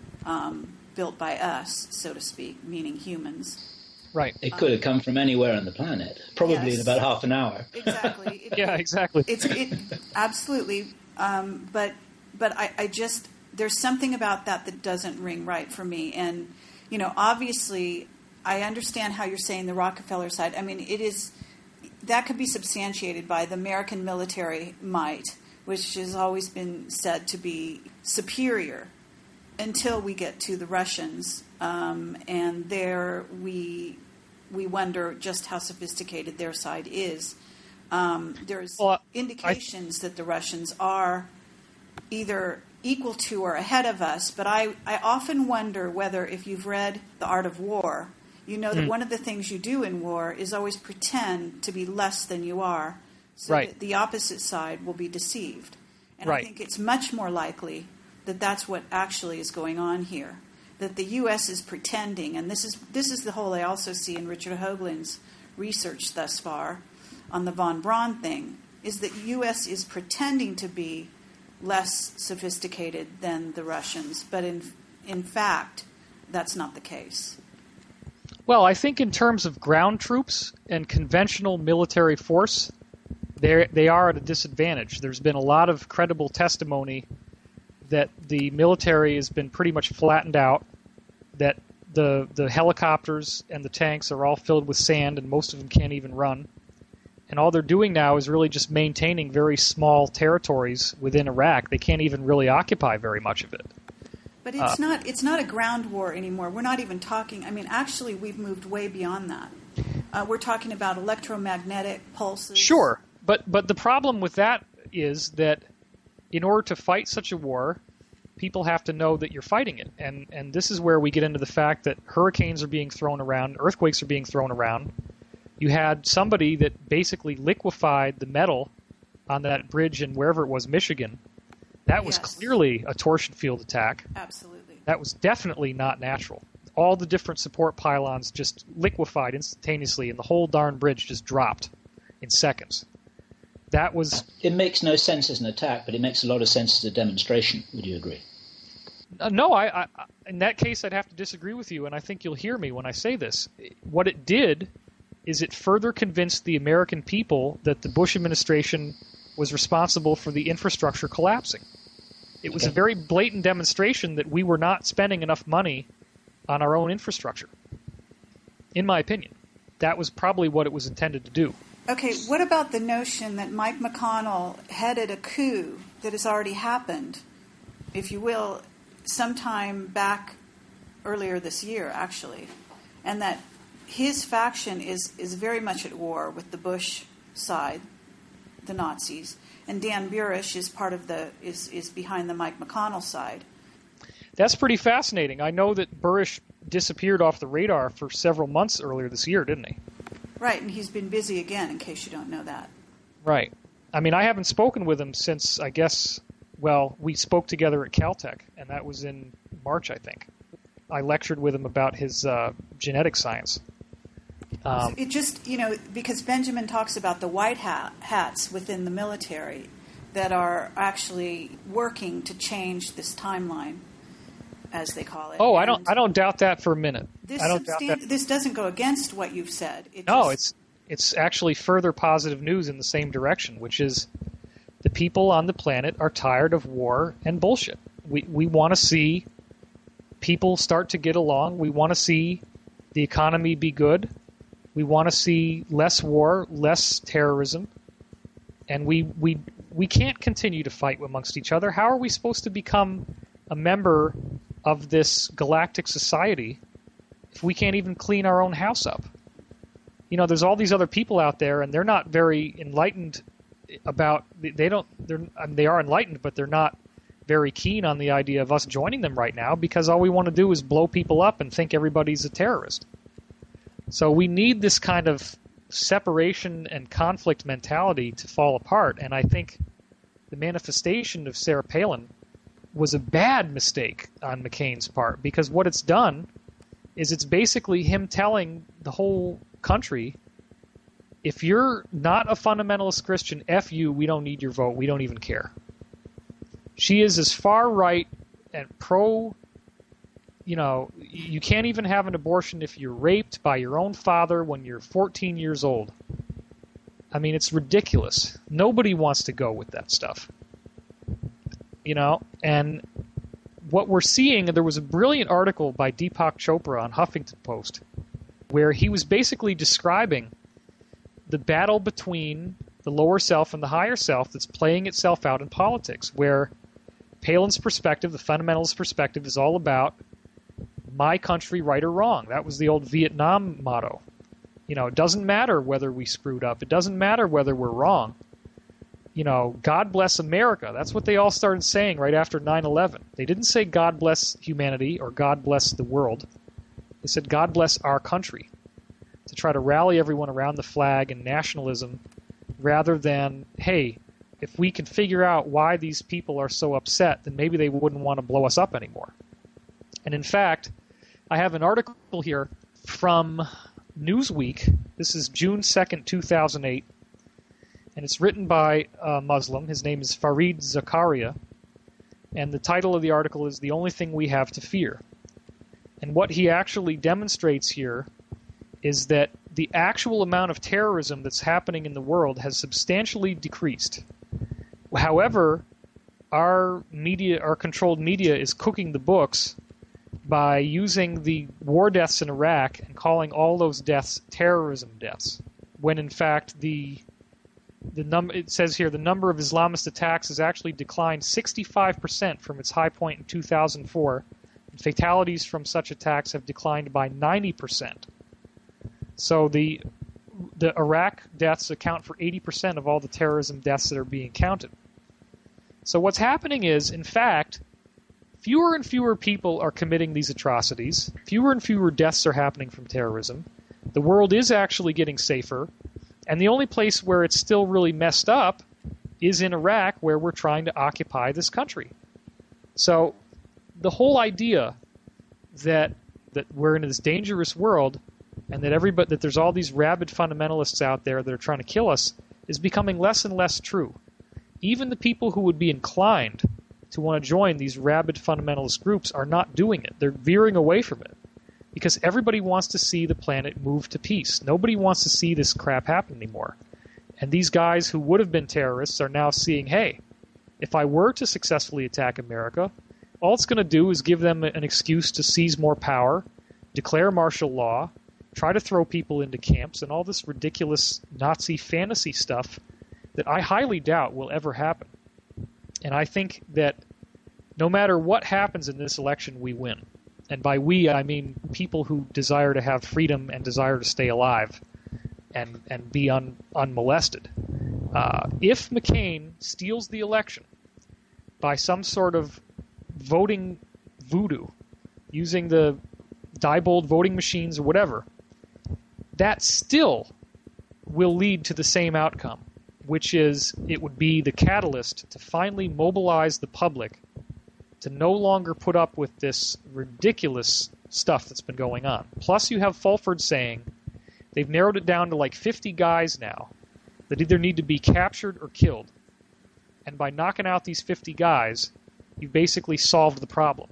um, built by us, so to speak, meaning humans. Right. It could have come from anywhere on the planet, probably Yes. in about half an hour. Exactly. It, Yeah, exactly. It's it absolutely, um, but but I, I just there's something about that that doesn't ring right for me. And you know, obviously, I understand how you're saying the Rockefeller side. I mean, it is that could be substantiated by the American military might, which has always been said to be superior until we get to the Russians, um, and there we we wonder just how sophisticated their side is. Um, there's well, indications I, that the Russians are either equal to or ahead of us, but I, I often wonder whether, if you've read The Art of War, you know that mm. one of the things you do in war is always pretend to be less than you are, so right. that the opposite side will be deceived. And right. I think it's much more likely that that's what actually is going on here, that the U S is pretending, and this is this is the whole I also see in Richard Hoagland's research thus far on the von Braun thing, is that U S is pretending to be less sophisticated than the Russians, but in in fact, that's not the case. Well, I think in terms of ground troops and conventional military force, they they are at a disadvantage. There's been a lot of credible testimony that the military has been pretty much flattened out, that the the helicopters and the tanks are all filled with sand and most of them can't even run. And all they're doing now is really just maintaining very small territories within Iraq. They can't even really occupy very much of it. But it's uh, not it's not a ground war anymore. We're not even talking, I mean, actually we've moved way beyond that. Uh, we're talking about electromagnetic pulses. Sure, but but the problem with that is that in order to fight such a war, people have to know that you're fighting it. And and this is where we get into the fact that hurricanes are being thrown around, earthquakes are being thrown around. You had somebody that basically liquefied the metal on that bridge in wherever it was, Michigan. That was Yes. clearly a torsion field attack. Absolutely. That was definitely not natural. All the different support pylons just liquefied instantaneously, and the whole darn bridge just dropped in seconds. That was... It makes no sense as an attack, but it makes a lot of sense as a demonstration. Would you agree? Uh, no, I, I, in that case, I'd have to disagree with you, and I think you'll hear me when I say this. What it did is it further convinced the American people that the Bush administration was responsible for the infrastructure collapsing. It was Okay. a very blatant demonstration that we were not spending enough money on our own infrastructure, in my opinion. that was probably what it was intended to do. Okay, what about the notion that Mike McConnell headed a coup that has already happened, if you will, sometime back earlier this year, actually, and that his faction is, is very much at war with the Bush side, the Nazis, and Dan Burish is part of the is, is behind the Mike McConnell side. That's pretty fascinating. I know that Burish disappeared off the radar for several months earlier this year, didn't he? Right, and he's been busy again, in case you don't know that. Right. I mean, I haven't spoken with him since, I guess, well, we spoke together at Caltech, and that was in March, I think. I lectured with him about his uh, genetic science. Um, it just, you know, because Benjamin talks about the white hat, hats within the military that are actually working to change this timeline, as they call it. Oh, and I don't I don't doubt that for a minute. This, I don't doubt substan- that. This doesn't go against what you've said. It no, just, it's it's actually further positive news in the same direction, which is the people on the planet are tired of war and bullshit. We we want to see people start to get along. We want to see the economy be good. We want to see less war, less terrorism, and we we we can't continue to fight amongst each other. How are we supposed to become a member of this galactic society if we can't even clean our own house up? You know, there's all these other people out there, and they're not very enlightened about. They don't. They're. I mean, they are enlightened, but they're not very keen on the idea of us joining them right now, because all we want to do is blow people up and think everybody's a terrorist. So we need this kind of separation and conflict mentality to fall apart, and I think the manifestation of Sarah Palin was a bad mistake on McCain's part, because what it's done is it's basically him telling the whole country, if you're not a fundamentalist Christian, F you, we don't need your vote, we don't even care. She is as far right and pro, you know, you can't even have an abortion if you're raped by your own father when you're fourteen years old. I mean, it's ridiculous. Nobody wants to go with that stuff. You know, and what we're seeing, there was a brilliant article by Deepak Chopra on Huffington Post where he was basically describing the battle between the lower self and the higher self that's playing itself out in politics, where Palin's perspective, the fundamentalist perspective, is all about my country, right or wrong. That was the old Vietnam motto. You know, it doesn't matter whether we screwed up. It doesn't matter whether we're wrong. You know, God bless America. That's what they all started saying right after nine eleven. They didn't say God bless humanity or God bless the world. They said God bless our country, to try to rally everyone around the flag and nationalism, rather than, hey, if we can figure out why these people are so upset, then maybe they wouldn't want to blow us up anymore. And in fact, I have an article here from Newsweek. This is June second, two thousand eight. And it's written by a Muslim. His name is Fareed Zakaria. And the title of the article is "The Only Thing We Have to Fear." And what he actually demonstrates here is that the actual amount of terrorism that's happening in the world has substantially decreased. However, our media, our controlled media, is cooking the books by using the war deaths in Iraq and calling all those deaths terrorism deaths, when in fact the the num it says here the number of Islamist attacks has actually declined sixty-five percent from its high point in two thousand four. And fatalities from such attacks have declined by ninety percent. So the the Iraq deaths account for eighty percent of all the terrorism deaths that are being counted. So what's happening is, in fact, fewer and fewer people are committing these atrocities. Fewer and fewer deaths are happening from terrorism. The world is actually getting safer. And the only place where it's still really messed up is in Iraq, where we're trying to occupy this country. So the whole idea that that we're in this dangerous world and that everybody, that there's all these rabid fundamentalists out there that are trying to kill us is becoming less and less true. Even the people who would be inclined to want to join these rabid fundamentalist groups are not doing it. They're veering away from it because everybody wants to see the planet move to peace. Nobody wants to see this crap happen anymore. And these guys who would have been terrorists are now seeing, hey, if I were to successfully attack America, all it's going to do is give them an excuse to seize more power, declare martial law, try to throw people into camps, and all this ridiculous Nazi fantasy stuff that I highly doubt will ever happen. And I think that no matter what happens in this election, we win. And by we, I mean people who desire to have freedom and desire to stay alive and, and be un, unmolested. Uh, if McCain steals the election by some sort of voting voodoo, using the Diebold voting machines or whatever, that still will lead to the same outcome, which is it would be the catalyst to finally mobilize the public to no longer put up with this ridiculous stuff that's been going on. Plus, you have Fulford saying they've narrowed it down to like fifty guys now that either need to be captured or killed. And by knocking out these fifty guys, you've basically solved the problem.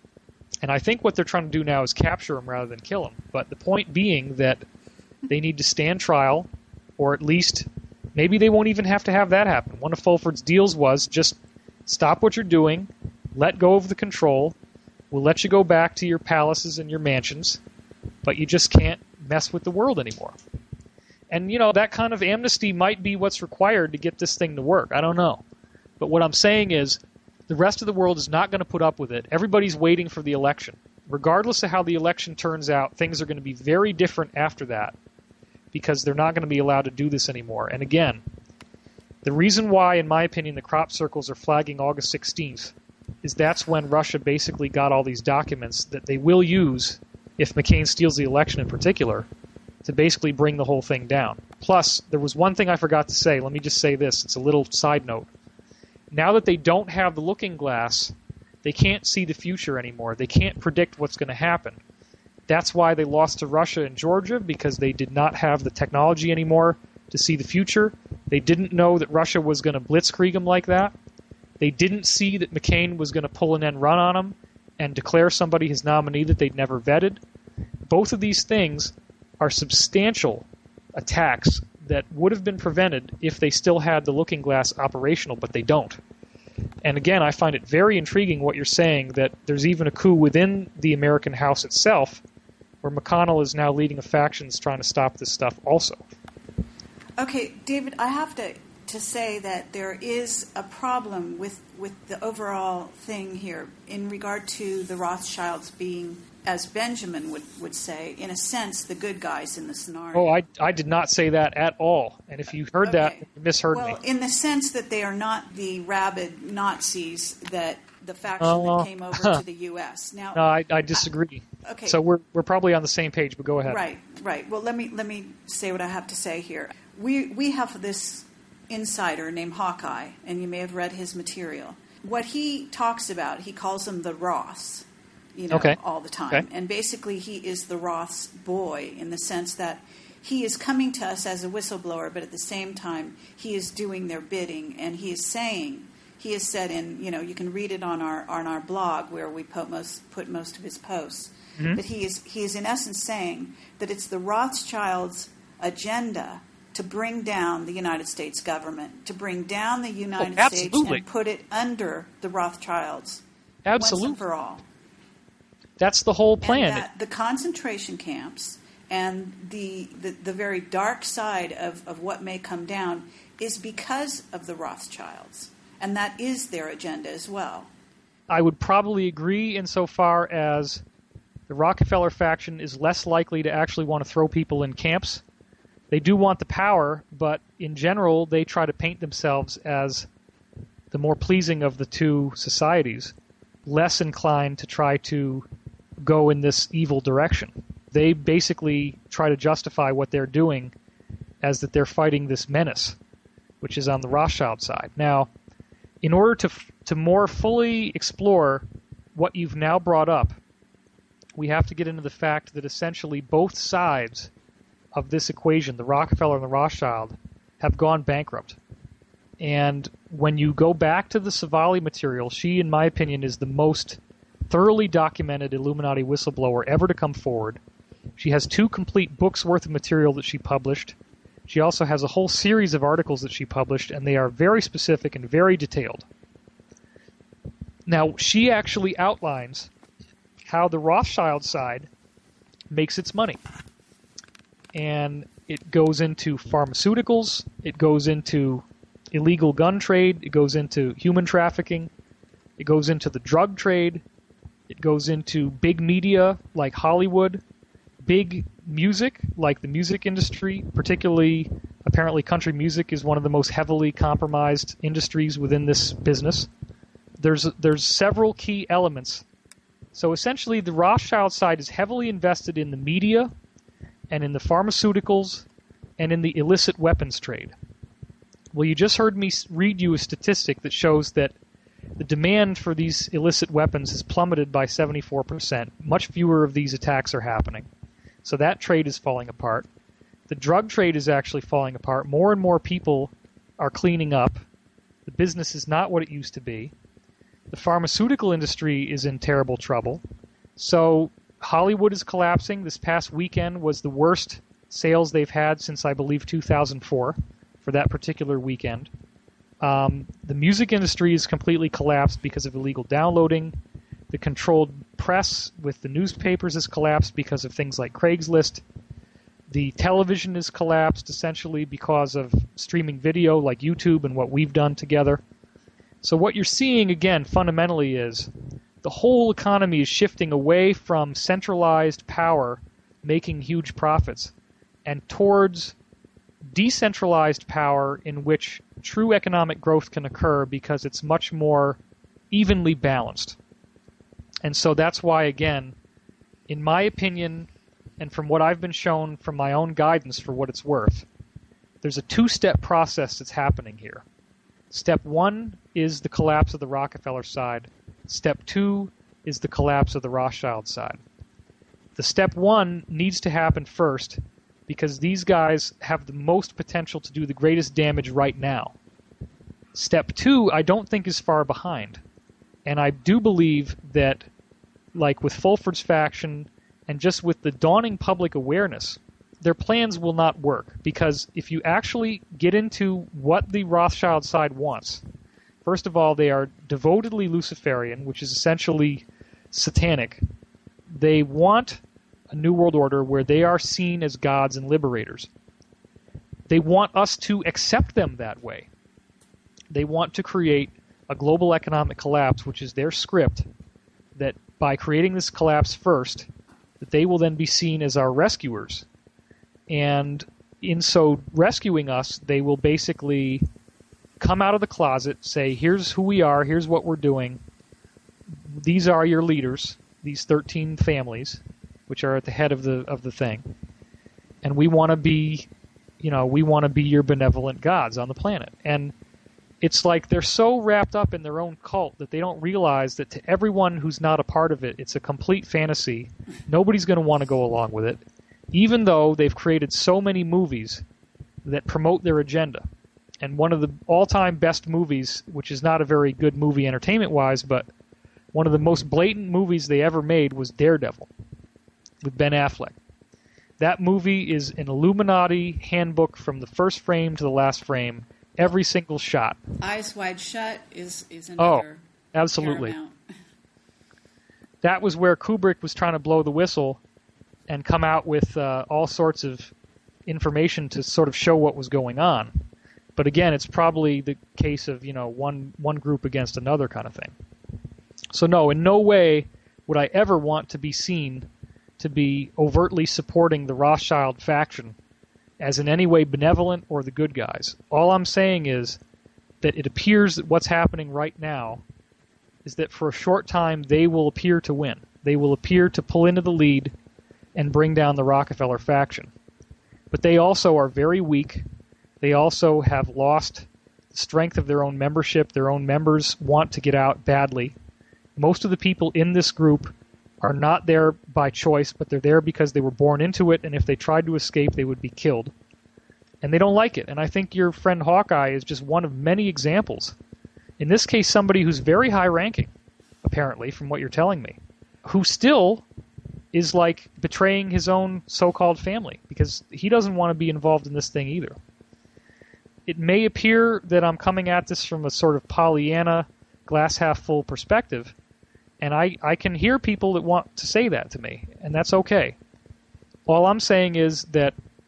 And I think what they're trying to do now is capture them rather than kill them. But the point being that they need to stand trial, or at least maybe they won't even have to have that happen. One of Fulford's deals was just stop what you're doing, let go of the control, we'll let you go back to your palaces and your mansions, but you just can't mess with the world anymore. And, you know, that kind of amnesty might be what's required to get this thing to work. I don't know. But what I'm saying is the rest of the world is not going to put up with it. Everybody's waiting for the election. Regardless of how the election turns out, things are going to be very different after that because they're not going to be allowed to do this anymore. And again, the reason why, in my opinion, the crop circles are flagging August sixteenth is that's when Russia basically got all these documents that they will use, if McCain steals the election in particular, to basically bring the whole thing down. Plus, there was one thing I forgot to say. Let me just say this. It's a little side note. Now that they don't have the looking glass, they can't see the future anymore. They can't predict what's going to happen. That's why they lost to Russia and Georgia, because they did not have the technology anymore to see the future. They didn't know that Russia was going to blitzkrieg them like that. They didn't see that McCain was going to pull an end run on them and declare somebody his nominee that they'd never vetted. Both of these things are substantial attacks that would have been prevented if they still had the looking glass operational, but they don't. And again, I find it very intriguing what you're saying, that there's even a coup within the American House itself, where McConnell is now leading a faction that's trying to stop this stuff also. Okay, David, I have to, to say that there is a problem with, with the overall thing here in regard to the Rothschilds being, as Benjamin would, would say, in a sense, the good guys in the scenario. Oh, I, I did not say that at all. And if you heard okay. that, you misheard well, me. Well, in the sense that they are not the rabid Nazis that the faction uh, that came over to the U S. Now, no, I, I disagree. I, okay. So we're we're probably on the same page, but go ahead. Right, right. Well, let me let me say what I have to say here. We we have this insider named Hawkeye, and you may have read his material. What he talks about, he calls them the Roths. You know, okay. all the time. Okay. And basically he is the Roth's boy in the sense that he is coming to us as a whistleblower, but at the same time he is doing their bidding, and he is saying, he has said in, you know, you can read it on our on our blog where we put most put most of his posts, mm-hmm. but he is he is in essence saying that it's the Rothschilds' agenda to bring down the United States government, to bring down the United oh, States and put it under the Rothschilds absolutely. once and for all. That's the whole plan. And that the concentration camps and the, the, the very dark side of, of what may come down is because of the Rothschilds. And that is their agenda as well. I would probably agree insofar as the Rockefeller faction is less likely to actually want to throw people in camps. They do want the power, but in general they try to paint themselves as the more pleasing of the two societies, less inclined to try to go in this evil direction. They basically try to justify what they're doing as that they're fighting this menace, which is on the Rothschild side. Now, in order to to more fully explore what you've now brought up, we have to get into the fact that essentially both sides of this equation, the Rockefeller and the Rothschild, have gone bankrupt. And when you go back to the Savali material, she, in my opinion, is the most thoroughly documented Illuminati whistleblower ever to come forward. She has two complete books worth of material that she published. She also has a whole series of articles that she published, and they are very specific and very detailed. Now, she actually outlines how the Rothschild side makes its money. and it goes into pharmaceuticals, it goes into illegal gun trade, it goes into human trafficking, it goes into the drug trade, it goes into big media like Hollywood, big music like the music industry, particularly apparently country music is one of the most heavily compromised industries within this business. There's there's several key elements. So essentially the Rothschild side is heavily invested in the media and in the pharmaceuticals and in the illicit weapons trade. Well, you just heard me read you a statistic that shows that the demand for these illicit weapons has plummeted by seventy-four percent. Much fewer of these attacks are happening. So that trade is falling apart. The drug trade is actually falling apart. More and more people are cleaning up. The business is not what it used to be. The pharmaceutical industry is in terrible trouble. So Hollywood is collapsing. This past weekend was the worst sales they've had since, I believe, two thousand four for that particular weekend. Um, the music industry is completely collapsed because of illegal downloading. The controlled press with the newspapers has collapsed because of things like Craigslist. The television is collapsed essentially because of streaming video like YouTube and what we've done together. So what you're seeing, again, fundamentally is the whole economy is shifting away from centralized power making huge profits and towards decentralized power in which true economic growth can occur because it's much more evenly balanced. And so that's why, again, in my opinion, and from what I've been shown from my own guidance for what it's worth, there's a two-step process that's happening here. Step one is the collapse of the Rockefeller side. Step two is the collapse of the Rothschild side. The step one needs to happen first because these guys have the most potential to do the greatest damage right now. Step two, I don't think is far behind. And I do believe that, like with Fulford's faction and just with the dawning public awareness, their plans will not work. Because if you actually get into what the Rothschild side wants, first of all, they are devotedly Luciferian, which is essentially satanic. They want a new world order where they are seen as gods and liberators. They want us to accept them that way. They want to create a global economic collapse, which is their script, that by creating this collapse first, that they will then be seen as our rescuers. And in so rescuing us, they will basically come out of the closet, say, here's who we are, here's what we're doing. These are your leaders, these thirteen families, which are at the head of the of the thing. And we want to be, you know, we want to be your benevolent gods on the planet. And it's like they're so wrapped up in their own cult that they don't realize that to everyone who's not a part of it, it's a complete fantasy. Nobody's going to want to go along with it, even though they've created so many movies that promote their agenda. And one of the all-time best movies, which is not a very good movie entertainment-wise, but one of the most blatant movies they ever made was Daredevil with Ben Affleck. That movie is an Illuminati handbook from the first frame to the last frame, every single shot. Eyes Wide Shut is, is another Oh, absolutely. Paramount. That was where Kubrick was trying to blow the whistle and come out with uh, all sorts of information to sort of show what was going on. But again, it's probably the case of, you know, one one group against another kind of thing. So no, in no way would I ever want to be seen to be overtly supporting the Rothschild faction as in any way benevolent or the good guys. All I'm saying is that it appears that what's happening right now is that for a short time they will appear to win. They will appear to pull into the lead and bring down the Rockefeller faction. But they also are very weak. They also have lost the strength of their own membership. Their own members want to get out badly. Most of the people in this group are not there by choice, but they're there because they were born into it, and if they tried to escape, they would be killed. And they don't like it. And I think your friend Hawkeye is just one of many examples. In this case, somebody who's very high-ranking, apparently, from what you're telling me, who still is like betraying his own so-called family because he doesn't want to be involved in this thing either. It may appear that I'm coming at this from a sort of Pollyanna, glass-half-full perspective, and I, I can hear people that want to say that to me, and that's okay. All I'm saying is that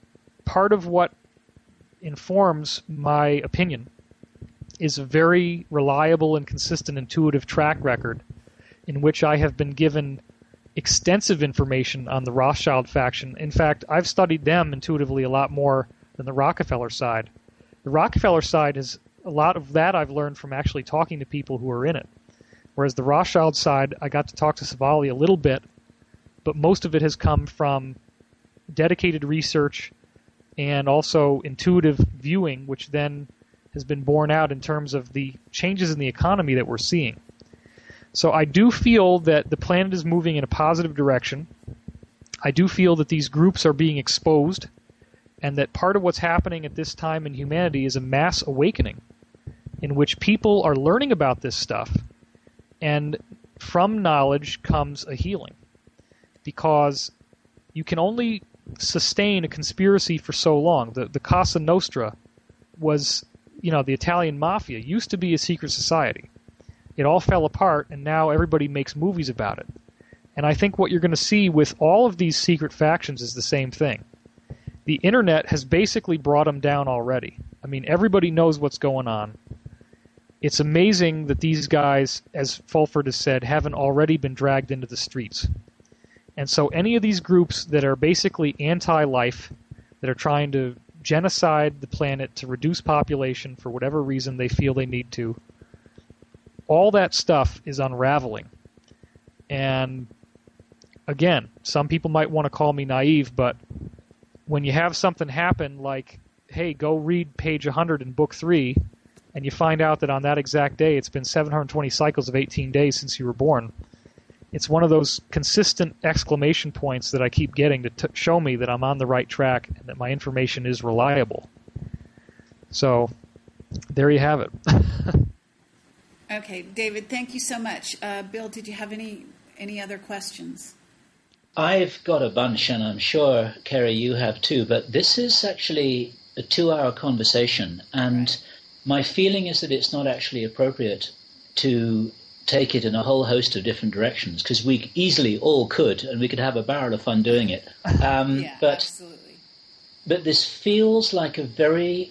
part of what informs my opinion is a very reliable and consistent intuitive track record in which I have been given extensive information on the Rothschild faction. In fact, I've studied them intuitively a lot more than the Rockefeller side. The Rockefeller side is a lot of that I've learned from actually talking to people who are in it. Whereas the Rothschild side, I got to talk to Savali a little bit, but most of it has come from dedicated research and also intuitive viewing, which then has been borne out in terms of the changes in the economy that we're seeing. So I do feel that the planet is moving in a positive direction. I do feel that these groups are being exposed, and that part of what's happening at this time in humanity is a mass awakening in which people are learning about this stuff, and from knowledge comes a healing. Because you can only sustain a conspiracy for so long. The, the Cosa Nostra was, you know, the Italian mafia, used to be a secret society. It all fell apart, and now everybody makes movies about it. And I think what you're going to see with all of these secret factions is the same thing. The internet has basically brought them down already. I mean, everybody knows what's going on. It's amazing that these guys, as Fulford has said, haven't already been dragged into the streets. And so any of these groups that are basically anti-life, that are trying to genocide the planet to reduce population for whatever reason they feel they need to, all that stuff is unraveling. And again, some people might want to call me naive, but when you have something happen like, hey, go read page one hundred in book three, and you find out that on that exact day it's been seven hundred twenty cycles of eighteen days since you were born, it's one of those consistent exclamation points that I keep getting to t- show me that I'm on the right track and that my information is reliable. So there you have it. Okay, David, thank you so much. Uh, Bill, did you have any any other questions? I've got a bunch, and I'm sure, Kerry, you have too, but this is actually a two-hour conversation, and right. My feeling is that it's not actually appropriate to take it in a whole host of different directions, because we easily all could, and we could have a barrel of fun doing it. Um, yeah, but, absolutely. But this feels like a very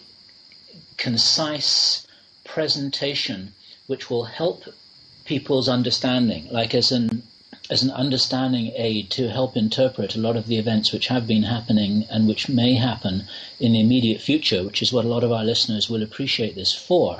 concise presentation which will help people's understanding, like as an as an understanding aid to help interpret a lot of the events which have been happening and which may happen in the immediate future, which is what a lot of our listeners will appreciate this for.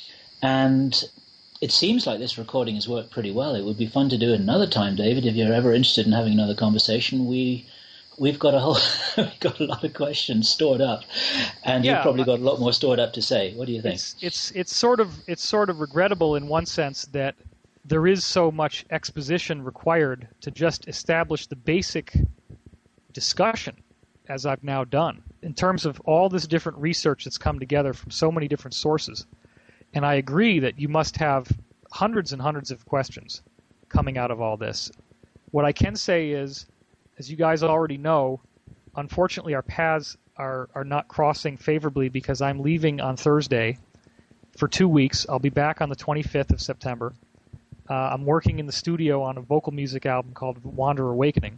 And it seems like this recording has worked pretty well. It would be fun to do it another time, David, if you're ever interested in having another conversation. We we've got a whole we've got a lot of questions stored up, and yeah, you've probably got a lot more stored up to say. What do you think? It's it's it's sort of it's sort of regrettable in one sense that there is so much exposition required to just establish the basic discussion, as I've now done, in terms of all this different research that's come together from so many different sources. And I agree that you must have hundreds and hundreds of questions coming out of all this. What I can say is, as you guys already know, unfortunately our paths are, are not crossing favorably because I'm leaving on Thursday for two weeks. I'll be back on the twenty-fifth of September. Uh, I'm working in the studio on a vocal music album called Wander Awakening.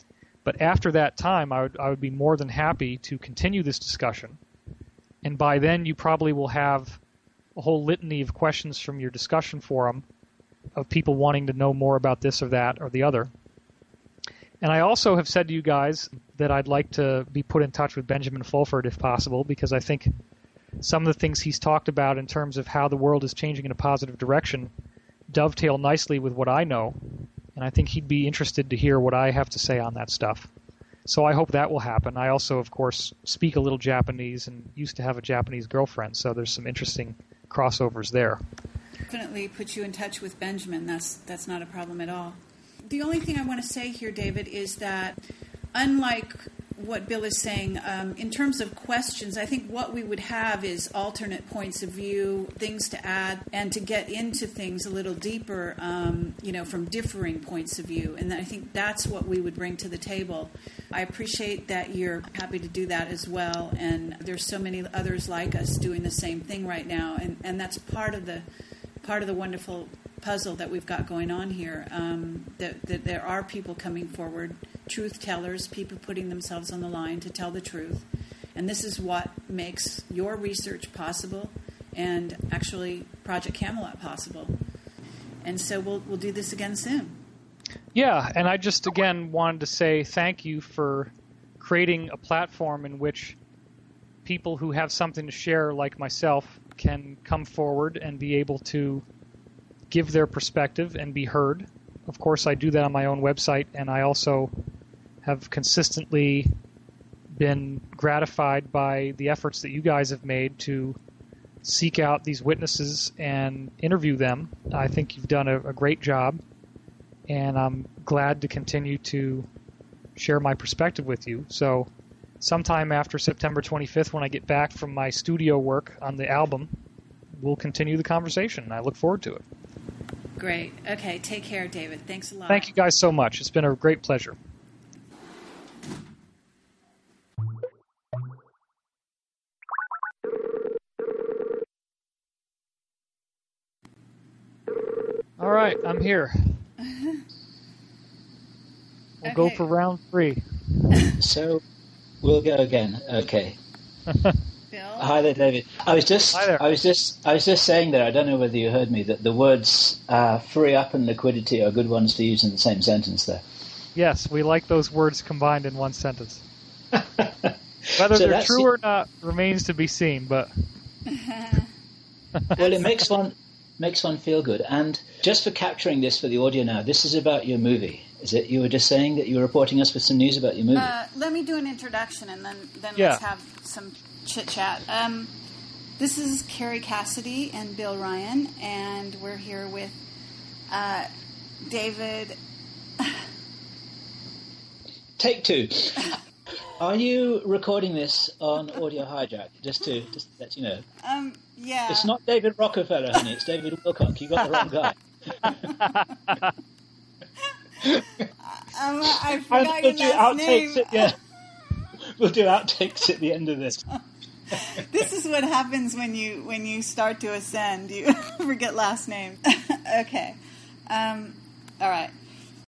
But after that time, I would, I would be more than happy to continue this discussion. And by then, you probably will have a whole litany of questions from your discussion forum of people wanting to know more about this or that or the other. And I also have said to you guys that I'd like to be put in touch with Benjamin Fulford if possible, because I think some of the things he's talked about in terms of how the world is changing in a positive direction dovetail nicely with what I know, and I think he'd be interested to hear what I have to say on that stuff. So I hope that will happen. I also, of course, speak a little Japanese and used to have a Japanese girlfriend, so there's some interesting crossovers there. Definitely put you in touch with Benjamin. That's that's not a problem at all. The only thing I want to say here, David, is that unlike what Bill is saying, um, in terms of questions, I think what we would have is alternate points of view, things to add, and to get into things a little deeper, um, you know, from differing points of view. And I think that's what we would bring to the table. I appreciate that you're happy to do that as well, and there's so many others like us doing the same thing right now, and, and that's part of the part of the wonderful puzzle that we've got going on here, um, that, that there are people coming forward, truth tellers, people putting themselves on the line to tell the truth, And this is what makes your research possible and actually Project Camelot possible. And so we'll we'll do this again soon. Yeah, and I just, again, wanted to say thank you for creating a platform in which people who have something to share, like myself, can come forward and be able to give their perspective and be heard. Of course, I do that on my own website, and I also have consistently been gratified by the efforts that you guys have made to seek out these witnesses and interview them. I think you've done a, a great job, and I'm glad to continue to share my perspective with you. So sometime after September twenty-fifth, when I get back from my studio work on the album, we'll continue the conversation. I look forward to it. Great. Okay, take care, David. Thanks a lot. Thank you guys so much. It's been a great pleasure. All right, I'm here. We'll Okay. go for round three. So we'll go again. Okay. Bill? Hi there, David. I was just, Hi there. I was just, I was just saying there. I don't know whether you heard me that the words uh, "free up" and "liquidity" are good ones to use in the same sentence there. Yes, we like those words combined in one sentence. Whether So they're that's true the- or not remains to be seen, but Well, it makes one makes one feel good. And just for capturing this for the audio now, this is about your movie. Is it? You were just saying that you were reporting us with some news about your movie. Uh, let me do an introduction, and then, then Yeah. let's have some chit-chat. Um, this is Carrie Cassidy and Bill Ryan, and we're here with uh, David. Take two. Are you recording this on Audio Hijack? Just to just to let you know. Um, yeah. It's not David Rockefeller, honey. It's David Wilcock. You got the wrong guy. Um, I forgot we'll your do last outtakes name. at yeah. We'll do outtakes at the end of this. This is what happens when you when you start to ascend. You forget last names. Okay. Um, all right.